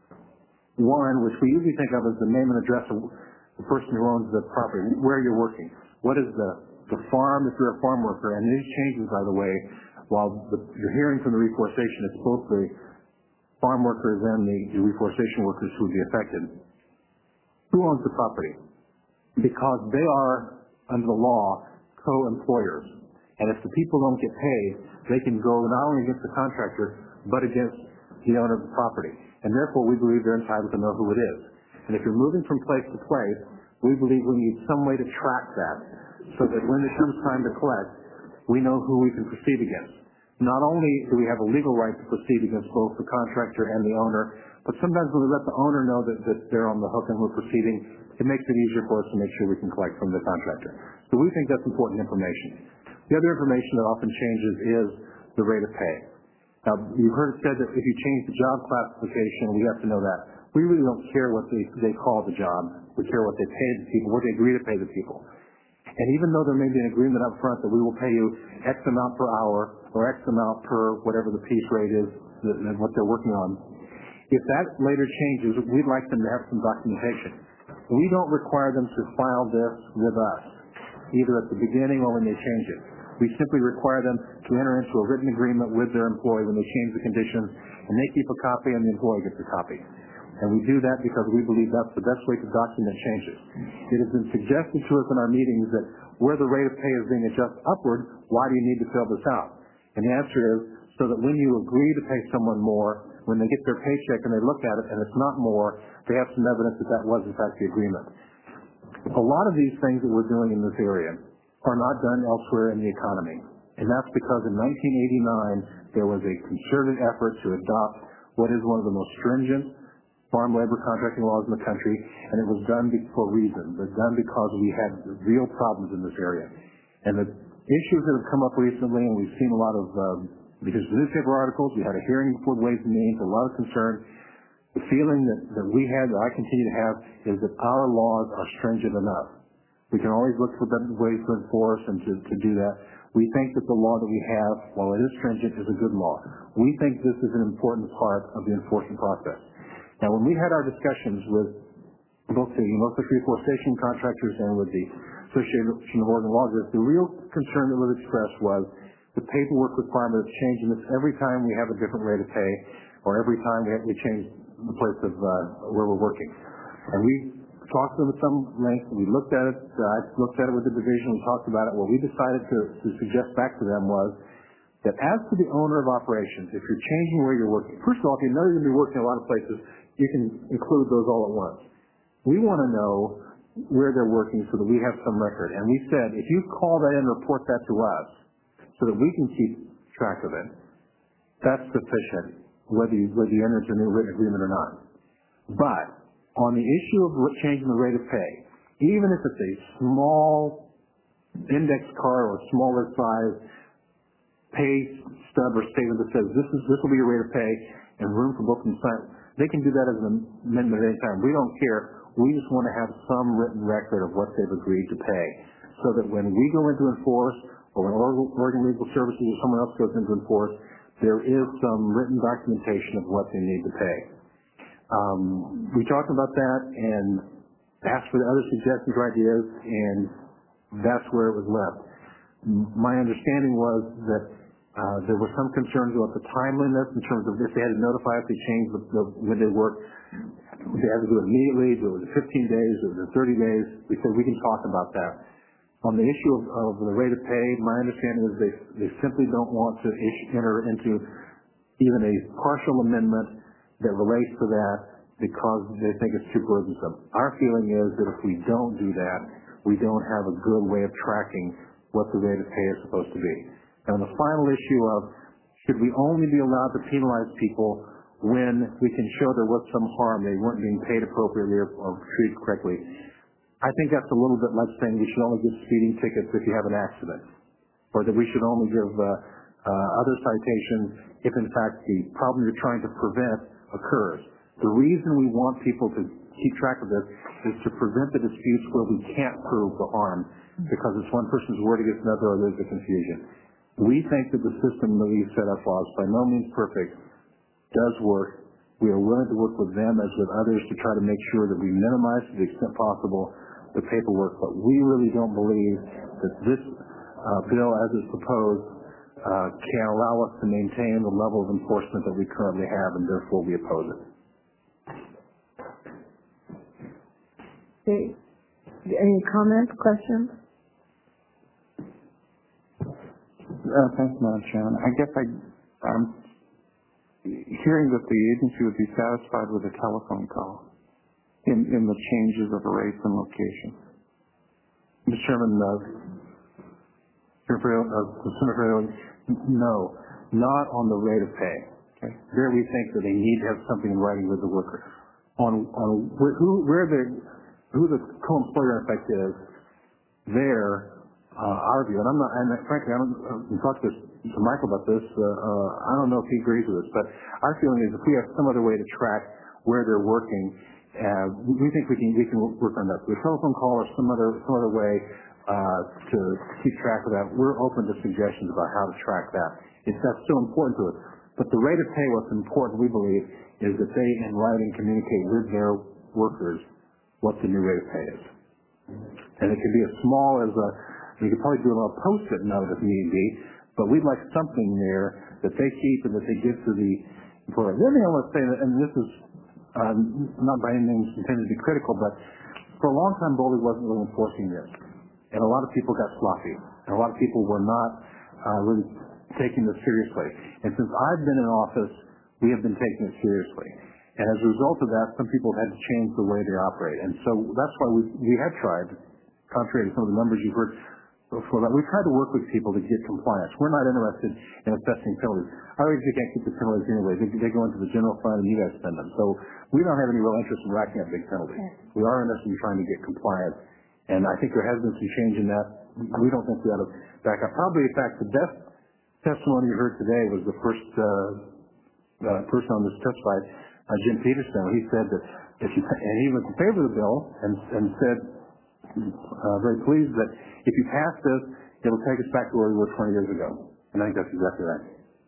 One, which we usually think of as the name and address of the person who owns the property, where you're working. What is the, the farm, if you're a farm worker? And these changes, by the way, while the, you're hearing from the reforestation, it's both the farm workers and the, the reforestation workers who would be affected. Who owns the property? Because they are, under the law, co-employers. And if the people don't get paid, they can go not only against the contractor, but against the owner of the property. And therefore, we believe they're entitled to know who it is. And if you're moving from place to place, we believe we need some way to track that, so that when it comes time to collect, we know who we can proceed against. Not only do we have a legal right to proceed against both the contractor and the owner, but sometimes when we let the owner know that, that they're on the hook and we're proceeding, it makes it easier for us to make sure we can collect from the contractor. So we think that's important information. The other information that often changes is the rate of pay. Now, you've heard it said that if you change the job classification, we have to know that. We really don't care what they, they call the job. We care what they pay the people, what they agree to pay the people. And even though there may be an agreement up front that we will pay you X amount per hour or X amount per whatever the piece rate is and what they're working on, if that later changes, we'd like them to have some documentation. We don't require them to file this with us, either at the beginning or when they change it. We simply require them to enter into a written agreement with their employee when they change the conditions, and they keep a copy and the employee gets a copy. And we do that because we believe that's the best way to document changes. It has been suggested to us in our meetings that where the rate of pay is being adjusted upward, why do you need to fill this out? And the answer is so that when you agree to pay someone more, when they get their paycheck and they look at it and it's not more, they have some evidence that that was in fact the agreement. A lot of these things that we're doing in this area are not done elsewhere in the economy. And that's because in nineteen eighty-nine, there was a concerted effort to adopt what is one of the most stringent farm labor contracting laws in the country, and it was done for a reason. It was done because we had real problems in this area. And the issues that have come up recently, and we've seen a lot of, um, because of newspaper articles, we had a hearing before the Ways and Means, a lot of concern. The feeling that, that we had, that I continue to have, is that our laws are stringent enough. We can always look for better ways to enforce and to, to do that. We think that the law that we have, while it is stringent, is a good law. We think this is an important part of the enforcement process. Now, when we had our discussions with both the Northwest Reforestation contractors and with the Association of Oregon Loggers, the real concern that was expressed was the paperwork requirement of changing this every time we have a different rate of pay or every time we, have, we change the place of uh, where we're working. And we talked to them at some length. We looked at it. Uh, I looked at it with the division. We talked about it. What we decided to, to suggest back to them was that as to the owner of operations, if you're changing where you're working, first of all, if you know you're going to be working in a lot of places, you can include those all at once. We want to know where they're working so that we have some record. And we said, if you call that in and report that to us so that we can keep track of it, that's sufficient, whether you, whether you enter into a new written agreement or not. But on the issue of changing the rate of pay, even if it's a small index card or smaller size pay stub or statement that says this is this will be your rate of pay and room for both and sign, they can do that as an amendment at any time. We don't care. We just want to have some written record of what they've agreed to pay, so that when we go into enforce, or when Oregon Legal Services or someone else goes into enforce, there is some written documentation of what they need to pay. Um, we talked about that and asked for the other suggestions or ideas, and that's where it was left. My understanding was that uh, there were some concerns about the timeliness in terms of if they had to notify if they changed the, the, when they work. They had to do it immediately, do it in fifteen days, do it in thirty days. We said we can talk about that. On the issue of, of the rate of pay, my understanding is they, they simply don't want to issue, enter into even a partial amendment that relates to that because they think it's too burdensome. Our feeling is that if we don't do that, we don't have a good way of tracking what the rate of pay is supposed to be. And the final issue of should we only be allowed to penalize people when we can show there was some harm, they weren't being paid appropriately or, or treated correctly. I think that's a little bit like saying we should only give speeding tickets if you have an accident, or that we should only give uh, uh, other citations if in fact the problem you're trying to prevent occurs. The reason we want people to keep track of this is to prevent the disputes where we can't prove the harm because it's one person's word against another or there's a confusion. We think that the system that we've set up was by no means perfect, does work. We are willing to work with them as with others to try to make sure that we minimize to the extent possible the paperwork, but we really don't believe that this uh, bill as it's proposed uh, can allow us to maintain the level of enforcement that we currently have, and therefore we oppose it. Okay. Any comments, questions? Uh, thanks, Madam Chairman. I guess I, I'm hearing that the agency would be satisfied with a telephone call in, in the changes of rates and location. Mister Chairman, uh, Senator Freeland, no, not on the rate of pay. Okay. There we think that they need to have something in writing with the worker. On, on where, who, where the, who the co-employer effect is, there, uh, our view, and I'm not, and frankly, I don't, uh, talk to, to Michael about this, uh, uh, I don't know if he agrees with this, but our feeling is if we have some other way to track where they're working, uh, we think we can, we can work on that. Through a telephone call or some other, some other way, uh, to keep track of that, we're open to suggestions about how to track that. It's, that's still important to us. But the rate of pay, what's important, we believe, is that they, in writing, communicate with their workers what the new rate of pay is. And it can be as small as a, you could probably do a little post-it note if need be, but we'd like something there that they keep and that they give to the employer. The other thing I want to say, and this is uh, not by any means intended to be critical, but for a long time, Boley wasn't really enforcing this. And a lot of people got sloppy. And a lot of people were not uh, really taking this seriously. And since I've been in office, we have been taking it seriously. And as a result of that, some people have had to change the way they operate. And so that's why we, we have tried, contrary to some of the numbers you've heard before that, we try to work with people to get compliance. We're not interested in assessing penalties. Our agency can't keep the penalties anyway. They, they go into the general fund and you guys spend them. So we don't have any real interest in racking up big penalties. We are interested in trying to get compliance. And I think there has been some change in that. We don't think we ought to back up. Probably, in fact, the best testimony you heard today was the first uh, uh, person on this testified, uh, Jim Peterson. He said that if you, and he was in favor of the bill and, and said, uh, very pleased that if you pass this, it'll take us back to where we were twenty years ago. And I think that's exactly right.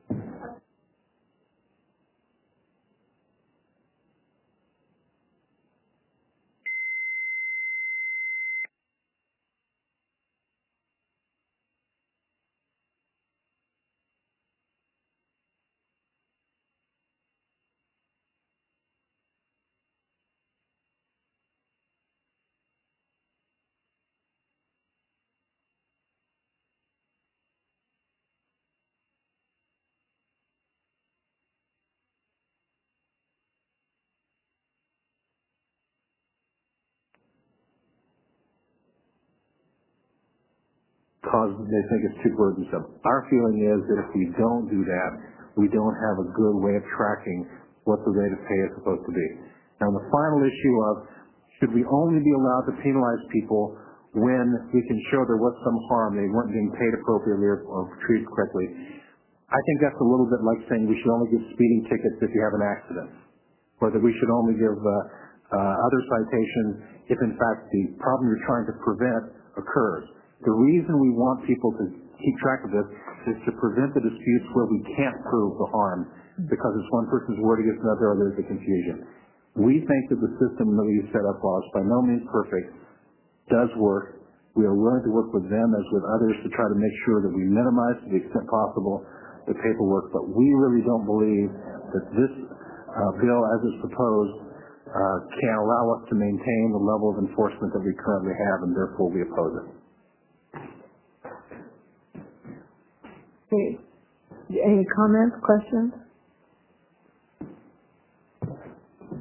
Because they think it's too burdensome. Our feeling is that if we don't do that, we don't have a good way of tracking what the rate of pay is supposed to be. Now, the final issue of should we only be allowed to penalize people when we can show there was some harm, they weren't being paid appropriately or, or treated correctly, I think that's a little bit like saying we should only give speeding tickets if you have an accident, or that we should only give uh, uh, other citations if, in fact, the problem you're trying to prevent occurs. The reason we want people to keep track of this is to prevent the disputes where we can't prove the harm because it's one person's word against another or there's a confusion. We think that the system that we've set up was by no means perfect, does work. We are willing to work with them as with others to try to make sure that we minimize to the extent possible the paperwork, but we really don't believe that this uh, bill as it's proposed uh, can allow us to maintain the level of enforcement that we currently have, and therefore we oppose it. Okay. Any comments, questions?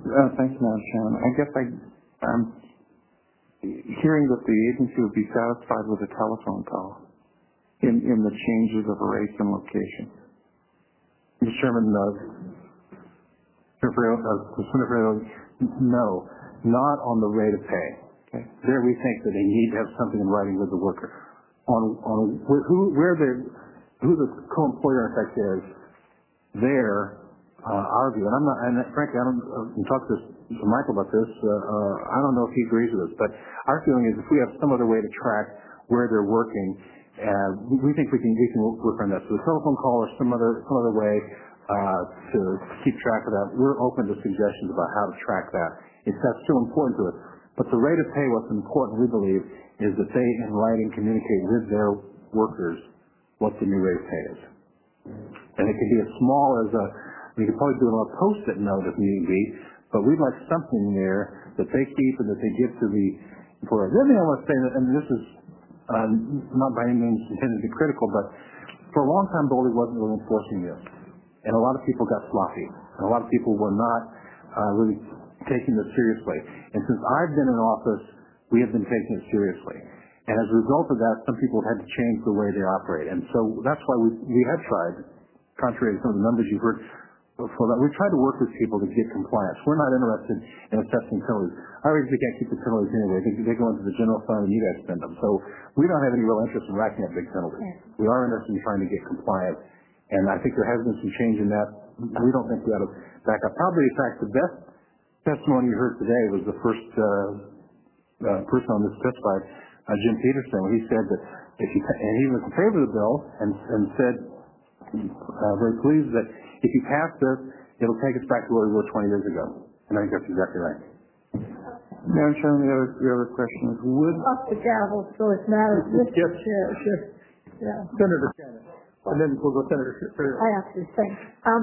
Uh, thanks, Madam Chairman. I guess I, I'm hearing that the agency would be satisfied with a telephone call in, in the changes of race and location. Mister Chairman, uh, Senator uh, Senator no, not on the rate of pay. Okay. There we think that they need to have something in writing with the worker. On, on who, where the, who the co-employer in fact is, there, uh, our view, and I'm not, and frankly, I don't uh, talk to, to Michael about this, uh, uh, I don't know if he agrees with us, but our feeling is if we have some other way to track where they're working, uh, we think we can, we can work on that. So the telephone call or some other, some other way, uh, to keep track of that, we're open to suggestions about how to track that. It's, that's still important to us. But the rate of pay, what's important, we believe, is that they, in writing, communicate with their workers what the new rate of pay is. And it can be as small as a, we could probably do a little post-it note if need be, but we'd like something there that they keep and that they give to the employer. The other thing I want to say, and this is uh, not by any means intended to be critical, but for a long time, Boldy wasn't really enforcing this. And a lot of people got sloppy. And a lot of people were not uh, really taking this seriously. And since I've been in office, we have been taking it seriously. And as a result of that, some people have had to change the way they operate. And so that's why we, we have tried, contrary to some of the numbers you've heard before that, we've tried to work with people to get compliance. We're not interested in assessing penalties. I already can't keep the penalties anyway. They, they go into the general fund and you guys spend them. So we don't have any real interest in racking up big penalties. We are interested in trying to get compliant. And I think there has been some change in that. We don't think we ought to back up. Probably, in fact, the best testimony you heard today was the first uh, uh, person on this testified, uh, Jim Peterson, when he said that if you, and he was in favor of the bill and, and said, uh, very pleased that if you pass this, it'll take us back to where we were twenty years ago. And I think that's exactly right. Madam Chairman, the other, the other question is, would... Off the gavel, so it matters. Mister Yes. Chair, sure. Yeah. Senator Shannon. And then we'll go Senator Shannon. I have to say. Um,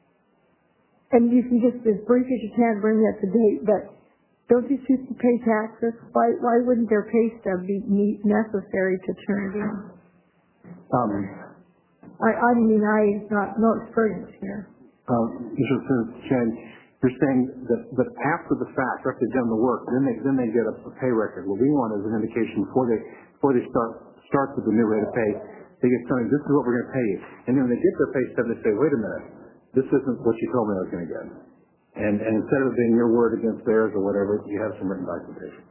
and you can just, as brief as you can, bring that to date, but don't these people pay taxes? Why, why wouldn't their pay stub be necessary to turn it in? Um, I, I mean, I not no experience here. Uh, Mister Chen, you're saying that, that after the fact, after they've done the work, then they then they get a, a pay record. What we want is an indication before they before they start start with the new rate of pay, they get something. This is what we're going to pay you, and then when they get their pay stub, they say, "Wait a minute, this isn't what you told me I was going to get." And and instead of it being your word against theirs or whatever, you have some written documentation.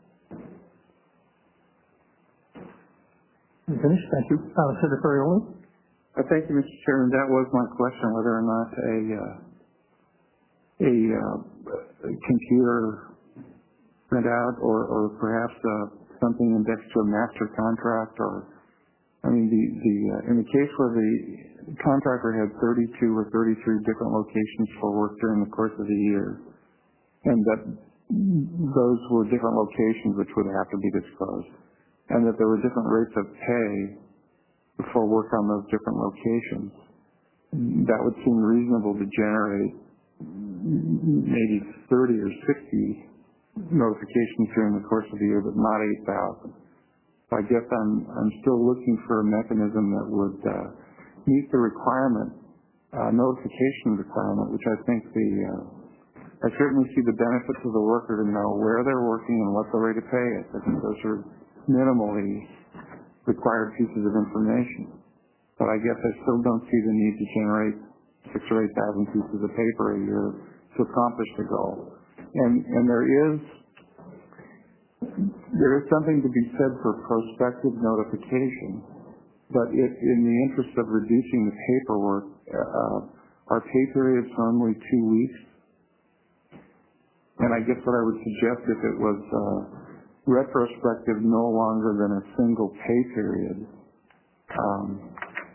Finished. Thank you, uh, Senator Ferrioli. Uh, thank you, Mister Chairman. That was my question, whether or not a uh, a, uh, a computer printout or, or perhaps uh, something indexed to a master contract, or I mean, the the uh, in the case where the contractor had thirty-two or thirty-three different locations for work during the course of the year, and that those were different locations which would have to be disclosed, and that there were different rates of pay for work on those different locations, that would seem reasonable to generate maybe thirty or sixty notifications during the course of the year, but not eight thousand. So I guess I'm I'm still looking for a mechanism that would uh, meet the requirement, uh, notification requirement, which I think the uh, I certainly see the benefits of the worker to know where they're working and what the rate of pay is. I think those are minimally required pieces of information. But I guess I still don't see the need to generate six or eight thousand pieces of paper a year to accomplish the goal. And and there is there is something to be said for prospective notification, but if in the interest of reducing the paperwork, uh, our pay period is normally two weeks. And I guess what I would suggest if it was uh, retrospective no longer than a single pay period, um,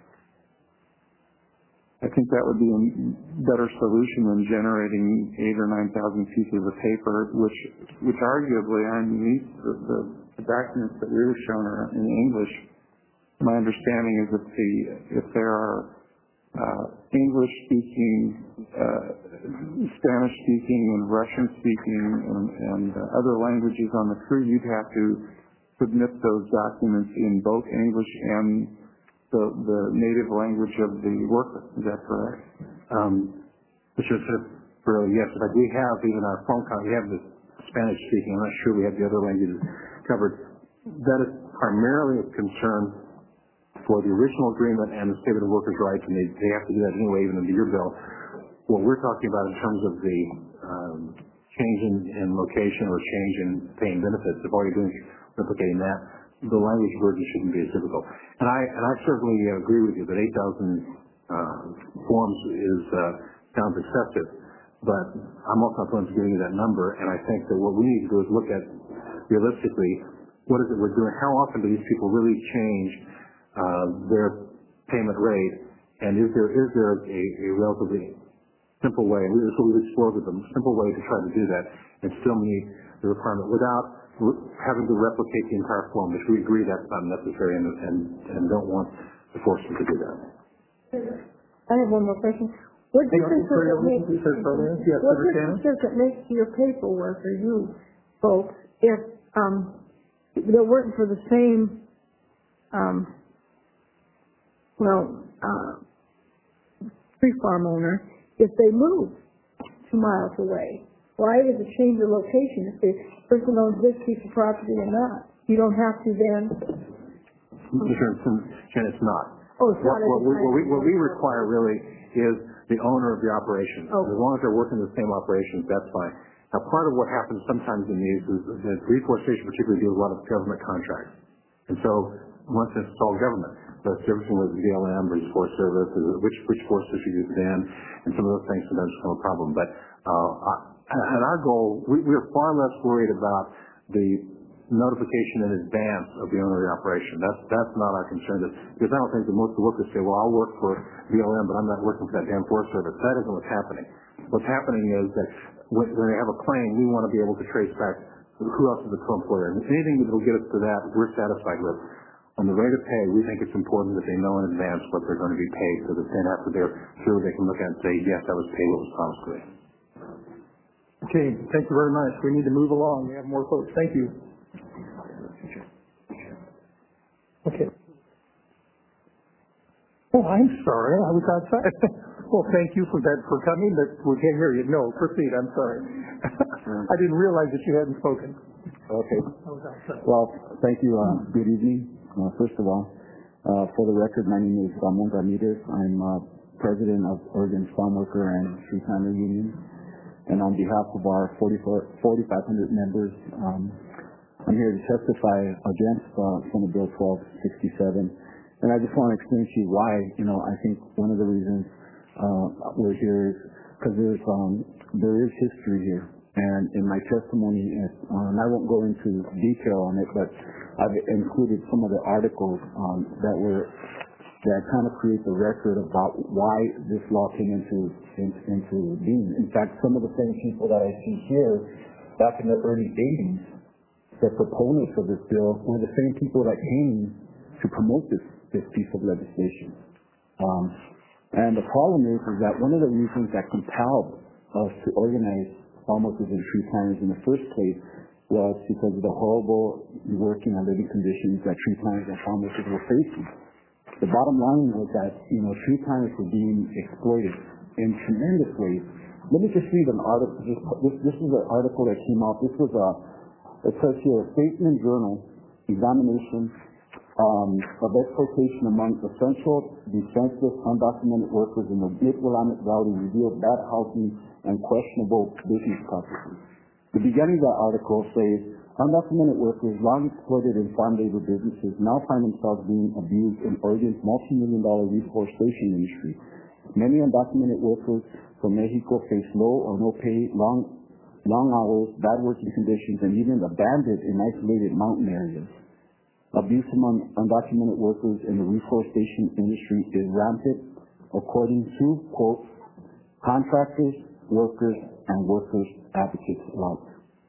I think that would be a better solution than generating eight or nine thousand pieces of paper, which, which arguably, I mean, the, the, the documents that we were shown are in English. My understanding is that the if there are uh, English-speaking, uh, Spanish-speaking, and Russian-speaking, and, and uh, other languages on the crew, you'd have to submit those documents in both English and the, the native language of the worker. Is that correct? Um, Mister fairly, yes. In fact, we have even our phone call, we have the Spanish speaking, I'm not sure we have the other languages covered. That is primarily a concern for the original agreement and the statement of workers' rights, and they, they have to do that anyway, even under your bill. What we're talking about in terms of the um, change in, in location or change in paying benefits, if all you're doing is replicating that, the language version shouldn't be as difficult. And I and I certainly agree with you that eight thousand uh, forms is uh, sounds excessive, but I'm also opposed to giving you that number. And I think that what we need to do is look at realistically what is it we're doing. How often do these people really change uh, their payment rate? And is there is there a, a relatively simple way? And this is what we've explored with them. Simple way to try to do that and still meet the requirement without having to replicate the entire form, which we agree that's not necessary and, and, and don't want to force them to do that. I have one more question. What difference does it make, what difference does it make to your paperwork or you folks if um, they're working for the same, um, well, uh, tree farm owner, if they move two miles away? Why does it change the location if the person owns this piece of property or not? You don't have to then. Sure, Jen, it's not. Oh, it's what, not. What we, what, we, what we require really is the owner of the operation. Oh. As long as they're working the same operations, that's fine. Now, part of what happens sometimes in these is that reforestation particularly deals with a lot of government contracts. And so, once it's all government, the servicing with the B L M versus Forest Service, which which Forest District is in, and some of those things sometimes become a problem. But uh, and our goal, we, we are far less worried about the notification in advance of the owner of the operation. That's that's not our concern. Because I don't think that most of the workers say, well, I'll work for B L M, but I'm not working for that damn Forest Service. That isn't what's happening. What's happening is that when, when they have a claim, we want to be able to trace back who else is the co-employer. And anything that will get us to that, we're satisfied with. On the rate of pay, we think it's important that they know in advance what they're going to be paid so that then after they're through, they can look at it and say, yes, I was paid what was promised to me. Okay, thank you very much. We need to move along. We have more folks. Thank you. Okay. Oh, I'm sorry. I was outside. Well, thank you for that for coming, but we can't hear you. No, proceed. I'm sorry. I didn't realize that you hadn't spoken. Okay. Well, thank you. Uh, good evening. Uh, first of all, uh, for the record, my name is Ramon Ramirez. I'm uh, president of Oregon Farm Worker and Tree Planter Union. And on behalf of our forty-five hundred members, um, I'm here to testify against uh, Senate Bill twelve sixty-seven. And I just want to explain to you why. You know, I think one of the reasons uh, we're here is because there's um, there is history here. And in my testimony, uh, and I won't go into detail on it, but I've included some of the articles um, that were that kind of create the record about why this law came into, into into being. In fact, some of the same people that I see here back in the early eighties, the proponents of this bill, were the same people that came to promote this this piece of legislation. Um, and the problem is, is that one of the reasons that compelled us to organize farm workers and tree planters in the first place was because of the horrible working and living conditions that tree planters and farm workers were facing. The bottom line was that, you know, tree planters were being exploited in tremendous ways. Let me just read an article. This, this is an article that came out. This was a, it says here, a Statesman Journal examination um, of exploitation among essential, defenseless, undocumented workers in the Mid-Willamette Valley revealed bad housing and questionable business practices. The beginning of that article says, undocumented workers long exploited in farm labor businesses now find themselves being abused in Oregon's multi-million dollar reforestation industry. Many undocumented workers from Mexico face low or no pay, long, long hours, bad working conditions, and even abandoned in isolated mountain areas. Abuse among undocumented workers in the reforestation industry is rampant, according to, quote, contractors, workers, and workers advocates alike.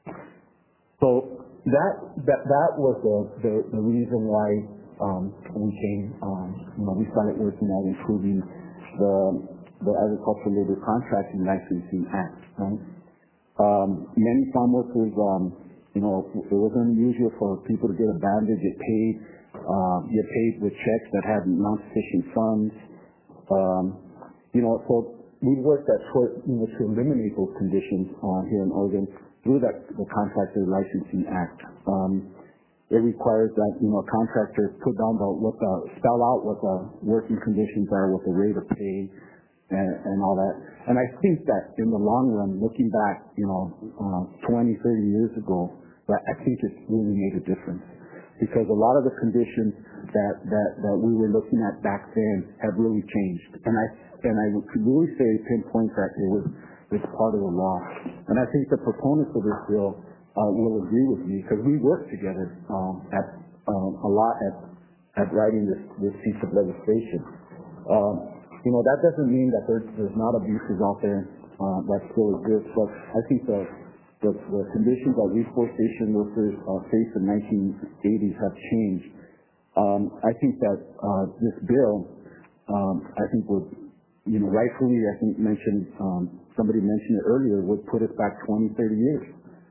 So that that that was the the, the reason why um, we came. Um, you know, we started working at improving the the Agricultural Labor Contracting Licensing Act. Right? Um, many farm workers, um, you know, it wasn't unusual for people to get abandoned, get paid, uh, get paid with checks that had non-sufficient funds. Um, you know, so we worked at toward, you know, to eliminate those conditions uh, here in Oregon through that the Contractor Licensing Act. Um, it requires that, you know, a contractor put down the what the spell out what the working conditions are, what the rate of pay, and, and all that. And I think that in the long run, looking back, you know, uh, twenty, thirty years ago, that I think it's really made a difference, because a lot of the conditions that, that, that we were looking at back then have really changed. And I and I would really say pinpoint that it was it's part of the law. And I think the proponents of this bill uh, will agree with me, because we worked together um, at um, a lot at at writing this this piece of legislation. Um, you know, that doesn't mean that there's there's not abuses out there uh, that still exist, but I think the The, the conditions that reforestation workers uh, faced in the nineteen eighties have changed. Um, I think that uh, this bill, um, I think would, you know, rightfully, I think mentioned, um, somebody mentioned it earlier, would put us back twenty, thirty years.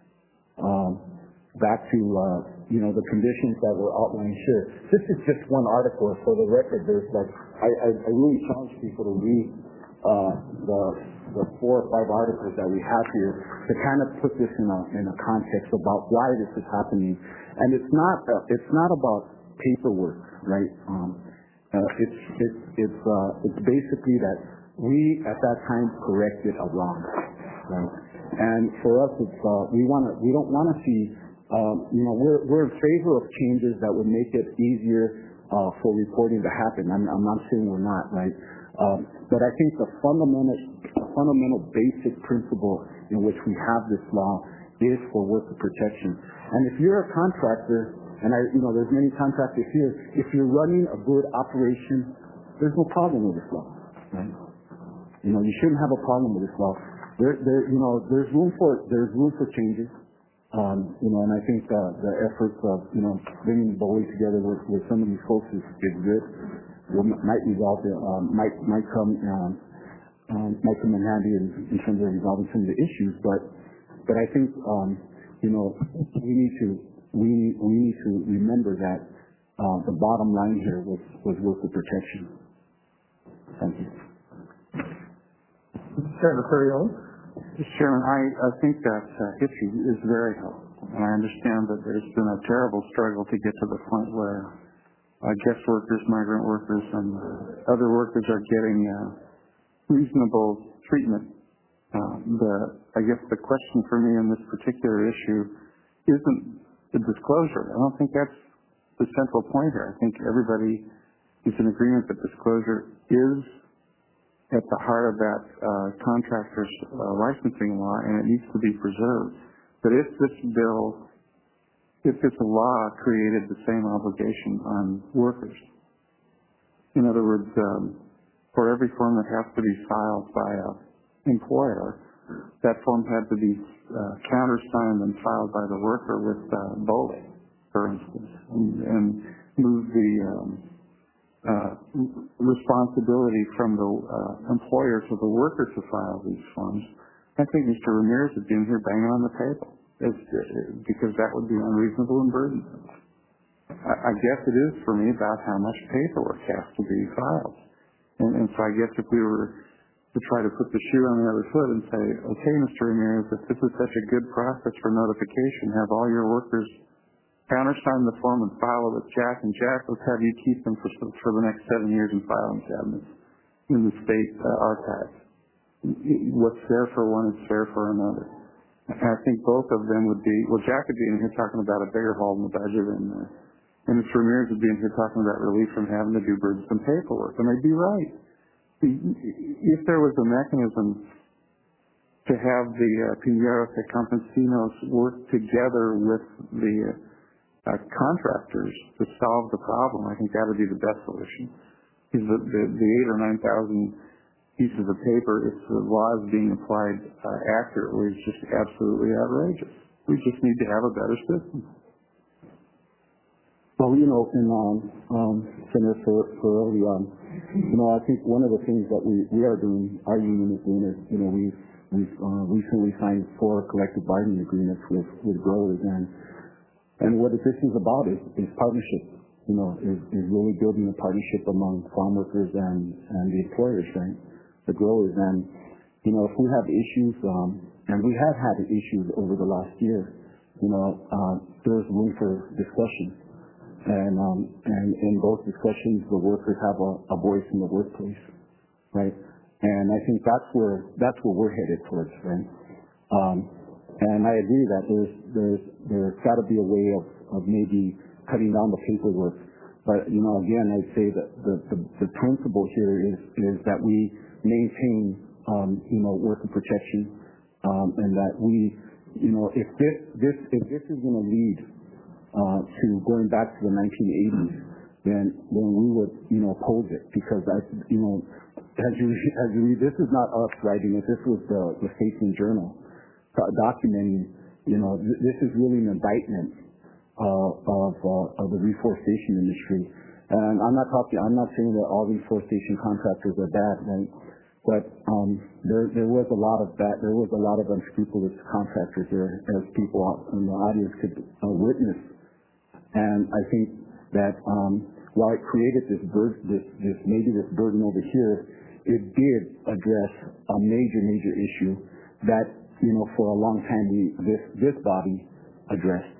Um, back to, uh, you know, the conditions that were outlined here. This is just one article. For the record, there's like, I, I, I really challenge people to read uh, the the four or five articles that we have here to kind of put this in a in a context about why this is happening. And it's not uh, it's not about paperwork, right? Um, uh, it's it's it's uh, it's basically that we at that time corrected a wrong, right? And for us, it's uh, we want to we don't want to see um, you know we're we're in favor of changes that would make it easier uh, for reporting to happen. I'm I'm not saying we're not, right? Um, but I think the fundamental, fundamental basic principle in which we have this law is for worker protection. And if you're a contractor, and I, you know, there's many contractors here, if you're running a good operation, there's no problem with this law, right? You know, you shouldn't have a problem with this law. There, there, you know, there's room for there's room for changes. Um, you know, and I think uh, the efforts of, you know, bringing the Bowie together with, with some of these folks is, is good. Will, might resolve the, um, might might come um, um, might come in handy in, in terms of resolving some of the issues. But but I think um, you know we need to we we need to remember that uh, the bottom line here was was worker protection. Thank you. Senator Ferrioli. Mister Chairman, I, I think that uh, issue is very helpful, and I understand that there's been a terrible struggle to get to the point where Uh, guest workers, migrant workers, and uh, other workers are getting uh, reasonable treatment. Uh, the, I guess the question for me in this particular issue isn't the disclosure. I don't think that's the central point here. I think everybody is in agreement that disclosure is at the heart of that uh, contractor's uh, licensing law, and it needs to be preserved. But if this bill if this law created the same obligation on workers. In other words, um, for every form that has to be filed by an employer, that form had to be uh, countersigned and filed by the worker with uh, BOLI, for instance, and, and move the um, uh, responsibility from the uh, employer to the worker to file these forms. I think Mister Ramirez would be in here banging on the table. It's, because that would be unreasonable and burdensome. I, I guess it is for me about how much paperwork has to be filed. And, and so I guess if we were to try to put the shoe on the other foot and say, okay, Mister Ramirez, if this is such a good process for notification, have all your workers countersign the form and file it with Jack, and Jack, let's have you keep them for, for the next seven years in filing cabinets in the state uh, archives. What's fair for one is fair for another. I think both of them would be, well, Jack would be in here talking about a bigger hole in the budget, and, uh, and Mister Ramirez would be in here talking about relief from having to do burdensome paperwork. And they'd be right. If there was a mechanism to have the uh, Pineros and Campesinos work together with the uh, contractors to solve the problem, I think that would be the best solution. Because the, the, the eight or nine thousand pieces of paper, if the law is being applied uh, accurately, is just absolutely outrageous. We just need to have a better system. Well, you know, in um, um, Senator Ferrelli, um, you know, I think one of the things that we, we are doing, our union is doing, is, you know, we've we've uh, recently signed four collective bargaining agreements with with growers, and and what this is about is, is partnership. You know, is, is really building a partnership among farm workers and and the employers, right? the growers. And, you know, if we have issues, um, and we have had issues over the last year, you know, uh, there's room for discussion. And, um, and in those discussions, the workers have a, a voice in the workplace, right? And I think that's where, that's where we're headed towards, right? Um, and I agree that there's, there's, there's got to be a way of, of maybe cutting down the paperwork. But, you know, again, I'd say that the, the, the principle here is, is that we maintain, um, you know, worker protection, um, and that we, you know, if this, this, if this is going to lead, uh, to going back to the nineteen eighties, then, then we would, you know, oppose it, because I, you know, as you, as you read, this is not us writing it, this was the, the Statesman Journal, uh, documenting, you know, th- this is really an indictment Uh, of, uh, of the reforestation industry. And I'm not talking, I'm not saying that all reforestation contractors are bad, right? But um, there, there was a lot of that, there was a lot of unscrupulous contractors there, as people in the audience could uh, witness. And I think that um, while it created this, bur- this, this maybe this burden over here, it did address a major, major issue that, you know, for a long time we, this, this body addressed.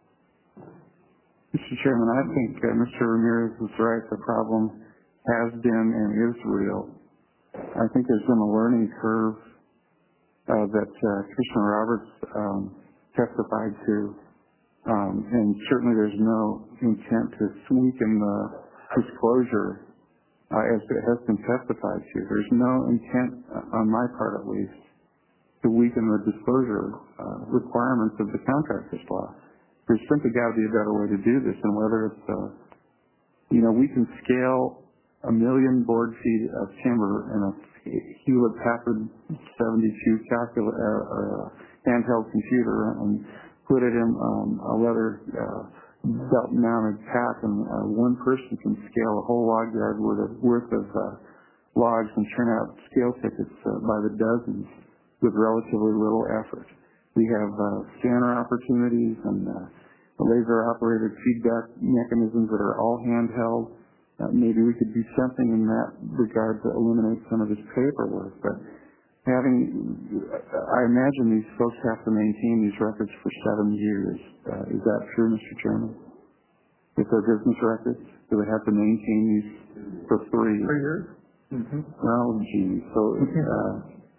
Mister Chairman, I think uh, Mister Ramirez is right. The problem has been and is real. I think there's been a learning curve uh, that uh, Commissioner Roberts um, testified to, um, and certainly there's no intent to weaken the disclosure uh, as it has been testified to. There's no intent, uh, on my part at least, to weaken the disclosure uh, requirements of the contractors law. There's simply got to be a better way to do this, and whether it's, uh, you know, we can scale a million board feet of timber in a Hewlett Packard seventy-two calculator, uh, uh, handheld computer, and put it in um, a leather uh, belt-mounted pack, and uh, one person can scale a whole log yard worth of, worth of uh, logs and turn out scale tickets uh, by the dozens with relatively little effort. We have uh, scanner opportunities and uh, laser-operated feedback mechanisms that are all handheld. Uh, maybe we could do something in that regard to eliminate some of this paperwork. But having, I imagine these folks have to maintain these records for seven years. Uh, is that true, Mister Chairman? If they're business records, do they have to maintain these for three years? Three years. Mm-hmm. Well, gee. So. Uh,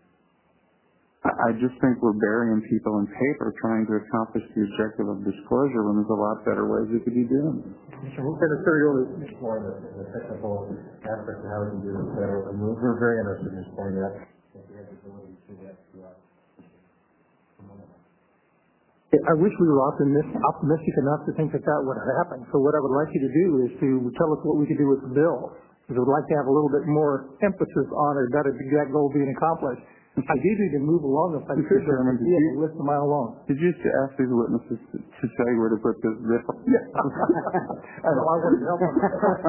I just think we're burying people in paper trying to accomplish the objective of disclosure when there's a lot better ways we could be doing it. Senator Ferrioli, more in the, in the technical aspect of how we can do this better, and we're, we're very interested in exploring that. I wish we were optimistic, optimistic enough to think that that would happen. So what I would like you to do is to tell us what we could do with the bill. Because I would like to have a little bit more emphasis on it, that that goal being accomplished. I do need to move along if I could. Mister Chairman, did yeah, you list a mile long. Did you ask these witnesses to, to tell you where to put this bill? Yeah. I know, I want to help them.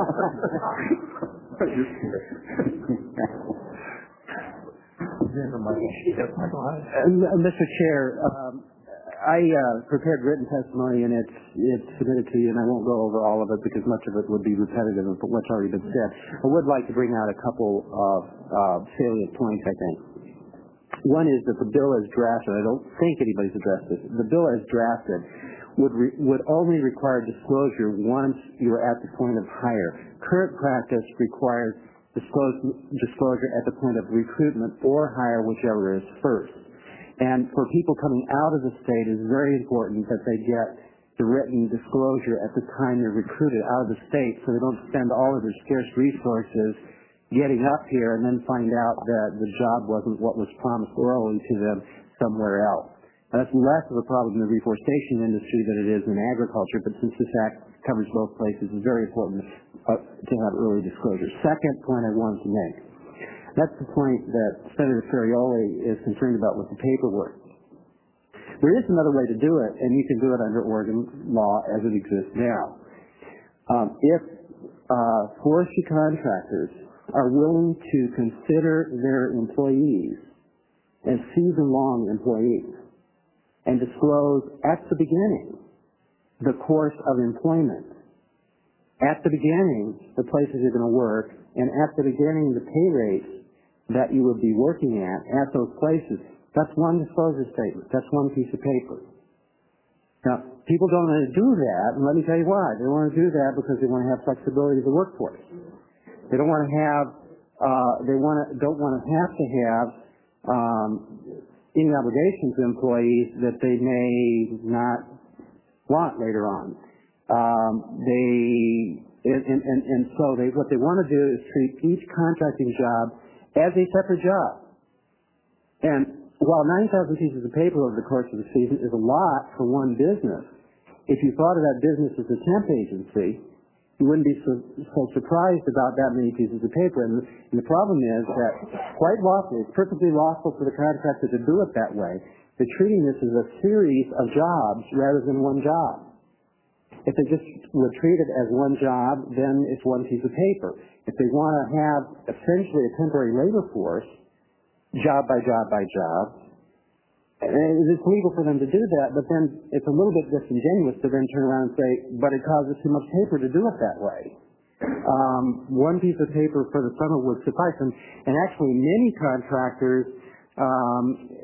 Uh, Mister Chair, um, I uh, prepared written testimony, and it's it's submitted to you, and I won't go over all of it because much of it would be repetitive of what's already been said. I would like to bring out a couple of uh, salient points, I think. One is that the bill as drafted, I don't think anybody's addressed this, the bill as drafted would re, would only require disclosure once you are at the point of hire. Current practice requires disclose, disclosure at the point of recruitment or hire, whichever is first. And for people coming out of the state, it's very important that they get the written disclosure at the time they're recruited out of the state, so they don't spend all of their scarce resources getting up here and then find out that the job wasn't what was promised orally to them somewhere else. Now, that's less of a problem in the reforestation industry than it is in agriculture, but since this act covers both places, it's very important uh, to have early disclosure. Second point I wanted to make, that's the point that Senator Ferrioli is concerned about with the paperwork. There is another way to do it, and you can do it under Oregon law as it exists now. Um, if uh, forestry contractors are willing to consider their employees as season-long employees and disclose at the beginning the course of employment, at the beginning the places they're going to work, and at the beginning the pay rates that you would be working at, at those places, that's one disclosure statement. That's one piece of paper. Now, people don't want to do that, and let me tell you why. They want to do that because they want to have flexibility of the workforce. They don't want to have, uh, they want to, don't want to have to have um, any obligations to employees that they may not want later on. Um, they, and, and, and, and so they, what they want to do is treat each contracting job as a separate job. And while nine thousand pieces of paper over the course of the season is a lot for one business, if you thought of that business as a temp agency, you wouldn't be so, so surprised about that many pieces of paper. And, and the problem is that quite lawfully, it's perfectly lawful for the contractor to do it that way. They're treating this as a series of jobs rather than one job. If they just were treated as one job, then it's one piece of paper. If they want to have essentially a temporary labor force, job by job by job, and it's legal for them to do that, but then it's a little bit disingenuous to then turn around and say, but it causes too much paper to do it that way. Um, one piece of paper for the summer would suffice, and, and actually many contractors um,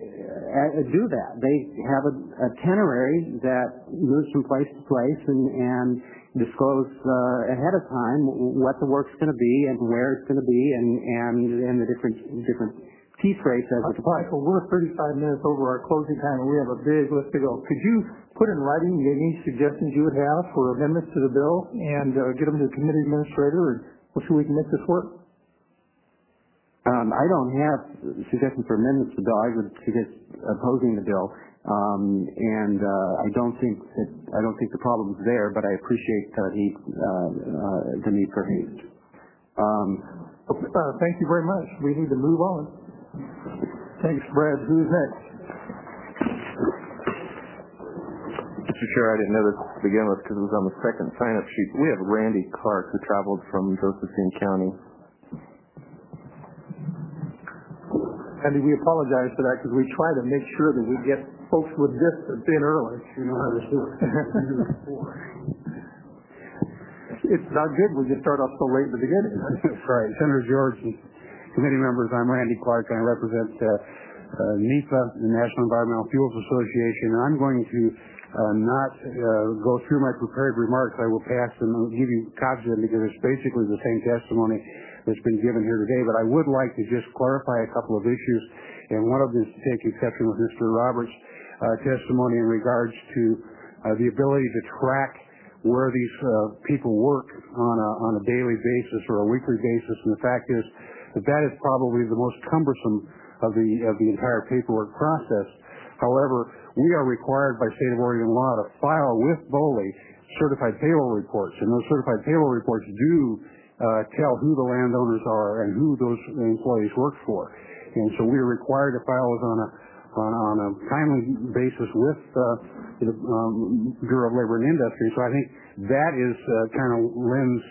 do that. They have a, a itinerary that moves from place to place and, and disclose uh, ahead of time what the work's going to be and where it's going to be, and, and, and the different different piece rates as it's applied. Michael, we're thirty-five minutes over our closing time, and we have a big list to go. Could you put in writing any suggestions you would have for amendments to the bill and uh, get them to the committee administrator, and we'll see if we can make this work? Um, I don't have suggestions for amendments to the bill. I would suggest opposing the bill, um, and uh, I don't think that I don't think the problem is there. But I appreciate uh, the uh, uh, the need for haste. Um, uh, thank you very much. We need to move on. Thanks, Brad. Who's next? Mister Chair, I didn't know this to begin with because it was on the second sign-up sheet. We have Randy Clark, who traveled from Josephine County. Andy, we apologize for that because we try to make sure that we get folks with distance in early. You know how to do it. It's not good when you start off so late at the beginning. That's right. Senator George and committee members, I'm Randy Clark, and I represent uh, uh, NEPA, the National Environmental Fuels Association, and I'm going to uh, not uh, go through my prepared remarks. I will pass them and give you copies of them because it's basically the same testimony that's been given here today, but I would like to just clarify a couple of issues, and one of them is to take exception with Mister Roberts' uh, testimony in regards to uh, the ability to track where these uh, people work on a, on a daily basis or a weekly basis, and the fact is that that is probably the most cumbersome of the of the entire paperwork process. However, we are required by state of Oregon law to file with B O L I certified payroll reports, and those certified payroll reports do uh, tell who the landowners are and who those employees work for. And so we are required to file those on a on, on a timely basis with uh, the um, Bureau of Labor and Industry. So I think that is uh, kind of lends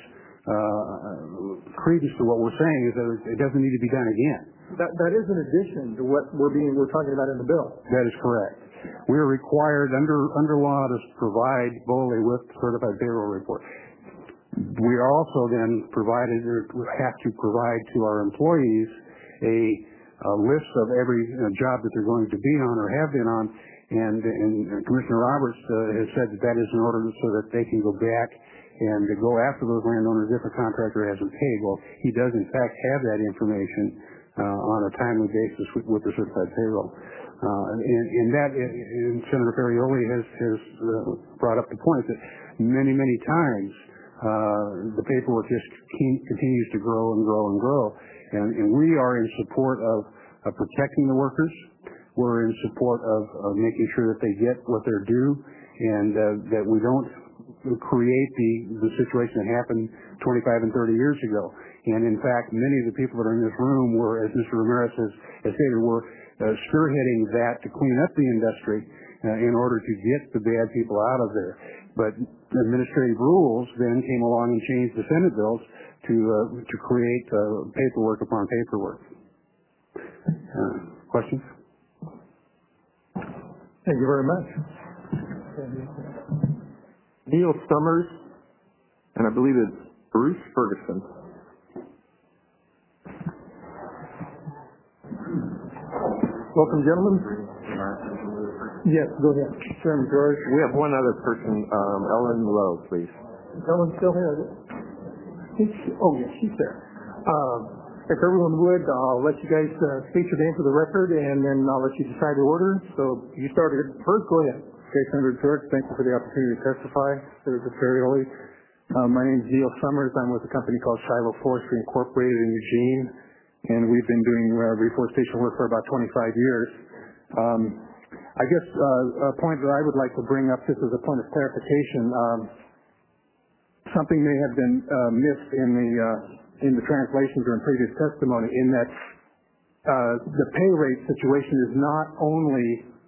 uh, credence to what we're saying, is that it doesn't need to be done again. That that is in addition to what we're being we're talking about in the bill. That is correct. We are required under under law to provide B O L I with certified payroll report. We are also then provided or have to provide to our employees a, a list of every uh, job that they're going to be on or have been on, and, and Commissioner Roberts uh, has said that that is in order so that they can go back and to go after those landowners if a contractor hasn't paid. Well, he does in fact have that information uh, on a timely basis with, with the certified payroll. Uh, and, and that, and Senator Ferrioli has, has uh, brought up the point that many, many times uh, the paperwork just continues to grow and grow and grow. And, and we are in support of, of protecting the workers. We're in support of, of making sure that they get what they're due, and uh, that we don't create the, the situation that happened twenty-five and thirty years ago. And in fact, many of the people that are in this room were, as Mister Ramirez has, has stated, were uh, spearheading that to clean up the industry uh, in order to get the bad people out of there. But administrative rules then came along and changed the Senate bills to uh, to create uh, paperwork upon paperwork. Uh, questions? Thank you very much. Neil Summers, and I believe it's Bruce Ferguson. Welcome, gentlemen. Yes, go ahead. Chairman George. We have one other person, um, Ellen Lowe, please. Ellen's still here, is it? She's- Oh, yeah, she's there. Uh, if everyone would, I'll let you guys uh, state your name for the record, and then I'll let you decide the order. So you started first. Go ahead. Okay, Senator George, thank you for the opportunity to testify. Senator Ferrioli. Uh, my name is Neil Summers. I'm with a company called Shiloh Forestry Incorporated in Eugene, and we've been doing uh, reforestation work for about twenty-five years. Um, I guess uh, a point that I would like to bring up, just as a point of clarification, um, something may have been uh, missed in the uh, in the translations or in previous testimony, in that uh, the pay rate situation is not only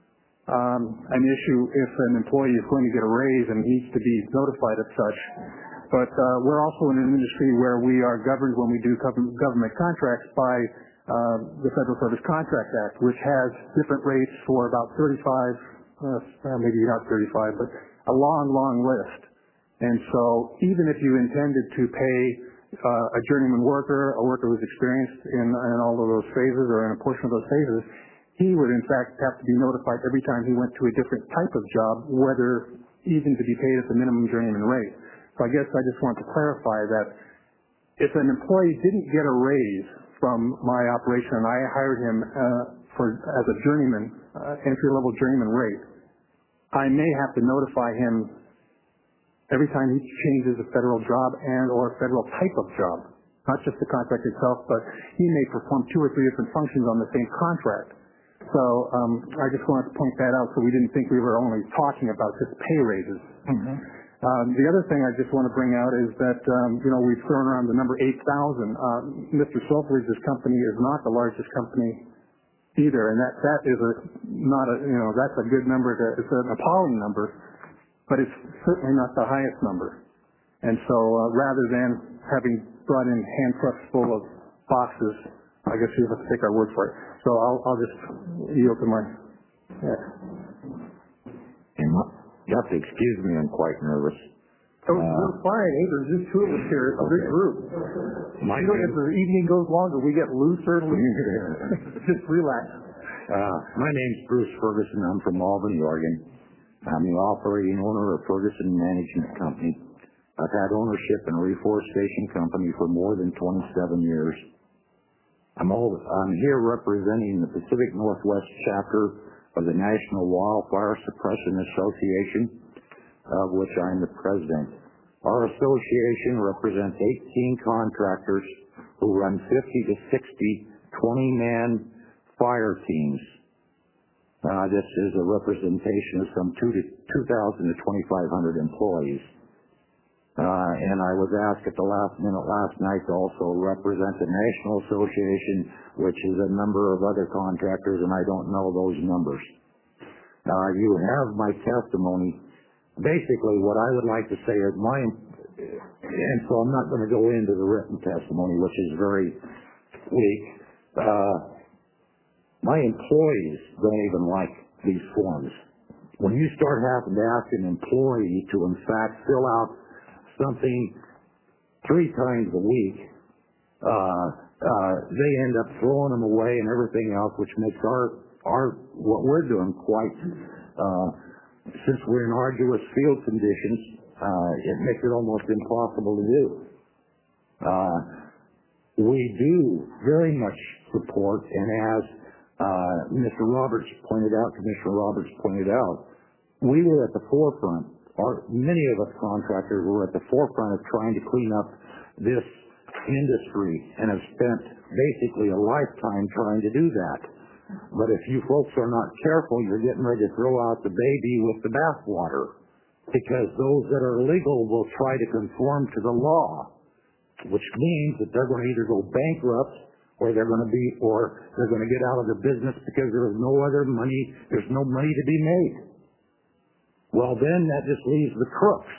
um, an issue if an employee is going to get a raise and needs to be notified of such, but uh, we're also in an industry where we are governed when we do government contracts by uh, the Federal Service Contract Act, which has different rates for about thirty-five, uh, maybe not thirty-five, but a long, long list. And so even if you intended to pay uh, a journeyman worker, a worker who's experienced in, in all of those phases or in a portion of those phases, he would in fact have to be notified every time he went to a different type of job, whether even to be paid at the minimum journeyman rate. So I guess I just want to clarify that if an employee didn't get a raise from my operation and I hired him uh, for as a journeyman, uh, entry-level journeyman rate, I may have to notify him every time he changes a federal job and or federal type of job, not just the contract itself, but he may perform two or three different functions on the same contract. So um, I just wanted to point that out so we didn't think we were only talking about just pay raises. Mm-hmm. Um, the other thing I just want to bring out is that, um, you know, we've thrown around the number eight thousand. Uh, Mister Selfridge's company is not the largest company either, and that, that is a, not a, you know, that's a good number. To, it's an appalling number, but it's certainly not the highest number. And so uh, rather than having brought in hand trucks full of boxes, I guess you have to take our word for it. So I'll, I'll just yield to my... Yeah. You have to excuse me, I'm quite nervous. Oh, uh, we're fine. Hey, there's just two of us here. It's a big group. My you know, as the evening goes longer, we get looser and looser. Just relax. Uh, my name's Bruce Ferguson. I'm from Albany, Oregon. I'm the operating owner of Ferguson Management Company. I've had ownership in a reforestation company for more than twenty-seven years. I'm, all, I'm here representing the Pacific Northwest chapter of the National Wildfire Suppression Association, of which I'm the president. Our association represents eighteen contractors who run fifty to sixty twenty-man fire teams. Uh, this is a representation of some two to two thousand to twenty-five hundred employees. Uh, and I was asked at the last minute last night to also represent the National Association, which is a number of other contractors, and I don't know those numbers. Uh, you have my testimony. Basically, what I would like to say is my, and so I'm not going to go into the written testimony, which is very weak. Uh, my employees don't even like these forms. When you start having to ask an employee to, in fact, fill out something three times a week, uh, uh, they end up throwing them away and everything else, which makes our, our what we're doing quite, uh, since we're in arduous field conditions, uh, it makes it almost impossible to do. Uh, we do very much support, and as uh, Mister Roberts pointed out, Commissioner Roberts pointed out, we were at the forefront. Our, many of us contractors were at the forefront of trying to clean up this industry and have spent basically a lifetime trying to do that. But if you folks are not careful, you're getting ready to throw out the baby with the bathwater, because those that are legal will try to conform to the law, which means that they're going to either go bankrupt or they're going to be, or they're going to get out of the business because there is no other money, there's no money to be made. Well, then that just leaves the crooks.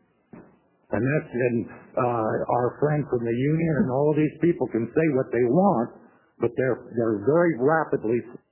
And that's, and uh, our friend from the union and all of these people can say what they want, but they're, they're very rapidly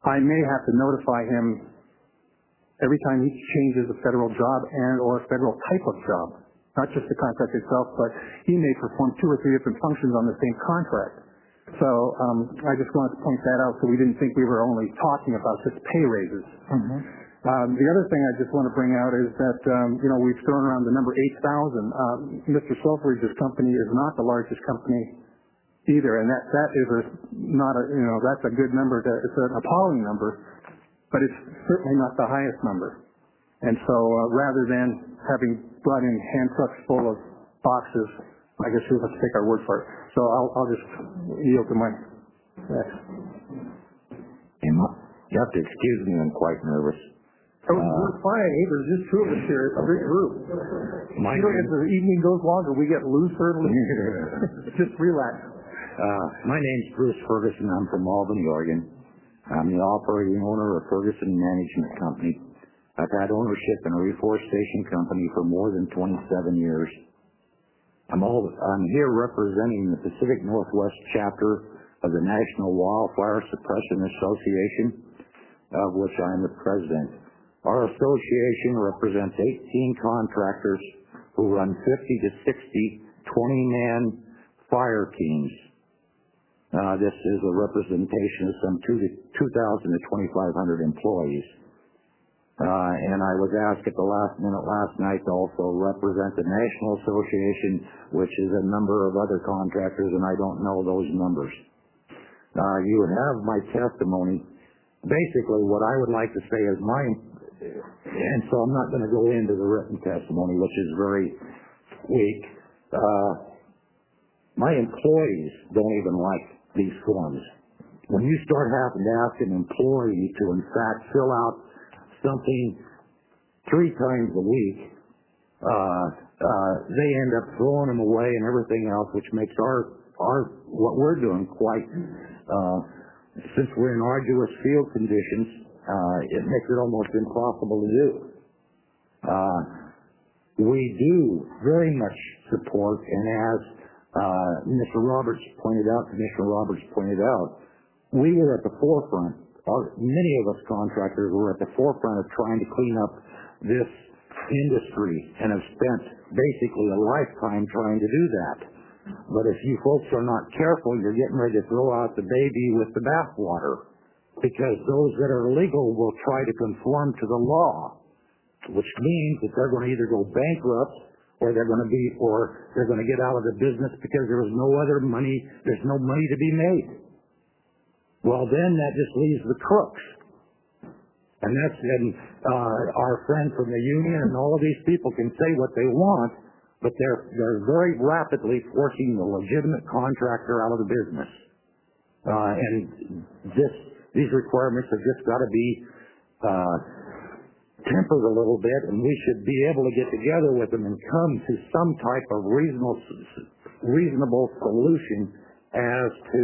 I may have to notify him every time he changes a federal job and or a federal type of job, not just the contract itself, but he may perform two or three different functions on the same contract. So um, I just wanted to point that out so we didn't think we were only talking about just pay raises. Mm-hmm. Um, the other thing I just want to bring out is that, um, you know, we've thrown around the number eight thousand. Um, Mister Selfridge's company is not the largest company either, and that, that is a, not a, you know, that's a good number. To, it's an appalling number, but it's certainly not the highest number. And so uh, rather than having brought in hand trucks full of boxes, I guess we'll have to take our word for it. So I'll, I'll just yield to my next. You have to excuse me, I'm quite nervous. Oh, uh, we're fine. Hey, there's just two of us here. It's a big group. My you know, as the evening goes longer, we get looser and looser. Just relax. Uh, my name's Bruce Ferguson. I'm from Albany, Oregon. I'm the operating owner of Ferguson Management Company. I've had ownership in a reforestation company for more than twenty-seven years. I'm, all, I'm here representing the Pacific Northwest chapter of the National Wildfire Suppression Association, of which I'm the president. Our association represents eighteen contractors who run fifty to sixty twenty-man fire teams. Uh, this is a representation of some two thousand to twenty-five hundred employees. Uh, and I was asked at the last minute last night to also represent the National Association, which is a number of other contractors, and I don't know those numbers. Uh, you have my testimony. Basically, what I would like to say is my, and so I'm not going to go into the written testimony, which is very weak. Uh, my employees don't even like these forms. When you start having to ask an employee to, in fact, fill out something three times a week, uh, uh, they end up throwing them away and everything else, which makes our, our what we're doing quite, uh, since we're in arduous field conditions, uh, it makes it almost impossible to do. Uh, we do very much support, and as uh, Mister Roberts pointed out, Commissioner Roberts pointed out, we were at the forefront. Our, many of us contractors were at the forefront of trying to clean up this industry and have spent basically a lifetime trying to do that. But if you folks are not careful, you're getting ready to throw out the baby with the bathwater, because those that are legal will try to conform to the law, which means that they're going to either go bankrupt or they're going to be, or they're going to get out of the business because there is no other money, there's no money to be made. Well, then that just leaves the crooks. And that's, and uh, our friend from the union and all of these people can say what they want, but they're, they're very rapidly forcing the legitimate contractor out of the business. Uh, and this, these requirements have just got to be uh, tempered a little bit, and we should be able to get together with them and come to some type of reasonable, reasonable solution as to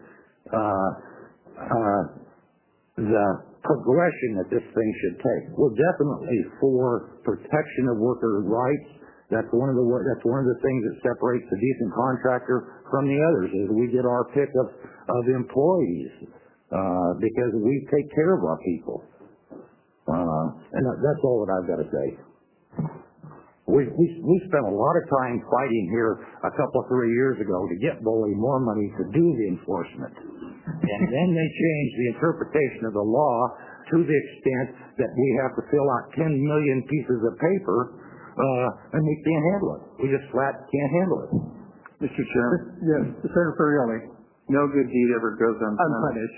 uh, uh, the progression that this thing should take. We're definitely for protection of worker rights. That's one of the that's one of the things that separates the decent contractor from the others, is we get our pick of of employees uh, because we take care of our people, uh, and that's all that I've got to say. We, we we spent a lot of time fighting here a couple of three years ago to get Boley more money to do the enforcement, and then they changed the interpretation of the law to the extent that we have to fill out ten million pieces of paper. Uh, and we can't handle it. We just flat can't handle it. Mister Chairman? Yes, Senator Ferrielli. No good deed ever goes unpunished.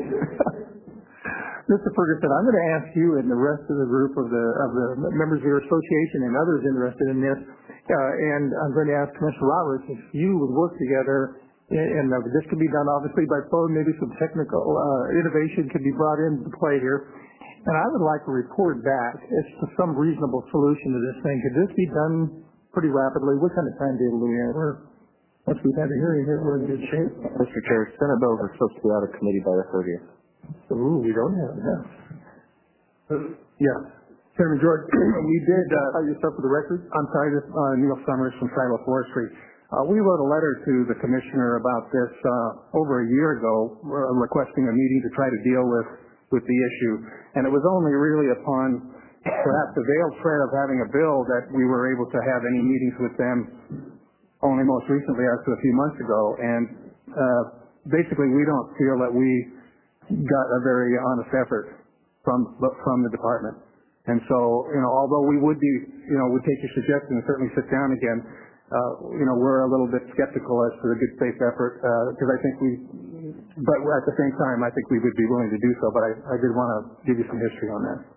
Mister Ferguson, I'm going to ask you and the rest of the group of the of the members of your association and others interested in this, uh, and I'm going to ask Commissioner Roberts if you would work together, and uh, this could be done obviously by phone, maybe some technical uh, innovation could be brought into play here. And I would like to report back as to some reasonable solution to this thing. Could this be done pretty rapidly? What kind of timetable do we have? We're, once we've had a hearing here, we're in good shape. Mister Chair, Senate bills are supposed to be out of committee by the thirtieth. Ooh, we don't have that. Yeah. Chairman George, we did, uh, call yourself for the record? I'm sorry, this uh, Neil Summers from Shiloh Forestry. Uh, we wrote a letter to the commissioner about this uh, over a year ago, uh, requesting a meeting to try to deal with with the issue. And it was only really upon perhaps the veiled threat of having a bill that we were able to have any meetings with them only most recently as to a few months ago. And uh, basically we don't feel that we got a very honest effort from from the department. And so, you know, although we would be, you know, would take your suggestion and certainly sit down again, uh, you know, we're a little bit skeptical as to the good faith effort, because uh, I think we, but at the same time, I think we would be willing to do so, but I, I did want to give you some history on that.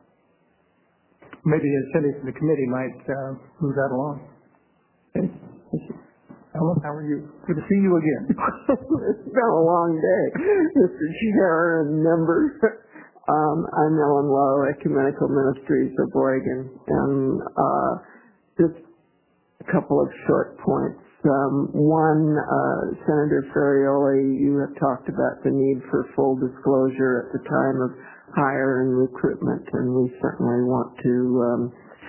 Maybe the attendees of the committee might uh, move that along. Okay. Thank you. Ellen, how are you? Good to see you again. It's been a long day, Mister Chair and members. Um, I'm Ellen Lowe, Ecumenical Ministries of Oregon, and uh, just a couple of short points. Um, one, uh, Senator Ferrioli, you have talked about the need for full disclosure at the time of hire and recruitment, and we certainly want to um,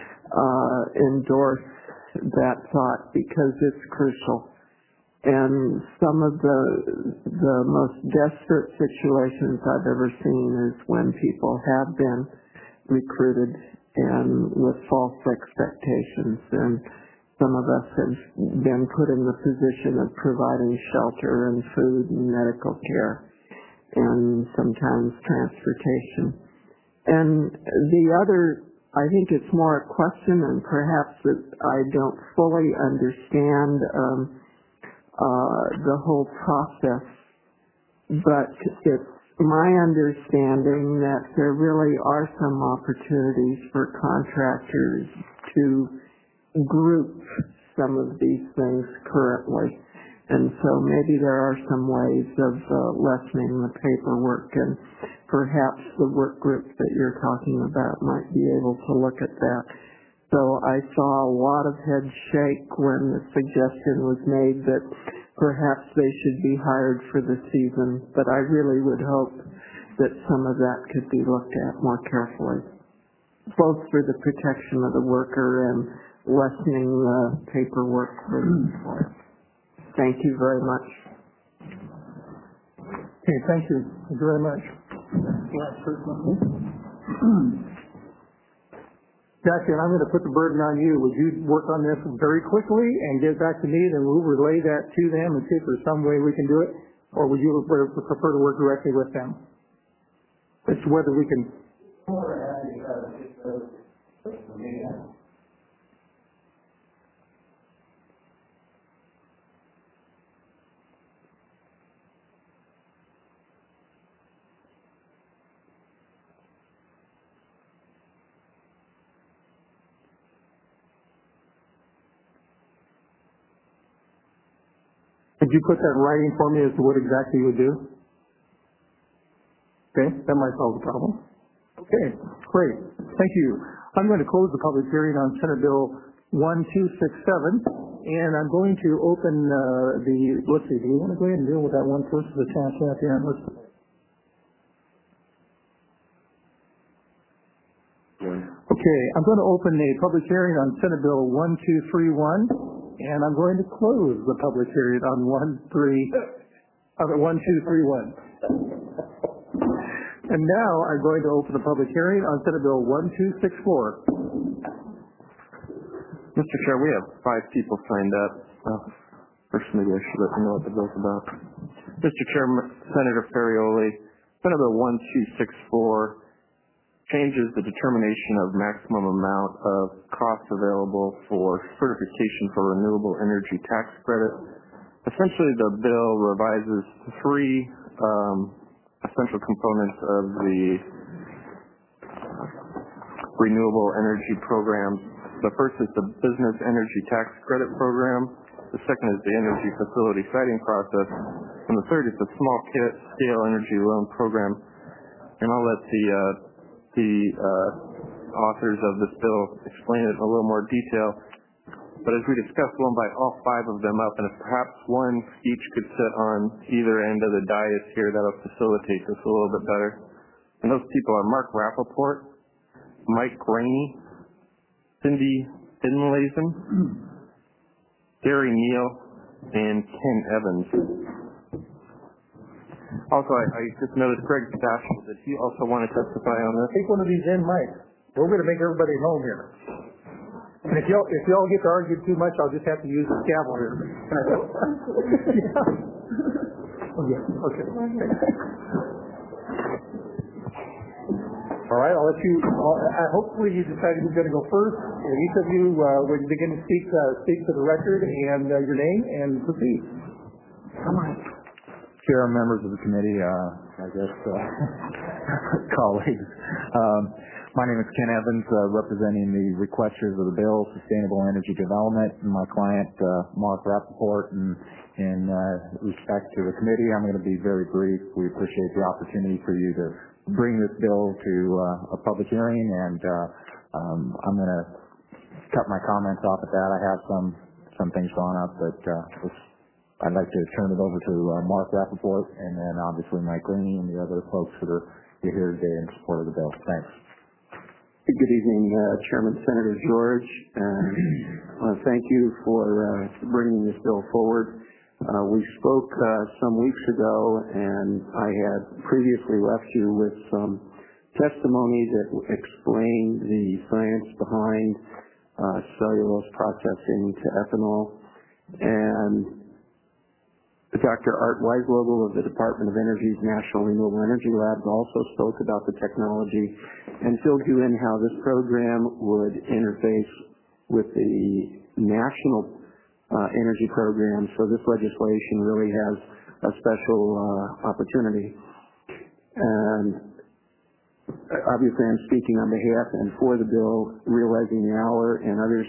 uh, endorse that thought because it's crucial. And some of the the most desperate situations I've ever seen is when people have been recruited and with false expectations, and some of us have been put in the position of providing shelter and food and medical care and sometimes transportation. And the other, I think it's more a question, and perhaps that I don't fully understand um, Uh, the whole process, but it's my understanding that there really are some opportunities for contractors to group some of these things currently, and so maybe there are some ways of uh, lessening the paperwork, and perhaps the work group that you're talking about might be able to look at that. So I saw a lot of heads shake when the suggestion was made that perhaps they should be hired for the season, but I really would hope that some of that could be looked at more carefully, both for the protection of the worker and lessening the paperwork for the employer. Thank you very much. Okay, thank you. Thank you very much. Jackie, and I'm going to put the burden on you. Would you work on this very quickly and get back to me, then we'll relay that to them and see if there's some way we can do it, or would you prefer to work directly with them? It's whether we can... Could you put that in writing for me as to what exactly you would do? Okay, that might solve the problem. Okay, great. Thank you. I'm going to close the public hearing on Senate Bill one two six seven, and I'm going to open uh, the, let's see, do we want to go ahead and deal with that one first as a chance at the end? Let's Okay, I'm going to open a public hearing on Senate Bill one two three one, and I'm going to close the public hearing on one three, uh, one two three one. And now I'm going to open the public hearing on Senate Bill one two six four. Mister Chair, we have five people signed up. Uh, first, maybe I should let you know what the bill's about. Mister Chair, Senator Ferrioli, Senate Bill one two six four changes the determination of maximum amount of costs available for certification for renewable energy tax credit. Essentially, the bill revises three um, essential components of the renewable energy programs. The first is the Business Energy Tax Credit Program. The second is the Energy Facility Siting Process. And the third is the Small Scale Energy Loan Program. And I'll let the uh, the uh, authors of this bill explain it in a little more detail. But as we discussed, we'll invite all five of them up, and if perhaps one each could sit on either end of the dais here, that'll facilitate this a little bit better. And those people are Mark Rappaport, Mike Rainey, Cindy Finlayson, Gary Neal, and Ken Evans. Also, I, I just noticed Greg Stachel, did he also want to testify on this? Take one of these in, Mike. We're going to make everybody at home here. And if y'all if y'all get to argue too much, I'll just have to use the gavel here. Yeah. Okay. Okay. All right. I'll let you. I'll, uh, hopefully, you decided who's going to go first. And each of you, uh, when you begin to speak, uh, speak to the record and uh, your name and proceed. Come on. Chair, members of the committee, uh, I guess uh, colleagues. Um, My name is Ken Evans, uh, representing the requesters of the bill, Sustainable Energy Development, and my client, uh, Mark Rappaport. And in uh, respect to the committee, I'm going to be very brief. We appreciate the opportunity for you to bring this bill to uh, a public hearing, and uh, um, I'm going to cut my comments off at that. I have some some things drawn up, but uh, I'd like to turn it over to uh, Mark Rappaport, and then obviously Mike Rainey and the other folks that are here today in support of the bill. Thanks. Good evening, uh, Chairman Senator George. And uh, thank you for uh, bringing this bill forward. Uh, we spoke uh, some weeks ago, and I had previously left you with some testimony that explained the science behind uh, cellulose processing to ethanol. And Doctor Art Weisvogel of the Department of Energy's National Renewable Energy Labs also spoke about the technology and filled you in how this program would interface with the national uh, energy program. So this legislation really has a special uh, opportunity. And obviously I'm speaking on behalf and for the bill, realizing the hour, and others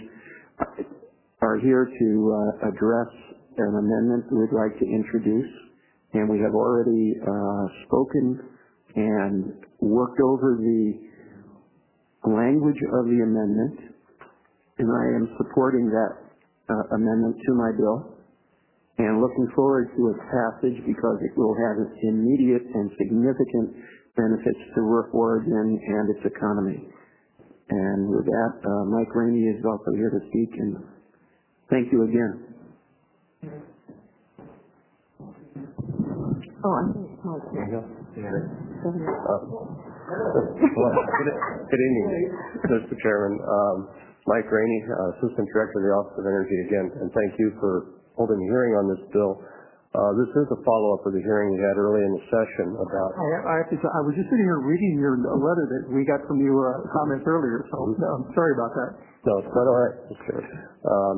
are here to uh, address an amendment we'd like to introduce, and we have already uh, spoken and worked over the language of the amendment, and I am supporting that uh, amendment to my bill and looking forward to its passage because it will have immediate and significant benefits to Work Oregon and its economy. And with that, uh, Mike Rainey is also here to speak, and thank you again. Oh, I think it's Mike. There you go. Yeah. Uh, good evening, Mister Chairman. Um, Mike Rainey, uh, Assistant Director of the Office of Energy again, and thank you for holding a hearing on this bill. Uh, this is a follow-up of the hearing we had early in the session about... I, I, have to, I was just sitting here reading your letter that we got from you uh, comments earlier, so I'm sorry about that. No, it's not all right, Mister Chairman. Um,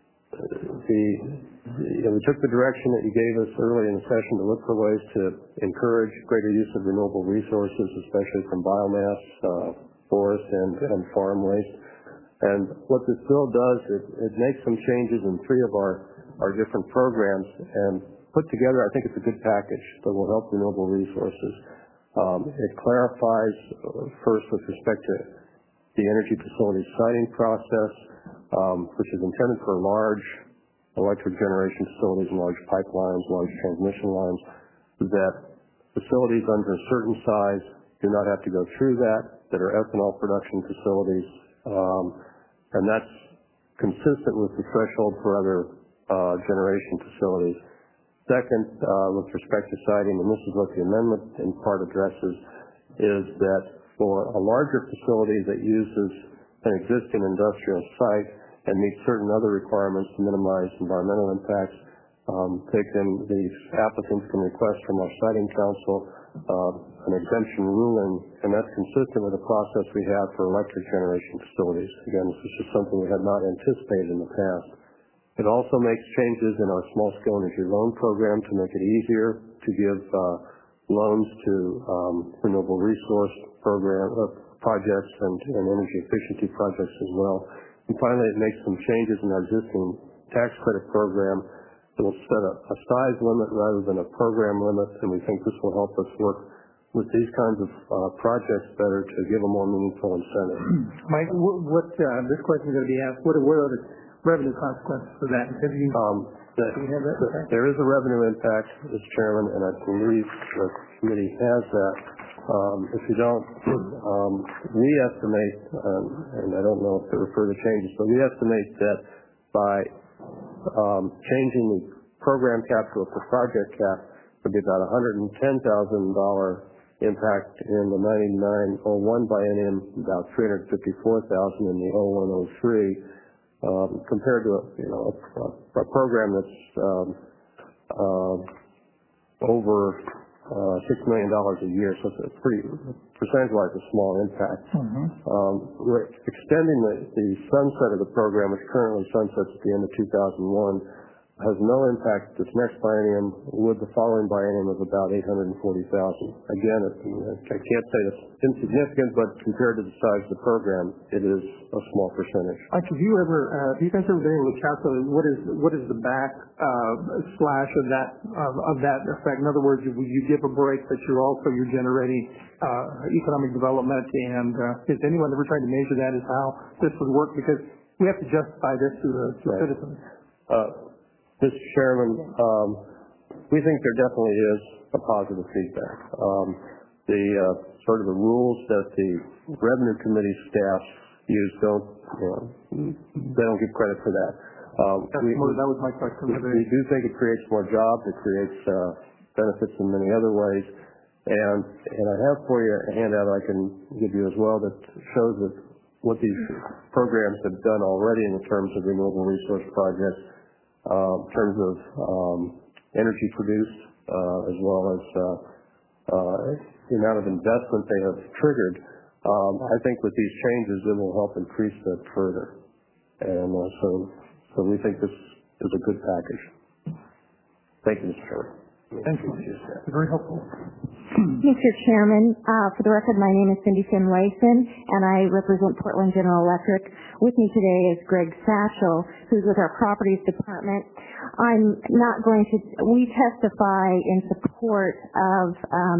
the, the, you know, we took the direction that you gave us early in the session to look for ways to encourage greater use of renewable resources, especially from biomass, uh, forest, and, and farm waste. And what this bill does, it, it makes some changes in three of our, our different programs, and put together, I think it's a good package that will help renewable resources. Um, it clarifies, uh, first, with respect to the energy facility siting process, um, which is intended for large electric generation facilities and large pipelines, large transmission lines, that facilities under a certain size do not have to go through that, that are ethanol production facilities, um, and that's consistent with the threshold for other uh, generation facilities. Second, uh, with respect to siting, and this is what the amendment in part addresses, is that for a larger facility that uses an existing industrial site and meets certain other requirements to minimize environmental impacts, um, they can, the applicants can request from our siting council uh, an exemption ruling, and that's consistent with the process we have for electric generation facilities. Again, this is just something we had not anticipated in the past. It also makes changes in our small-scale energy loan program to make it easier to give uh, loans to um, renewable resource program uh, projects and, and energy efficiency projects as well. And finally, it makes some changes in our existing tax credit program that will set a, a size limit rather than a program limit, and we think this will help us work with these kinds of uh, projects better to give a more meaningful incentive. Mike, what, what uh, this question is going to be asked, what, what are the revenue consequences for that? Have you, um, that, do you have that? that there is a revenue impact, Mister Chairman, and I believe the committee has that. Um, if you don't, um, we estimate, um, and I don't know if there were further changes, but we estimate that by um, changing the program cap to a project cap, There'll be about one hundred ten thousand dollars impact in the ninety-nine oh one biennium, about three hundred fifty-four thousand dollars in the oh one oh three, um, compared to a, you know, a, a program that's um, uh, over uh, six million dollars a year, so it's a pretty, percentage-wise, a small impact. Mm-hmm. Um, we're extending the, the sunset of the program, which currently sunsets at the end of two thousand one, has no impact this next biennium, with the following biennium of about eight hundred forty thousand dollars. Again, it, I can't say it's insignificant, but compared to the size of the program, it is a small percentage. Mike, have you ever, uh, have you guys ever been able to calculate what is what is the back uh, slash of that of, of that effect? In other words, you, you give a break, but you're also you're generating uh, economic development, and uh, is anyone ever trying to measure that as how this would work? Because we have to justify this to the to right. citizens. Uh, Mister Chairman, um, we think there definitely is a positive feedback. Um, the uh, sort of the rules that the Revenue Committee staff use don't, you know, they don't give credit for that. Um, we, more, that was my question. We, we do think it creates more jobs. It creates uh, benefits in many other ways. And and I have for you a handout I can give you as well that shows that what these programs have done already in terms of renewable resource projects. Uh, in terms of um, energy produced, uh, as well as uh, uh, the amount of investment they have triggered, um, I think with these changes it will help increase that further. And uh, so, so we think this is a good package. Thank you, Mister Chairman. Thank you. Very helpful. Mister Chairman, uh, for the record, my name is Cindy Finlayson, and I represent Portland General Electric. With me today is Greg Satchel, who's with our Properties Department. I'm not going to, we testify in support of um,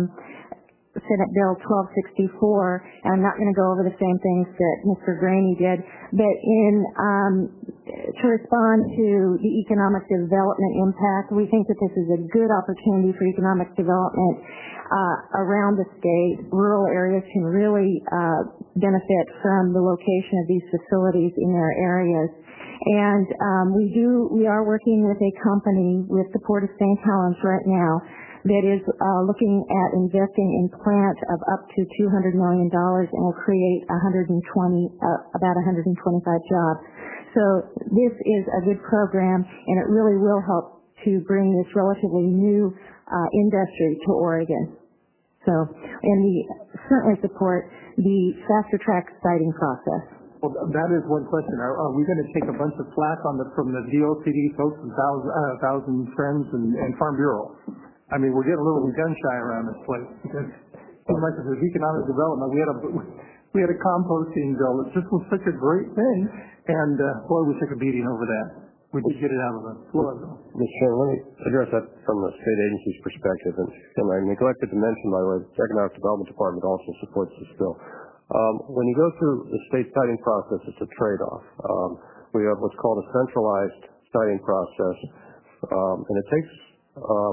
Senate Bill twelve sixty-four, and I'm not going to go over the same things that Mister Graney did, but in um, to respond to the economic development impact, we think that this is a good opportunity for economic development uh, around the state. Rural areas can really uh, benefit from the location of these facilities in their areas. And um, we do, we are working with a company with the Port of Saint Helens right now that is uh, looking at investing in plant of up to two hundred million dollars and will create one hundred twenty, uh, about one hundred twenty-five jobs. So this is a good program, and it really will help to bring this relatively new uh, industry to Oregon. So, and we certainly support the faster track siting process. Well, that is one question. Are, are we going to take a bunch of slack on the, from the D O C D folks and thousand, uh, thousand friends and, and Farm Bureau? I mean, we're getting a little gun shy around this place because so much of this economic development. We had a we had a composting bill. It just was such a great thing, and uh, boy, we took a beating over that. We did get it out of the floor, though. Mister Chairman, let me address that from the state agency's perspective. And, and I neglected to mention, by the way, the Economic Development Department also supports this bill. Um, when you go through the state siting process, it's a trade-off. Um, we have what's called a centralized siting process, um, and it takes uh,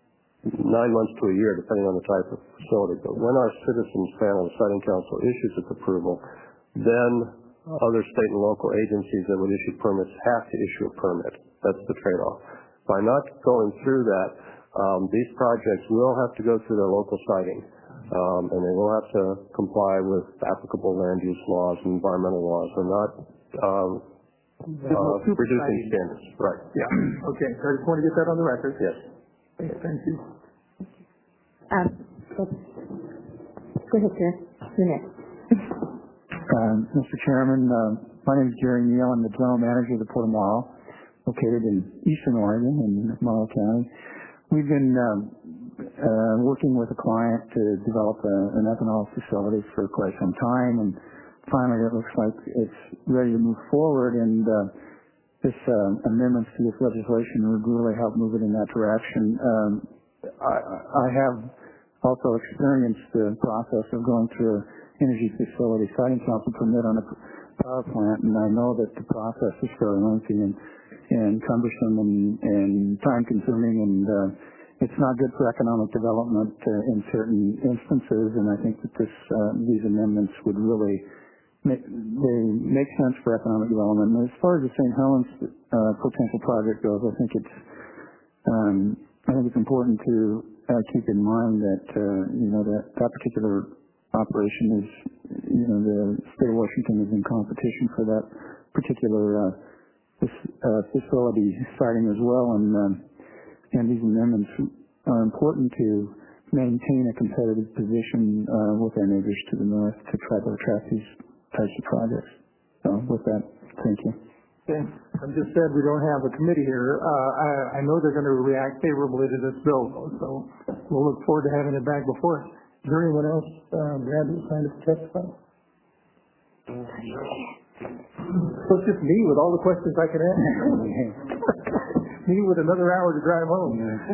nine months to a year, depending on the type of facility. But when our citizens panel, the Siting Council, issues its approval, then other state and local agencies that would issue permits have to issue a permit. That's the trade-off. By not going through that, um, these projects will have to go through their local siting, um, and they will have to comply with applicable land use laws and environmental laws. They're not um, uh, reducing standards. Right. Yeah. Okay. So I just want to get that on the record. Yes. Okay, thank you. Um, go ahead, sir. You're next. Uh, Mister Chairman, uh, my name is Jerry Neal. I'm the General Manager of the Port of Morrow, located in eastern Oregon in Morrow County. We've been uh, uh, working with a client to develop a, an ethanol facility for quite some time, and finally it looks like it's ready to move forward, and uh, this uh, amendments to this legislation would really help move it in that direction. Um, I, I have also experienced the process of going through energy facility siting council permit on a power plant, and I know that the process is fairly lengthy and, and cumbersome and, and time-consuming, and uh, it's not good for economic development uh, in certain instances. And I think that this uh, these amendments would really make, they make sense for economic development. And as far as the Saint Helens uh, potential project goes, I think it's um, I think it's important to uh, keep in mind that, uh, you know, that that particular operation is, you know, the state of Washington is in competition for that particular uh, this, uh, facility siting as well, and um, and these amendments are important to maintain a competitive position uh, with our neighbors to the north to try to attract these types of projects. So with that, thank you. Okay. I just said we don't have a committee here. Uh, I, I know they're going to react favorably to this bill, so we'll look forward to having it back before us. Is there anyone else, uh, Brad, who's trying to testify? So it's just me with all the questions I can ask. Me with another hour to drive home.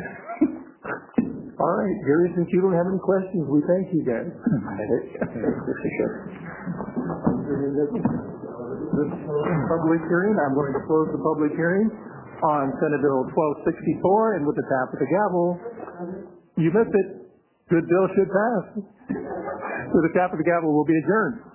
All right, Gary, since you don't have any questions, we thank you guys. This public hearing, I'm going to close the public hearing on Senate Bill twelve sixty-four, and with the tap of the gavel, you missed it. Good bill should pass. So the tap of the gavel will be adjourned.